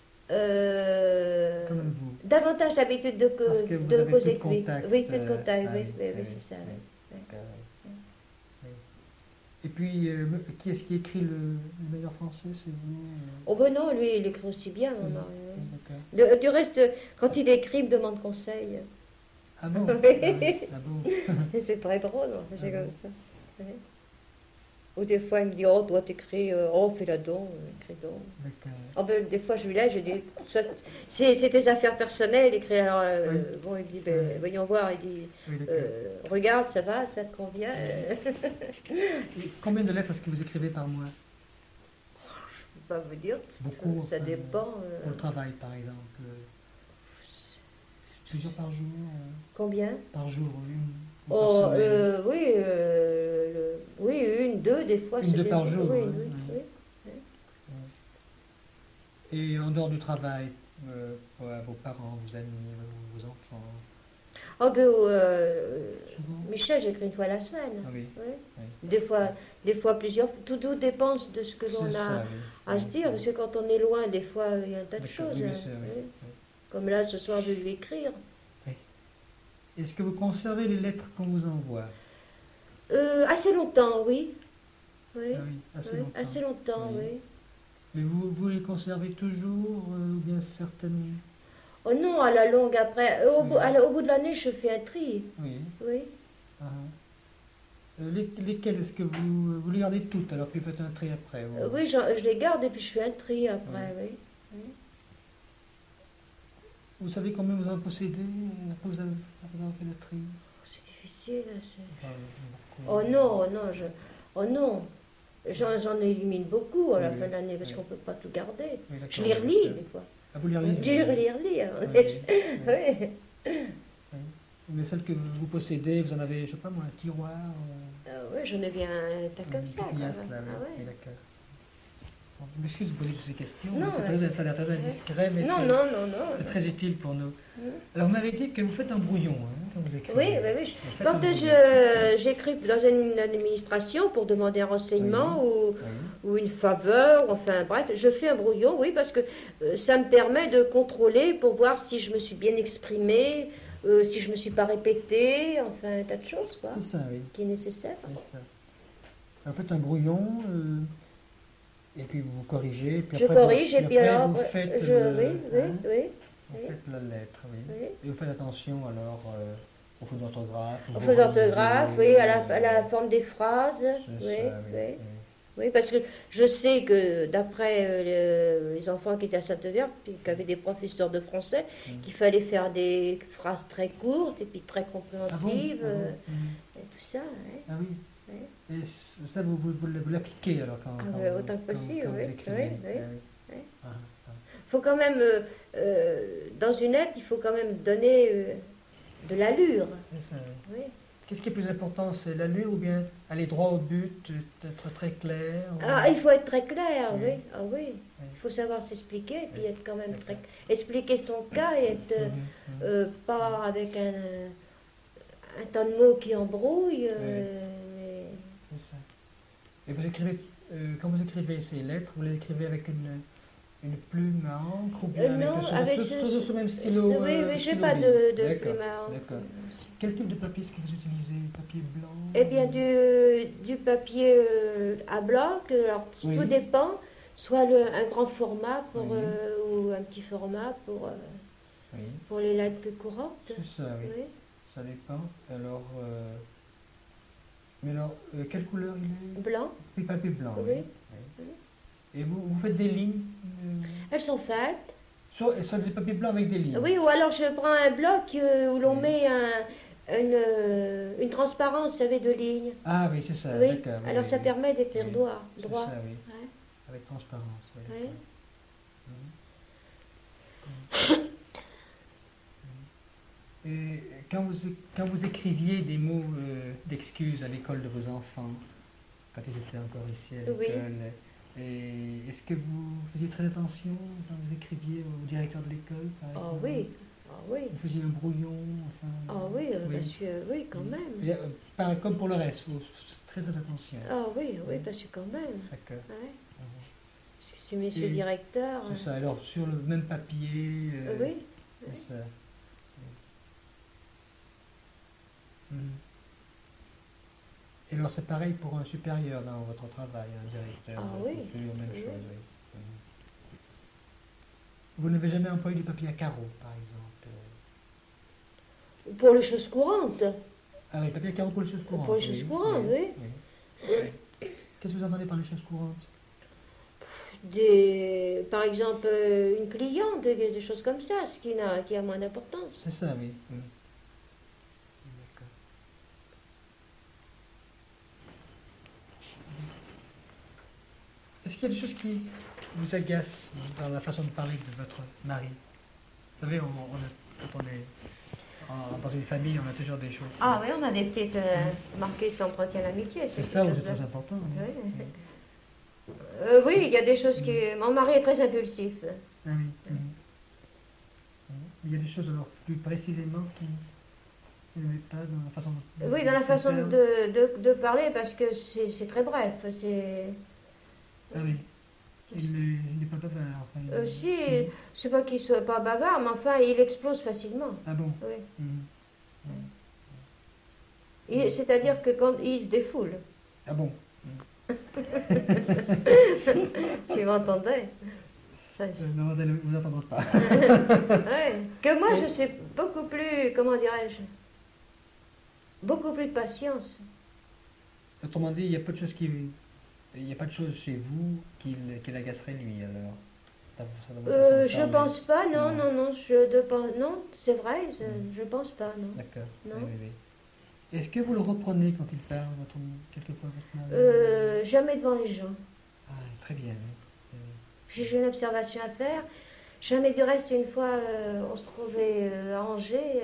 euh, Comme vous. davantage l'habitude de, co- Parce que vous de avez causer plus de que lui. contact, Oui, plus de euh, contact, ah oui, oui, oui, ah oui, oui, c'est ça. oui. oui. D'accord, oui. Oui. Et puis, euh, qui est-ce qui écrit le, le meilleur français? C'est vous? euh Oh ben non, lui, il écrit aussi bien, mon Oui, mari. oui, oui. d'accord. De- du reste, quand il écrit, il me demande conseil. Ah bon? Oui. Ah oui, ah bon? Et c'est très drôle, enfin, c'est Ah comme bon. ça. Oui. Ou des fois, il me dit, oh, toi, t'écris, euh, oh, fais-la donc, euh, écris donc. D'accord. Oh, ben, des fois, je lui laisse, je dis, soit, c'est c'est tes affaires personnelles, écris, alors, euh, Oui. bon, il dit, ben, Oui. voyons voir, il dit, Oui, d'accord. euh, regarde, ça va, ça te convient. Et combien de lettres est-ce que vous écrivez par mois? Je peux pas vous dire, Beaucoup. ça, ça enfin, dépend. euh, Pour le travail, par exemple. euh, Plusieurs par jour? euh, Combien Par jour, une? ou par Oh, semaine? euh, oui, euh, le- oui, une, deux, des fois. Une, c'est deux des- par jour, Oui, hein, oui, ouais. oui. Et en dehors du travail, euh, pour, euh, vos parents, vos amis, vos, vos enfants? Oh, ben, euh, Souvent? Michel, j'écris une fois la semaine. Ah oui. Oui. Oui. Des fois, des fois plusieurs. Tout, tout dépend de ce que l'on C'est a ça, oui. à Oui, se dire, oui. parce que quand on est loin, des fois, il y a un tas de D'accord, choses. oui, hein, bien sûr, oui, oui. oui. Comme là, ce soir, je vais lui écrire. Est-ce que vous conservez les lettres qu'on vous envoie? Euh, assez longtemps, oui. Oui, Ah oui, assez oui, longtemps. assez longtemps, Oui. oui. Mais vous, vous les conservez toujours, euh, ou bien certaines... Oh non, à la longue, après, euh, au, Oui. bout, à la- au bout de l'année, je fais un tri. Oui. Oui. Ah. Euh, les- lesquelles est-ce que vous, vous les gardez toutes, alors puis vous faites un tri après? vous- Euh, oui, j'en- je les garde et puis je fais un tri après, oui. oui. Vous savez combien vous en possédez euh, après vous avez, après avoir fait le tri? C'est difficile. hein, c'est- Enfin, beaucoup. Oh non, oh non, je... Oh non. J'en, j'en élimine beaucoup à la Oui, fin de l'année parce oui. qu'on ne peut pas tout garder. Oui, d'accord, Je les relis d'accord. des fois. Ah, vous les relisez? Dur lire, lire. Oui, Oui. oui. Oui. Mais celles que vous possédez, vous en avez, je sais pas moi, un tiroir euh, Ah ouais, j'en ai bien un tas comme une ça. petite quoi. liasse, là, oui. Ah ouais. Oui, d'accord. Bon, je m'excuse de vous poser toutes ces questions, Non, c'est ouais. très, ça a l'air très indiscret, mais Non, c'est- non, non, non. c'est très utile pour nous. Mm. Alors, vous m'avez dit que vous faites un brouillon, hein, quand vous écrivez. Oui, oui, oui. Vous faites Quand un brouillon. je, j'écris dans une administration pour demander un renseignement Oui, ou, oui. ou une faveur, enfin bref, je fais un brouillon, oui, parce que euh, ça me permet de contrôler pour voir si je me suis bien exprimée, euh, si je me suis pas répétée, enfin un tas de choses, quoi, C'est ça, oui. qui est nécessaire. C'est ça. En fait, un brouillon, euh, et puis vous corrigez, puis Je après, corrige vous, et puis après, alors, vous euh, faites je, le- oui, oui, hein, oui, vous oui. faites la lettre, oui. Oui. Et vous faites attention alors euh, aux fautes d'orthographe. Au vous feu d'orthographe, relisez, oui, à la, à la euh, forme des phrases, c'est oui, ça, oui. oui. Oui, parce que je sais que d'après euh, le- les enfants qui étaient à Sainte-Verte, puis qui avaient des professeurs de français, Mm. qu'il fallait faire des phrases très courtes et puis très Ah bon, compréhensives, ah bon, euh, mm. et tout ça. hein. Ah oui. Oui. Et ça, vous, vous, vous, vous l'appliquez alors quand, Ah quand, ouais, vous- autant que quand- possible, quand vous oui, écrivez. oui, oui, Ah oui. Ah, ah. Il faut quand même, euh, euh, dans une lettre, il faut quand même donner euh, de l'allure. C'est ça, oui. Oui. Qu'est-ce qui est plus important, c'est l'allure ou bien aller droit au but, être très clair ou- Ah, il faut être très clair, Oui. oui. Ah oui. Oui. Il faut savoir s'expliquer et puis Oui. être quand même très... D'accord. Expliquer son cas et être euh, Mhm, mhm. euh, pas avec un, un tas de mots qui embrouillent. euh, mais- C'est ça. Et vous écrivez, euh, quand vous écrivez ces lettres, vous les écrivez avec une, une plume à encre ou bien Euh, avec, non, le- avec tous- ce- tous ce même ce- stylo oui, euh, oui, j'ai stylo pas libre. de- de D'accord, plume à encre. D'accord. Quel type de papier est-ce que vous utilisez? Papier blanc? Eh bien, du, du papier euh, à bloc, alors Oui. tout dépend, soit le, un grand format pour, Oui. euh, ou un petit format pour, euh, Oui, pour les lettres plus courantes. c'est ça, oui. Oui. Ça dépend. Alors, euh, mais alors, euh, quelle couleur il est? Blanc, Oui, papier blanc, oui. Oui. Oui. Et vous, vous faites des lignes euh, elles sont faites. sur, sur des papiers blancs avec des lignes? Oui, ou alors je prends un bloc euh, où l'on Oui. met un, une, euh, une transparence, vous savez, de lignes. Ah oui, c'est ça, Oui, d'accord. oui, alors oui, ça oui. permet d'écrire Oui, droit. c'est droit. ça, oui. Ouais. Avec transparence, oui. Oui. d'accord. Mhm. Et quand vous, quand vous écriviez des mots euh, d'excuses à l'école de vos enfants, quand ils étaient encore ici à Oui. l'école, et est-ce que vous faisiez très attention quand vous écriviez au directeur de l'école, par Ah exemple? oui, ah oui. Vous faisiez un brouillon, enfin... Ah oui, euh, oui. monsieur, oui, quand même. Et, euh, par- comme pour le reste, vous très très attention. Ah oui, oui, Oui. parce que quand même. D'accord. Ouais. Mhm. Parce que c'est monsieur Et le directeur. C'est ça, alors sur le même papier... euh, euh, oui. C'est ça. Mhm. Et alors c'est pareil pour un supérieur dans votre travail, un directeur. Ah c'est oui, toujours la même oui. chose, oui. Mhm. Vous n'avez jamais employé du papier à carreaux, par exemple? Pour les choses courantes. Ah oui, papier à carreaux pour les choses courantes. Pour les choses courantes, oui. oui. Qu'est-ce que vous entendez par les choses courantes? Des, par exemple, euh, une cliente, des, des choses comme ça, ce qui a, qui a moins d'importance. C'est ça, oui. Mhm. D'accord. Est-ce qu'il y a des choses qui vous agacent dans la façon de parler de votre mari? Vous savez, on, on a- quand on est en- dans une famille, on a toujours des choses. Ah oui, on a des petites euh, marquées qui s'entretiennent l'amitié. C'est ces ça, c'est choses-là. très important. hein. Oui. Mhm. Euh, oui, il y a des choses qui... Mon mari est très impulsif. Ah oui. Mhm. Mhm. Il y a des choses alors plus précisément qui qui n'aimez pas dans la façon de... Oui, dans la façon faire. de, de, de parler, parce que c'est c'est très bref. C'est... Ah oui. Il n'est il n'est pas bavard. Enfin, il- Euh, si, je sais pas qu'il soit pas bavard, mais enfin, il explose facilement. Ah bon. Oui. Mhm. Il- C'est-à-dire que quand il se défoule, Ah bon. si vous entendez. Ça, Euh, c'est- non, vous n'entendrez pas. Ouais. Que moi, je suis beaucoup plus, comment dirais-je, beaucoup plus de patience. Autrement dit, il y a peu de choses qui... Il n'y a pas de choses chez vous qui, l- qui l'agaceraient lui, alors. Dans- dans votre Euh, façon de je parler. pense pas, non, Non. non, non, je de pas, non, c'est vrai, je, Mm. je pense pas, non. D'accord. Non. Oui, oui, oui. Est-ce que vous le reprenez quand il parle, votre, quelquefois votre mari? euh, Jamais devant les gens. Ah, très bien. Euh, J'ai une observation à faire. Jamais du reste, une fois, euh, on se trouvait euh, à Angers,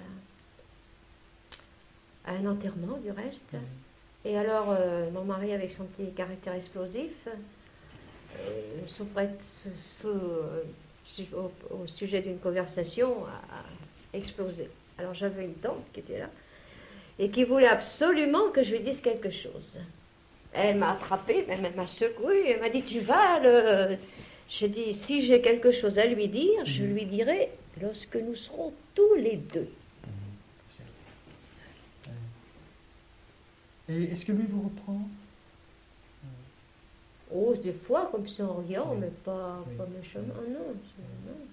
à, à un enterrement du reste. oui. Et alors, euh, mon mari, avec son petit caractère explosif, euh, sous prête- sous- sous- au, au sujet d'une conversation, a, a explosé. Alors j'avais une tante qui était là et qui voulait absolument que je lui dise quelque chose. Elle m'a attrapée, même elle m'a secouée, elle m'a dit tu vas le... Je dis si j'ai quelque chose à lui dire, je lui dirai lorsque nous serons tous les deux. Et est-ce que lui vous reprend? Oh, des fois comme ça en riant, Oui. mais pas, Oui. pas méchamment. Ah non, c'est- non.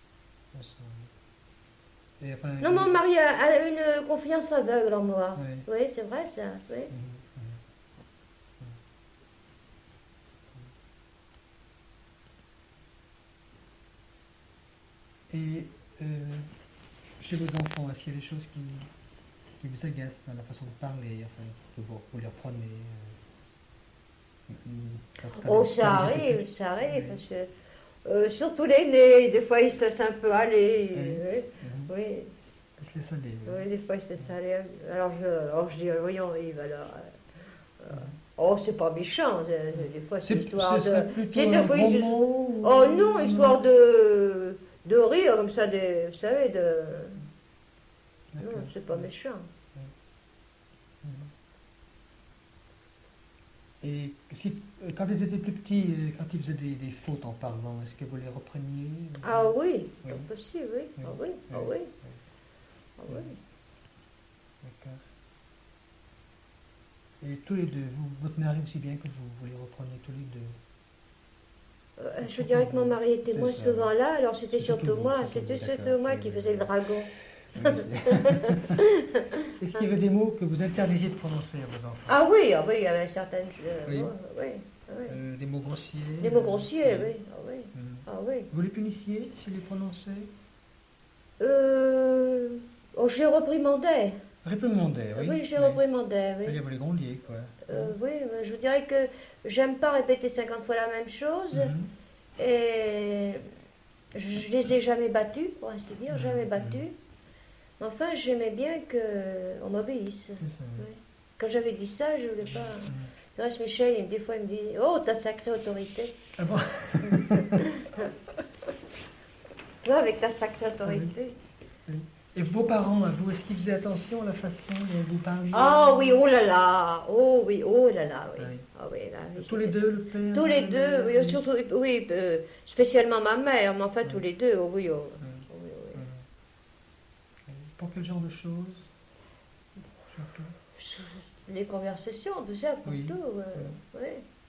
Et enfin, Non, mon mari a, a une confiance aveugle en moi. Oui. Oui, c'est vrai ça. Oui. Mhm, mhm. Et euh, chez vos enfants, est-ce qu'il y a des choses qui, qui vous agacent dans la façon de parler, enfin, que vous, vous les reprenez euh, quand- quand- Oh, quand ça ils étaient arrive, petits? ça arrive, Oui. parce que euh, surtout l'aîné, des fois il se laisse un peu aller. Oui. Oui, Mhm. oui, Ils se laissent aller, oui. oui, des fois il se laisse aller. Alors je, alors je dis, euh, voyons Yves, alors. euh, euh, Mhm. oh, c'est pas méchant, c'est- c'est- des fois c'est C'est- histoire ce de. serait plutôt c'est de- un oui, gros je- mot ou- Oh non, histoire de, de rire comme ça, de, vous savez, de. D'accord. Non, c'est pas méchant. Mhm. Et si, euh, quand ils étaient plus petits, euh, quand ils faisaient des, des fautes en parlant, est-ce que vous les repreniez? Ah oui, Oui. c'est possible, oui. Oui. Ah oui, ah Oui. oui. Oui. Ah oui. D'accord. Et tous les deux, vous, votre mari aussi bien que vous, vous les reprenez tous les deux? Euh, je dirais que mon mari était C'est moins ça. souvent là, alors c'était C'est surtout surtout vous, moi, surtout c'était vous, surtout d'accord. moi Oui, qui oui, faisais le oui. dragon. Oui, c'est- Est-ce qu'il y avait des mots que vous interdisiez de prononcer à vos enfants? Ah oui, ah oui, il y avait certaines euh, Oui. mots, oui, ah oui. Euh, des mots grossiers? Des mots grossiers, oui, ah oui, Mhm. ah oui. Vous les punissiez s'ils les prononçaient? Euh, oh, je les reprimandais. Réprimandais, oui. Oui, je les reprimandais, oui. Oui, vous les grondiez, quoi. Euh, oui, mais je vous dirais que j'aime pas répéter cinquante fois la même chose, Mhm. et je les ai jamais battus, pour ainsi dire, Mhm, jamais mhm. battus. Enfin, j'aimais bien qu'on m'obéisse. C'est ça, oui. Oui. Quand j'avais dit ça, je voulais pas. Mhm. Du reste, Michel, il- des fois, il me dit oh, ta sacrée autorité. Ah bon? Toi, avec ta sacrée autorité. Oui. Et vos parents, à vous, est-ce qu'ils faisaient attention à la façon dont vous parliez? Ah oui, oh là là, oh oui, oh là là, oui. Oui. Ah oui, là, oui, Tous les c'était- deux, le père? Tous les la deux, mère, oui, surtout, oui, euh, spécialement ma mère, mais enfin Oui. tous les deux, oh oui, oh, Oui. oh oui, oh oui. Mhm. Pour quel genre de choses? Surtout. Les conversations, tout ça, pour Oui. tout, euh, oui.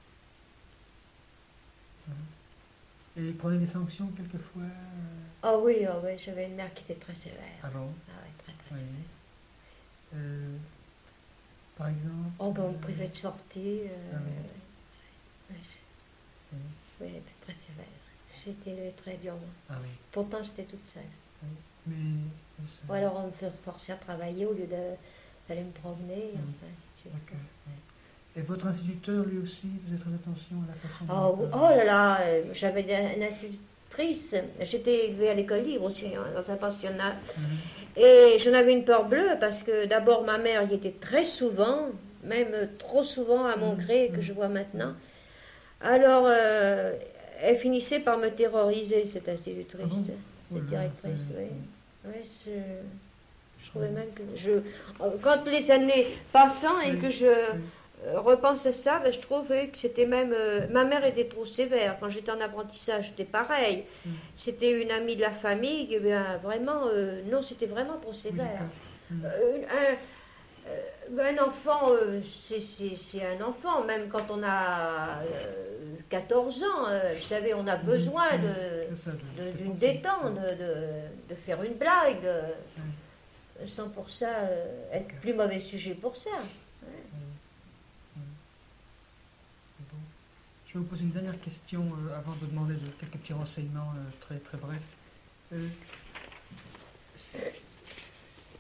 Et ils prenaient des sanctions quelquefois? euh, Ah oui, ah oui, j'avais une mère qui était très sévère. Ah bon? Ah oui, très très Oui. sévère. Euh, par exemple? Oh ben, on me privait de sortie. euh, Ah oui, Oui. oui, elle était très sévère. J'ai été élevée très durement. Ah oui. Pourtant, j'étais toute seule. Oui. Mais... ça- Ou alors, on me fait forcer à travailler au lieu de- d'aller me promener. Mm. Enfin, si tu veux. D'accord. Oui. Et votre instituteur, lui aussi, faisait très attention à la façon dont Oh, vous oh parliez? là là, euh, j'avais des- une institutrice. J'étais élevée à l'école libre aussi, hein, dans un pensionnat. Mhm. Et j'en avais une peur bleue parce que d'abord ma mère y était très souvent, même trop souvent à mon Mhm. gré que je vois maintenant. Alors euh, elle finissait par me terroriser, cette institutrice, Ah bon? Oh cette là, directrice. ouais. Oui. Oui, je, je trouvais même que je, quand les années passant et Oui, que je oui. euh, repense à ça, ben, je trouvais que c'était même... euh, ma mère était trop sévère. Quand j'étais en apprentissage, c'était pareil. Mm. C'était une amie de la famille, eh bien, vraiment... euh, non, c'était vraiment trop Oui, sévère. d'accord. Mhm. Euh, une- un, euh, un enfant, euh, c'est- c'est c'est un enfant, même quand on a euh, quatorze ans. euh, vous savez, on a besoin Mhm. de C'est ça, de- de- de d'une penser. détente, de, de- de faire une blague, de- Oui. sans pour ça euh, être plus mauvais sujet pour ça. Oui. Oui. Bon. Je vais vous poser une dernière question euh, avant de demander de, quelques petits renseignements euh, très, très brefs. Euh,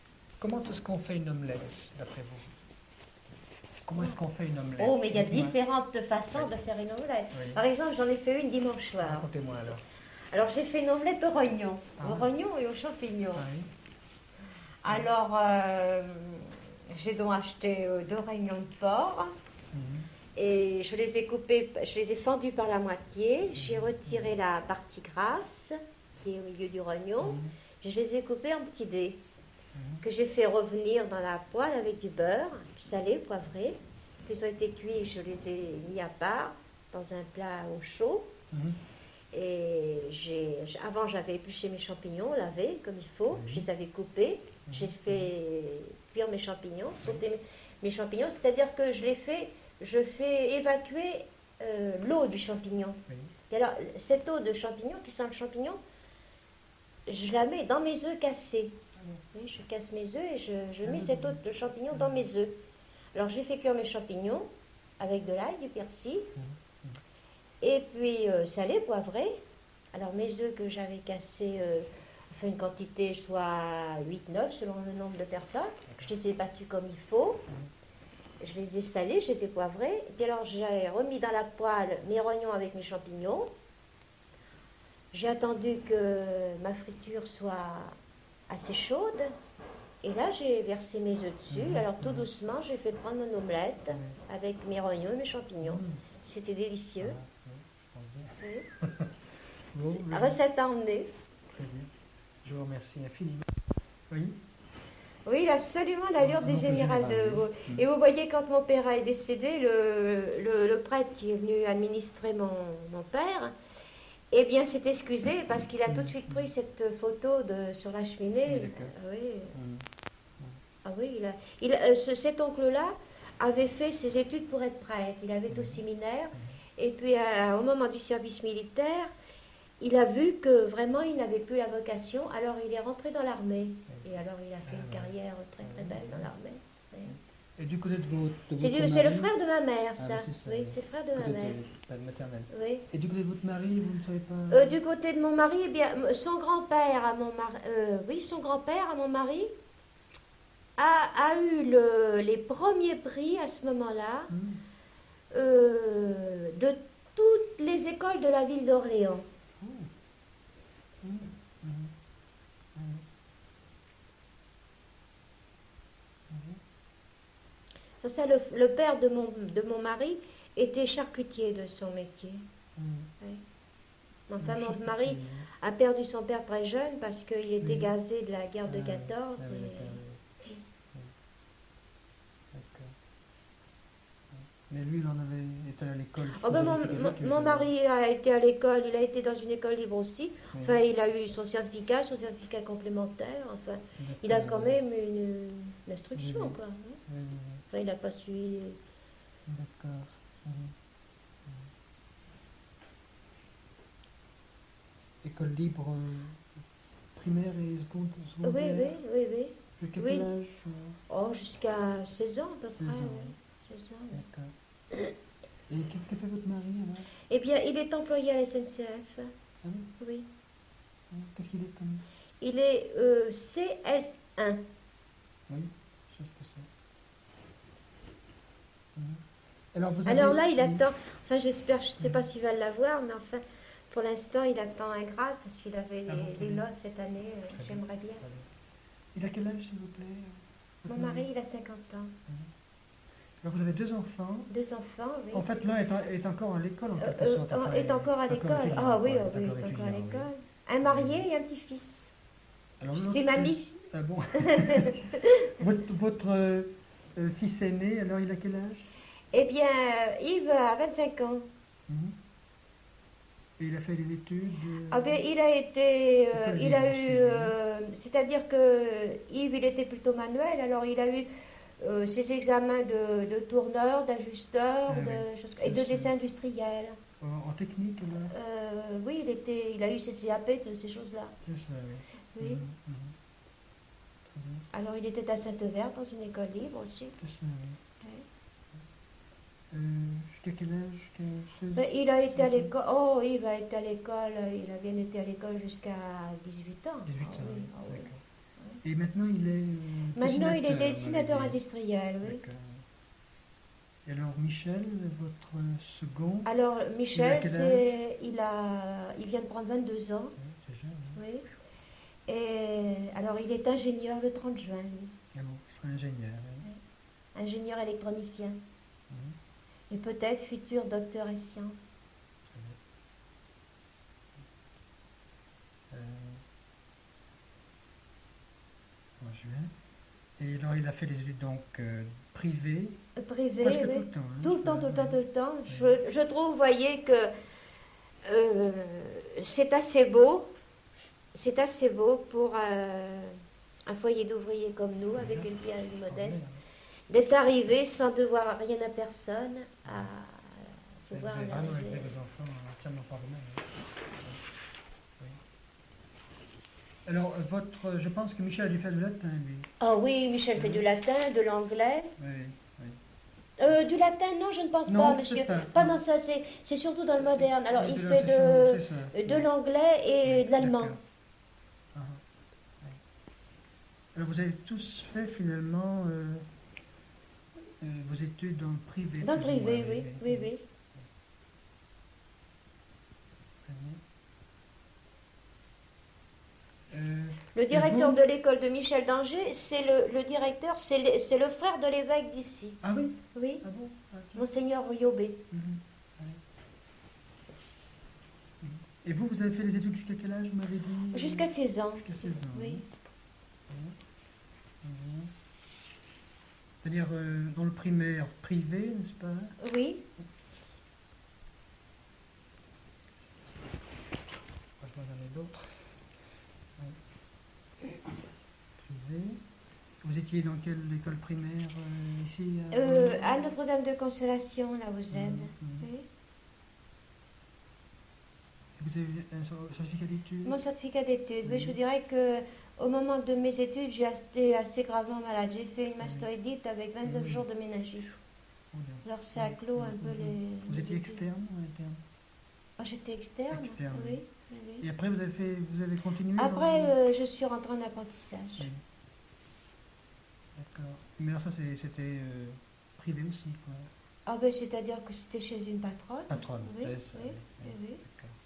comment est-ce qu'on fait une omelette, d'après vous? Comment est-ce qu'on fait une omelette? Oh, mais il y a différentes façons de faire une omelette. Oui. Par exemple, j'en ai fait une dimanche soir. Racontez-moi alors. Alors, j'ai fait une omelette au rognon, Ah. au rognon et aux champignons. Ah oui. Alors, euh, j'ai donc acheté euh, deux rognons de porc. Mhm. Et je les ai coupés, je les ai fendus par la moitié. J'ai retiré la partie grasse qui est au milieu du rognon. Mhm. Je les ai coupés en petits dés Mhm. que j'ai fait revenir dans la poêle avec du beurre, salé, poivré. Quand ils ont été cuits, je les ai mis à part dans un plat au chaud. Mhm. Et j'ai, avant, j'avais épluché mes champignons, lavés comme il faut. Mhm. Je les avais coupés. J'ai fait cuire mes champignons, sauter mes, mes champignons. C'est-à-dire que je les fais, je fais évacuer euh, l'eau du champignon. Oui. Et alors, cette eau de champignon, qui sent le champignon, je la mets dans mes œufs cassés. Oui, je casse mes œufs et je, je mets cette eau de champignon dans mes œufs. Alors, j'ai fait cuire mes champignons avec de l'ail, du persil, et puis euh, salé, poivré. Alors, mes œufs que j'avais cassés, euh, enfin une quantité, soit huit neuf selon le nombre de personnes. Je les ai battus comme il faut. Je les ai salés, je les ai poivrés. Et puis alors, j'ai remis dans la poêle mes rognons avec mes champignons. J'ai attendu que ma friture soit assez chaude. Et là, j'ai versé mes œufs dessus. Mmh. Alors, tout doucement, j'ai fait prendre une omelette Mmh. avec mes rognons et mes champignons. Mmh. C'était délicieux. Ah, oui, Oui. bon, oui. Recette à emmener. Très bien. Je vous remercie infiniment. Oui. Oui, il a absolument l'allure Ah, du non, général général, de oui. Gaulle. Mm. Et vous voyez, quand mon père est décédé, le, le, le prêtre qui est venu administrer mon, mon père, eh bien, s'est excusé parce qu'il a tout de suite pris cette photo de, sur la cheminée. Oui, d'accord. Ah oui, Mm. ah oui il a, il, euh, ce- cet oncle-là avait fait ses études pour être prêtre. Il avait été au séminaire. Et puis, à- au moment du service militaire, il a vu que vraiment il n'avait plus la vocation, alors il est rentré dans l'armée. Et alors il a fait une carrière très très belle dans l'armée. Oui. Et du côté de votre, de C'est, votre du- c'est le mari- frère de ma mère, Ah, ça. c'est ça, Oui, oui. c'est le frère de ma Côté mère. pas de maternelle. Oui. Et du côté de votre mari, vous ne savez pas... Euh, du côté de mon mari, eh bien, son grand-père à mon mari, euh, oui, son grand-père à mon mari a, a eu le- les premiers prix à ce moment-là Mm. euh, de toutes les écoles de la ville d'Orléans. Oh. Mm. Mm. Mm. Ça, ça, le, le père de mon, de mon mari était charcutier de son métier. Mm. Oui. Enfin, Le mon charcutier, mari oui. a perdu son père très jeune parce qu'il était Oui. gazé de la guerre de Ah, quatorze. ah oui, et- d'accord, oui. Oui. D'accord. Mais lui, il en avait été à l'école. Oh ben, mon, C'était mon- quelqu'un qui mon était- mari a été à l'école, il a été dans une école libre aussi. Oui. Enfin, il a eu son certificat, son certificat complémentaire. Enfin, il a quand même une, une instruction, Oui, oui. quoi. hein. Oui, oui, Enfin, il n'a pas suivi. oui. D'accord. Mhm. Mhm. École libre euh, primaire et seconde, Oui, secondaire. oui, oui, oui. Jusqu'à oui. quel âge euh, Oh, jusqu'à seize ans à peu près, seize ans, oui. seize ans, oui. D'accord. Et qu'est-ce que fait votre mari alors? Eh bien, il est employé à la S N C F. Ah oui. Oui. Ah, qu'est-ce qu'il est comme? Il est euh, C S un. Oui, je sais ce que c'est. Mhm. Alors, vous avez... Alors là, il oui. attend, enfin j'espère, je ne sais pas s'il va l'avoir, mais enfin, pour l'instant, il attend un grade parce qu'il avait les, Ah bon, les oui. lots cette année, euh, Très bien, j'aimerais bien. très bien. Il a quel âge, s'il vous plaît? Mon votre mari, il a cinquante ans. Alors, vous avez deux enfants. Deux enfants, oui. En fait, l'un est, en- est encore à l'école, en Euh, quelque euh, sorte. euh, enfin, est encore à l'école. étudiant, Ah oui, ouais, ah oui, encore est encore à étudiant, oui. l'école. Un marié et un petit-fils. Alors, C'est l'autre- mamie. Ah bon. Votre, votre euh, euh, fils aîné, alors il a quel âge? Eh bien, euh, Yves a vingt-cinq ans. Mhm. Et il a fait des études euh, Ah ben, il a été, euh, École il a libre eu, aussi, euh, c'est-à-dire que Yves, il était plutôt manuel, alors il a eu euh, ses examens de, de tourneur, d'ajusteur, Ah de oui, choses- et de c'est ça. dessin industriel. en, en technique, alors? Euh, oui, il était, il a eu ses C A P, de ces choses-là. C'est ça, oui. Oui. Mhm, mhm. Très bien, Alors il était à Saint-Euvert dans une école libre aussi. c'est ça, oui. Oui. Euh, jusqu'à quel âge? Jusqu'à seize Ben, il a été à l'école, oh, Yves a été à l'école, il a bien été à l'école jusqu'à dix-huit ans. dix-huit Ah ans, oui, oui, ah oui. d'accord. Et maintenant, il est euh, Maintenant, il est dessinateur, dessinateur vous m'avez dit. industriel, oui. D'accord. Et alors, Michel, votre second? Alors, Michel, quel âge? c'est, il, a, il vient de prendre vingt-deux ans. Oui, c'est jeune, hein. Oui. Et alors, il est ingénieur le trente juin, lui. Ah bon, il sera ingénieur. Oui. Ingénieur électronicien. Mhm. Et peut-être futur docteur et sciences. Très bien. Euh, en juin. Et alors, il a fait des études donc euh, privées. Euh, Privé, Presque oui. tout le temps. hein, Tout le je temps, crois, tout le temps, oui. tout le temps. Oui. Je, je trouve, vous voyez, que euh, c'est assez beau. C'est assez beau pour euh, un foyer d'ouvriers comme nous, avec Déjà, une vie une modeste, extraordinaire. d'être arrivé sans devoir rien à personne, à Vous pouvoir avez en vraiment arriver. élevé vos enfants entièrement par vous-même. hein. Oui. Alors, euh, votre, je pense que Michel a dû faire du latin, lui. Ah oui, Michel fait du latin, de l'anglais. Oui, oui. Euh, du latin, non, je ne pense Non, pas, monsieur. c'est pas. Pas dans ça, c'est c'est surtout dans le moderne. Alors, Oui, il de fait l'intuition, de, c'est ça. de l'anglais et Oui, de l'allemand. d'accord. Ah, oui. Alors, vous avez tous fait finalement euh, euh, vos études dans le privé. Dans le plus ou privé, moins, oui, oui, oui. Très bien. Euh, Le directeur vous de l'école de Michel d'Angers, c'est le, le directeur, c'est le, c'est le frère de l'évêque d'ici. Ah oui. Oui, Ah bon. Ah, tiens. Monseigneur Riobé. Mhm. Oui. Mhm. Et vous, vous avez fait les études jusqu'à quel âge, vous m'avez dit? Jusqu'à seize ans. Jusqu'à seize ans. Oui. Mhm. Mhm. C'est-à-dire euh, dans le primaire privé, n'est-ce pas? Oui. Franchement, j'en ai d'autres. Oui. Privé. Vous étiez dans quelle école primaire euh, ici à, Euh, à Notre-Dame de Consolation, là, aux aides. Mhm. Oui. Vous avez un cer- certificat d'études? Mon certificat d'études. Oui, je vous Mhm. dirais que au moment de mes études, j'ai été assez gravement malade. J'ai fait une mastoïdite avec vingt-neuf Mhm. jours de méningite. Oh bien. Alors ça clôt un peu Mhm. les. Vous les étiez études. externe ou interne? Ah, j'étais externe. Externe, Oui. oui. oui, oui. Et après, vous avez, fait, vous avez continué Après, dans... euh, je suis rentrée en apprentissage. Oui. D'accord. Mais alors ça, c'est- c'était euh, privé aussi, quoi. Ah ben, c'est-à-dire que c'était chez une patronne. Patronne, Oui, c'est ça, oui, oui, oui, oui. oui. D'accord.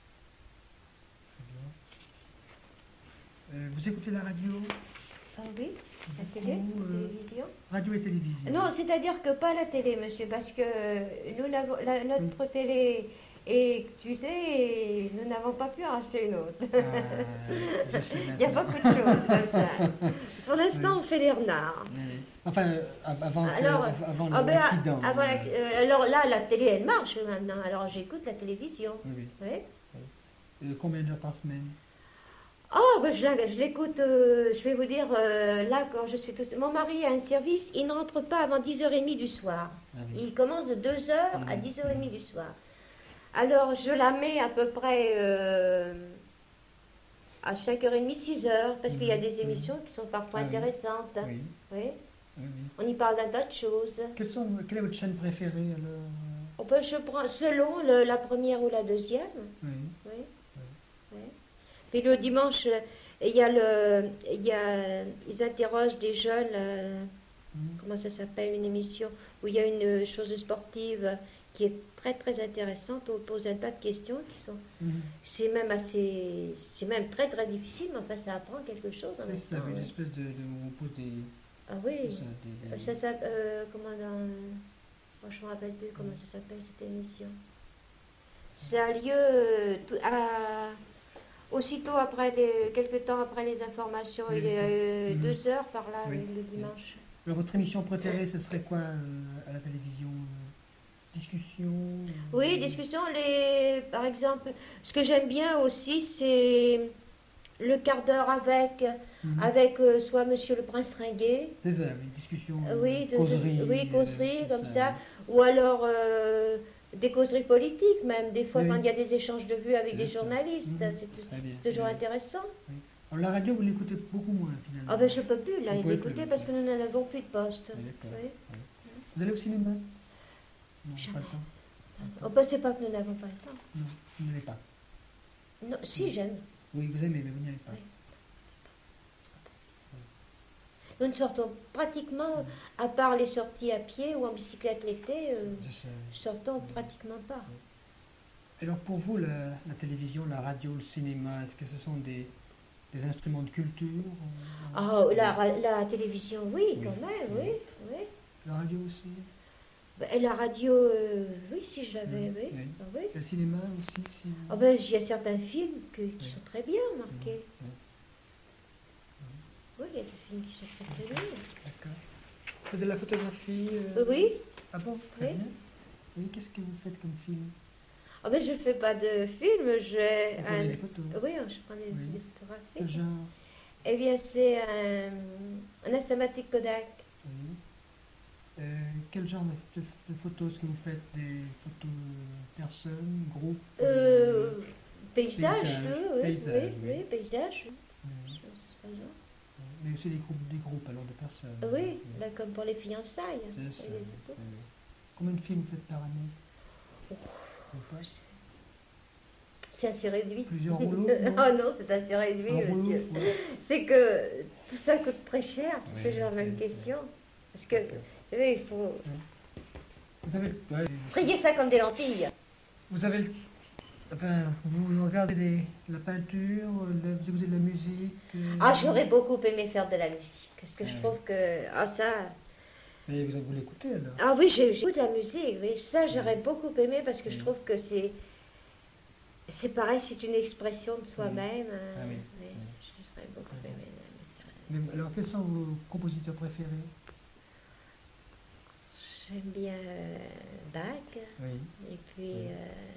Très bien. Euh, vous écoutez la radio? Ah oui, la Beaucoup, télé, la euh, télévision. Radio et télévision. Non, c'est-à-dire que pas la télé, monsieur, parce que nous n'avons la- notre télé et tu sais, nous n'avons pas pu en acheter une autre. Ah, je sais Il y a maintenant. beaucoup de choses comme ça. Pour l'instant, Oui. on fait les renards. Oui, oui. Enfin, euh, av- avant, que- Alors, av- avant ah ben, l'accident. avant euh, l'acc- euh, alors là, la télé, elle marche maintenant. Alors j'écoute la télévision. oui, oui. Oui. Euh, combien d'heures par semaine? Oh, ben, je, la- je l'écoute, euh, je vais vous dire, euh, là, quand je suis tout seul. Mon mari a un service, il ne rentre pas avant dix heures trente du soir. Ah oui. Il commence de deux heures à Mhm. dix heures trente du soir. Alors, je la mets à peu près euh, à cinq heures trente, six heures, parce qu'il y a Mhm. des émissions qui sont parfois Ah oui. intéressantes. Oui, Oui. oui, oui. On y parle d'un tas de choses. Quelles sont, quelle est votre chaîne préférée alors? On peut, je prends selon le- la première ou la deuxième. Oui. Oui. Oui. Puis le dimanche, euh, il y a le, il y a, ils interrogent des jeunes, euh, Mhm. comment ça s'appelle, une émission où il y a une chose sportive qui est très très intéressante. On pose un tas de questions qui sont, Mhm. c'est même assez, c'est même très très difficile, mais enfin ça apprend quelque chose en même C'est ça, temps, oui, une oui. espèce de, de- où on pose des... Ah oui. c'est ça, des- des- Ça, ça, euh, comment dans, oh, je ne me rappelle plus comment ça s'appelle cette émission. Ça a lieu euh, tout- à, aussitôt après les, quelque temps après les informations, Oui, il est euh, mhm. deux heures par là, Oui, oui, le oui. dimanche. Alors, votre émission préférée, ce serait quoi euh, à la télévision? euh, Discussion? euh, Oui, discussion, les, par exemple, ce que j'aime bien aussi, c'est le quart d'heure avec, mhm. avec euh, soit Monsieur le Prince Ringuet, C'est ça, oui, discussion, euh, oui, de- de- causerie. oui, causerie, euh, comme c'est ça, ou alors euh, des causeries politiques même, des fois Oui. quand il y a des échanges de vues avec C'est des ça. journalistes, Mhm. c'est tout- Très bien, c'est toujours oui. intéressant. Oui. Alors, la radio, vous l'écoutez beaucoup moins, finalement. Ah ben je peux plus là Vous pouvez l'écouter plus, parce que nous n'en avons plus de poste. Oui, d'accord. Oui. Oui. Vous allez au cinéma? Non, Jamais. pas le temps. Oh, ben, c'est pas que nous n'avons pas le temps. Non, vous n'allez pas. Non, si j'aime. Oui, vous aimez, mais vous n'y allez pas. Oui. Oui. Nous ne sortons pratiquement, à part les sorties à pied ou en bicyclette l'été, euh, sortons pratiquement pas. Alors pour vous, la, la télévision, la radio, le cinéma, est-ce que ce sont des, des instruments de culture? Ah, la, la télévision, oui, oui, quand même, oui. oui. La radio aussi? Ben, la radio, euh, oui, si je l'avais, oui. oui. Ah, oui. Le cinéma aussi si... Ah ben, il y a certains films que, qui oui. sont très bien marqués. Oui. oui, il y a des films qui sont très très bien. D'accord. Vous faites de la photographie euh... Oui. Ah bon, très oui. bien. Oui, qu'est-ce que vous faites comme film? Ah ben, je ne fais pas de film, je... Vous prenez un... des photos? Oui, je prends des, oui. des photographies. Quel genre? Eh bien, c'est un, un Instamatic Kodak. Oui. Euh, quel genre de, de, de photos est-ce que vous faites? Des photos personnes, groupes? euh, Paysages, paysage, oui, paysage, oui, oui, oui. paysages. Oui. Oui. Mais aussi des groupes, des groupes alors de personnes. Oui, oui. Là, comme pour les fiançailles. C'est ça. Oui, oui. Combien de films vous faites par année? Oh. C'est assez réduit. Plusieurs rouleaux? Oh non, c'est assez réduit, monsieur. C'est que tout ça coûte très cher, c'est oui, toujours la même oui, question. Parce que, vous savez, il faut vous avez, ouais, trier ça comme des lentilles. Vous avez, le, enfin, vous regardez des, la peinture, le, vous écoutez de la musique? Euh... Ah, j'aurais beaucoup aimé faire de la musique, parce que ah, je trouve que, ah ça... Mais vous, vous l'écoutez alors? Ah oui, j'écoute la musique, oui. Ça j'aurais beaucoup aimé parce que oui. je trouve que c'est... C'est pareil, c'est une expression de soi-même. Oui. Ah oui. oui. oui. J'aurais beaucoup oui. aimé. Mais, alors, quels sont vos compositeurs préférés? J'aime bien euh, Bach. Oui. Et puis, il oui.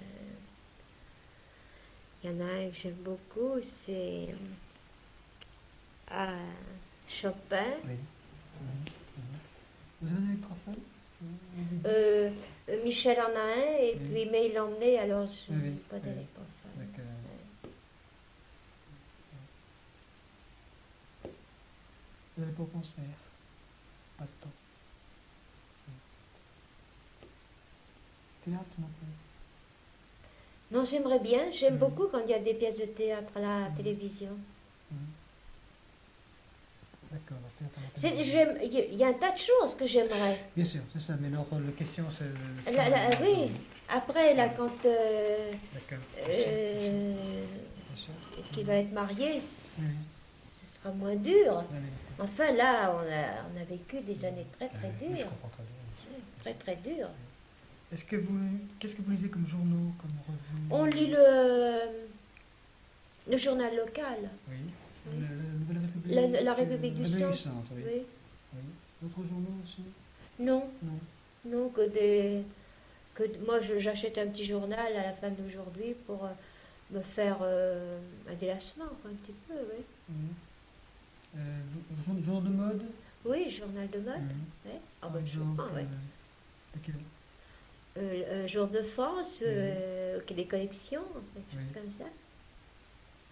euh, y en a un que j'aime beaucoup, c'est ah, Chopin. Oui. Oui. Vous avez un électrophone? Euh, Michel en a un, et oui. puis, mais il l'a emmené, alors je n'ai oui. pas oui. d'électrophone. D'accord. Ouais. Vous n'allez pas au concert? Pas de temps. Théâtre non plus? Non, j'aimerais bien. J'aime mmh. beaucoup quand il y a des pièces de théâtre à la mmh. télévision. Mmh. D'accord. Il y a un tas de choses que j'aimerais. Bien sûr, c'est ça. Mais alors, la question, c'est... La, la, oui. Après, là, quand... Euh, D'accord. Euh, qui va être marié, mmh. ce sera moins dur. Oui, enfin, là, on a, on a vécu des années très, très oui, dures. Je comprends très bien. Très, très dures. Est-ce que vous... Qu'est-ce que vous lisez comme journaux, comme revues? On lit le... le journal local. Oui. La, la, République, la, la République du Centre. Centre oui. Oui. oui. D'autres journaux aussi? Non. Non. Non, que des... Que, moi, j'achète un petit journal à la fin d'aujourd'hui pour euh, me faire euh, un délassement, un petit peu, oui. oui. Euh, journal de mode? Oui, journal de mode. Mmh. Oui. Ah, ben, je comprends, oui. De quel... euh, Jour de France, mmh. euh, des collections, des choses oui. comme ça. Mmh.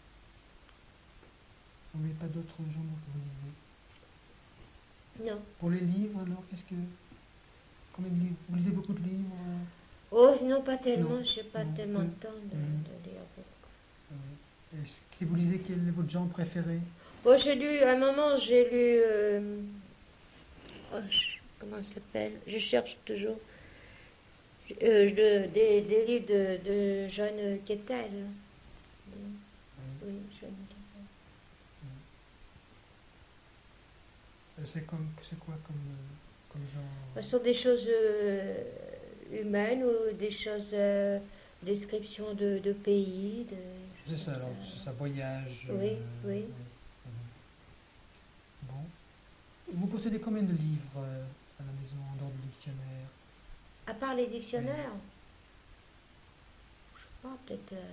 Vous n'avez pas d'autres journaux que vous lisez? Non. Pour les livres, alors, qu'est-ce que... Combien de livres? Vous lisez beaucoup de livres? Oh, non, pas tellement. Je n'ai pas non. tellement de temps de, mmh. de lire beaucoup. Oui. Et si vous lisez, quel est votre genre préféré? Bon, j'ai lu, à un moment, j'ai lu... Euh, oh, je, comment ça s'appelle? Je cherche toujours. Euh, de, des, des livres de, de Jeanne Quetel. Oui, oui Jeanne Quetel. C'est comme, c'est quoi comme, comme genre? Ce sont des choses euh, humaines ou des choses, euh, descriptions de, de pays. De, c'est ça, alors, c'est ça, voyage. Oui, euh, oui. oui. Mmh. Bon. Vous possédez combien de livres euh, à la maison, en dehors du dictionnaire? À part les dictionnaires? Oui. Je sais pas, peut-être... Euh,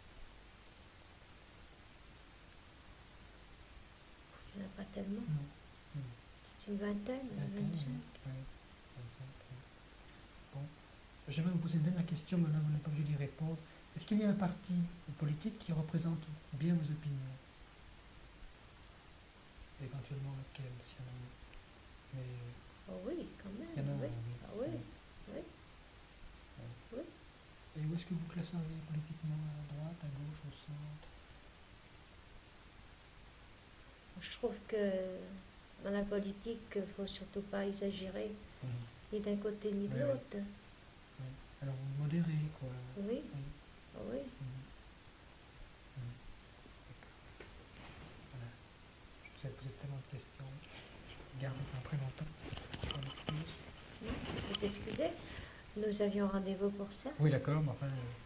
il n'y en a pas tellement. Mmh. Une vingtaine, vingt-cinq. Oui, vingt-cinq. Oui. Bon. J'aimerais vous poser une dernière question, mais là vous n'avez pas obligé d'y répondre. Est-ce qu'il y a un parti politique qui représente bien vos opinions? Éventuellement lequel, s'il y en a un. Mais... Oh oui, quand même. Il y en a oui. un, oui. Ah oui, oui. oui. oui. Et où est-ce que vous classeriez politiquement? À droite, à gauche, au centre? Je trouve que... Dans la politique, il ne faut surtout pas exagérer, Mhm. ni d'un côté ni de Oui, l'autre. oui. Alors modéré, quoi. Oui, Oui. ah oui. Mhm. Mhm. Voilà. Je vous ai posé tellement de questions. Garde pendant très longtemps. Je m'en excuse. Non, c'est excusé. Nous avions rendez-vous pour ça. Oui, d'accord, mais enfin. euh,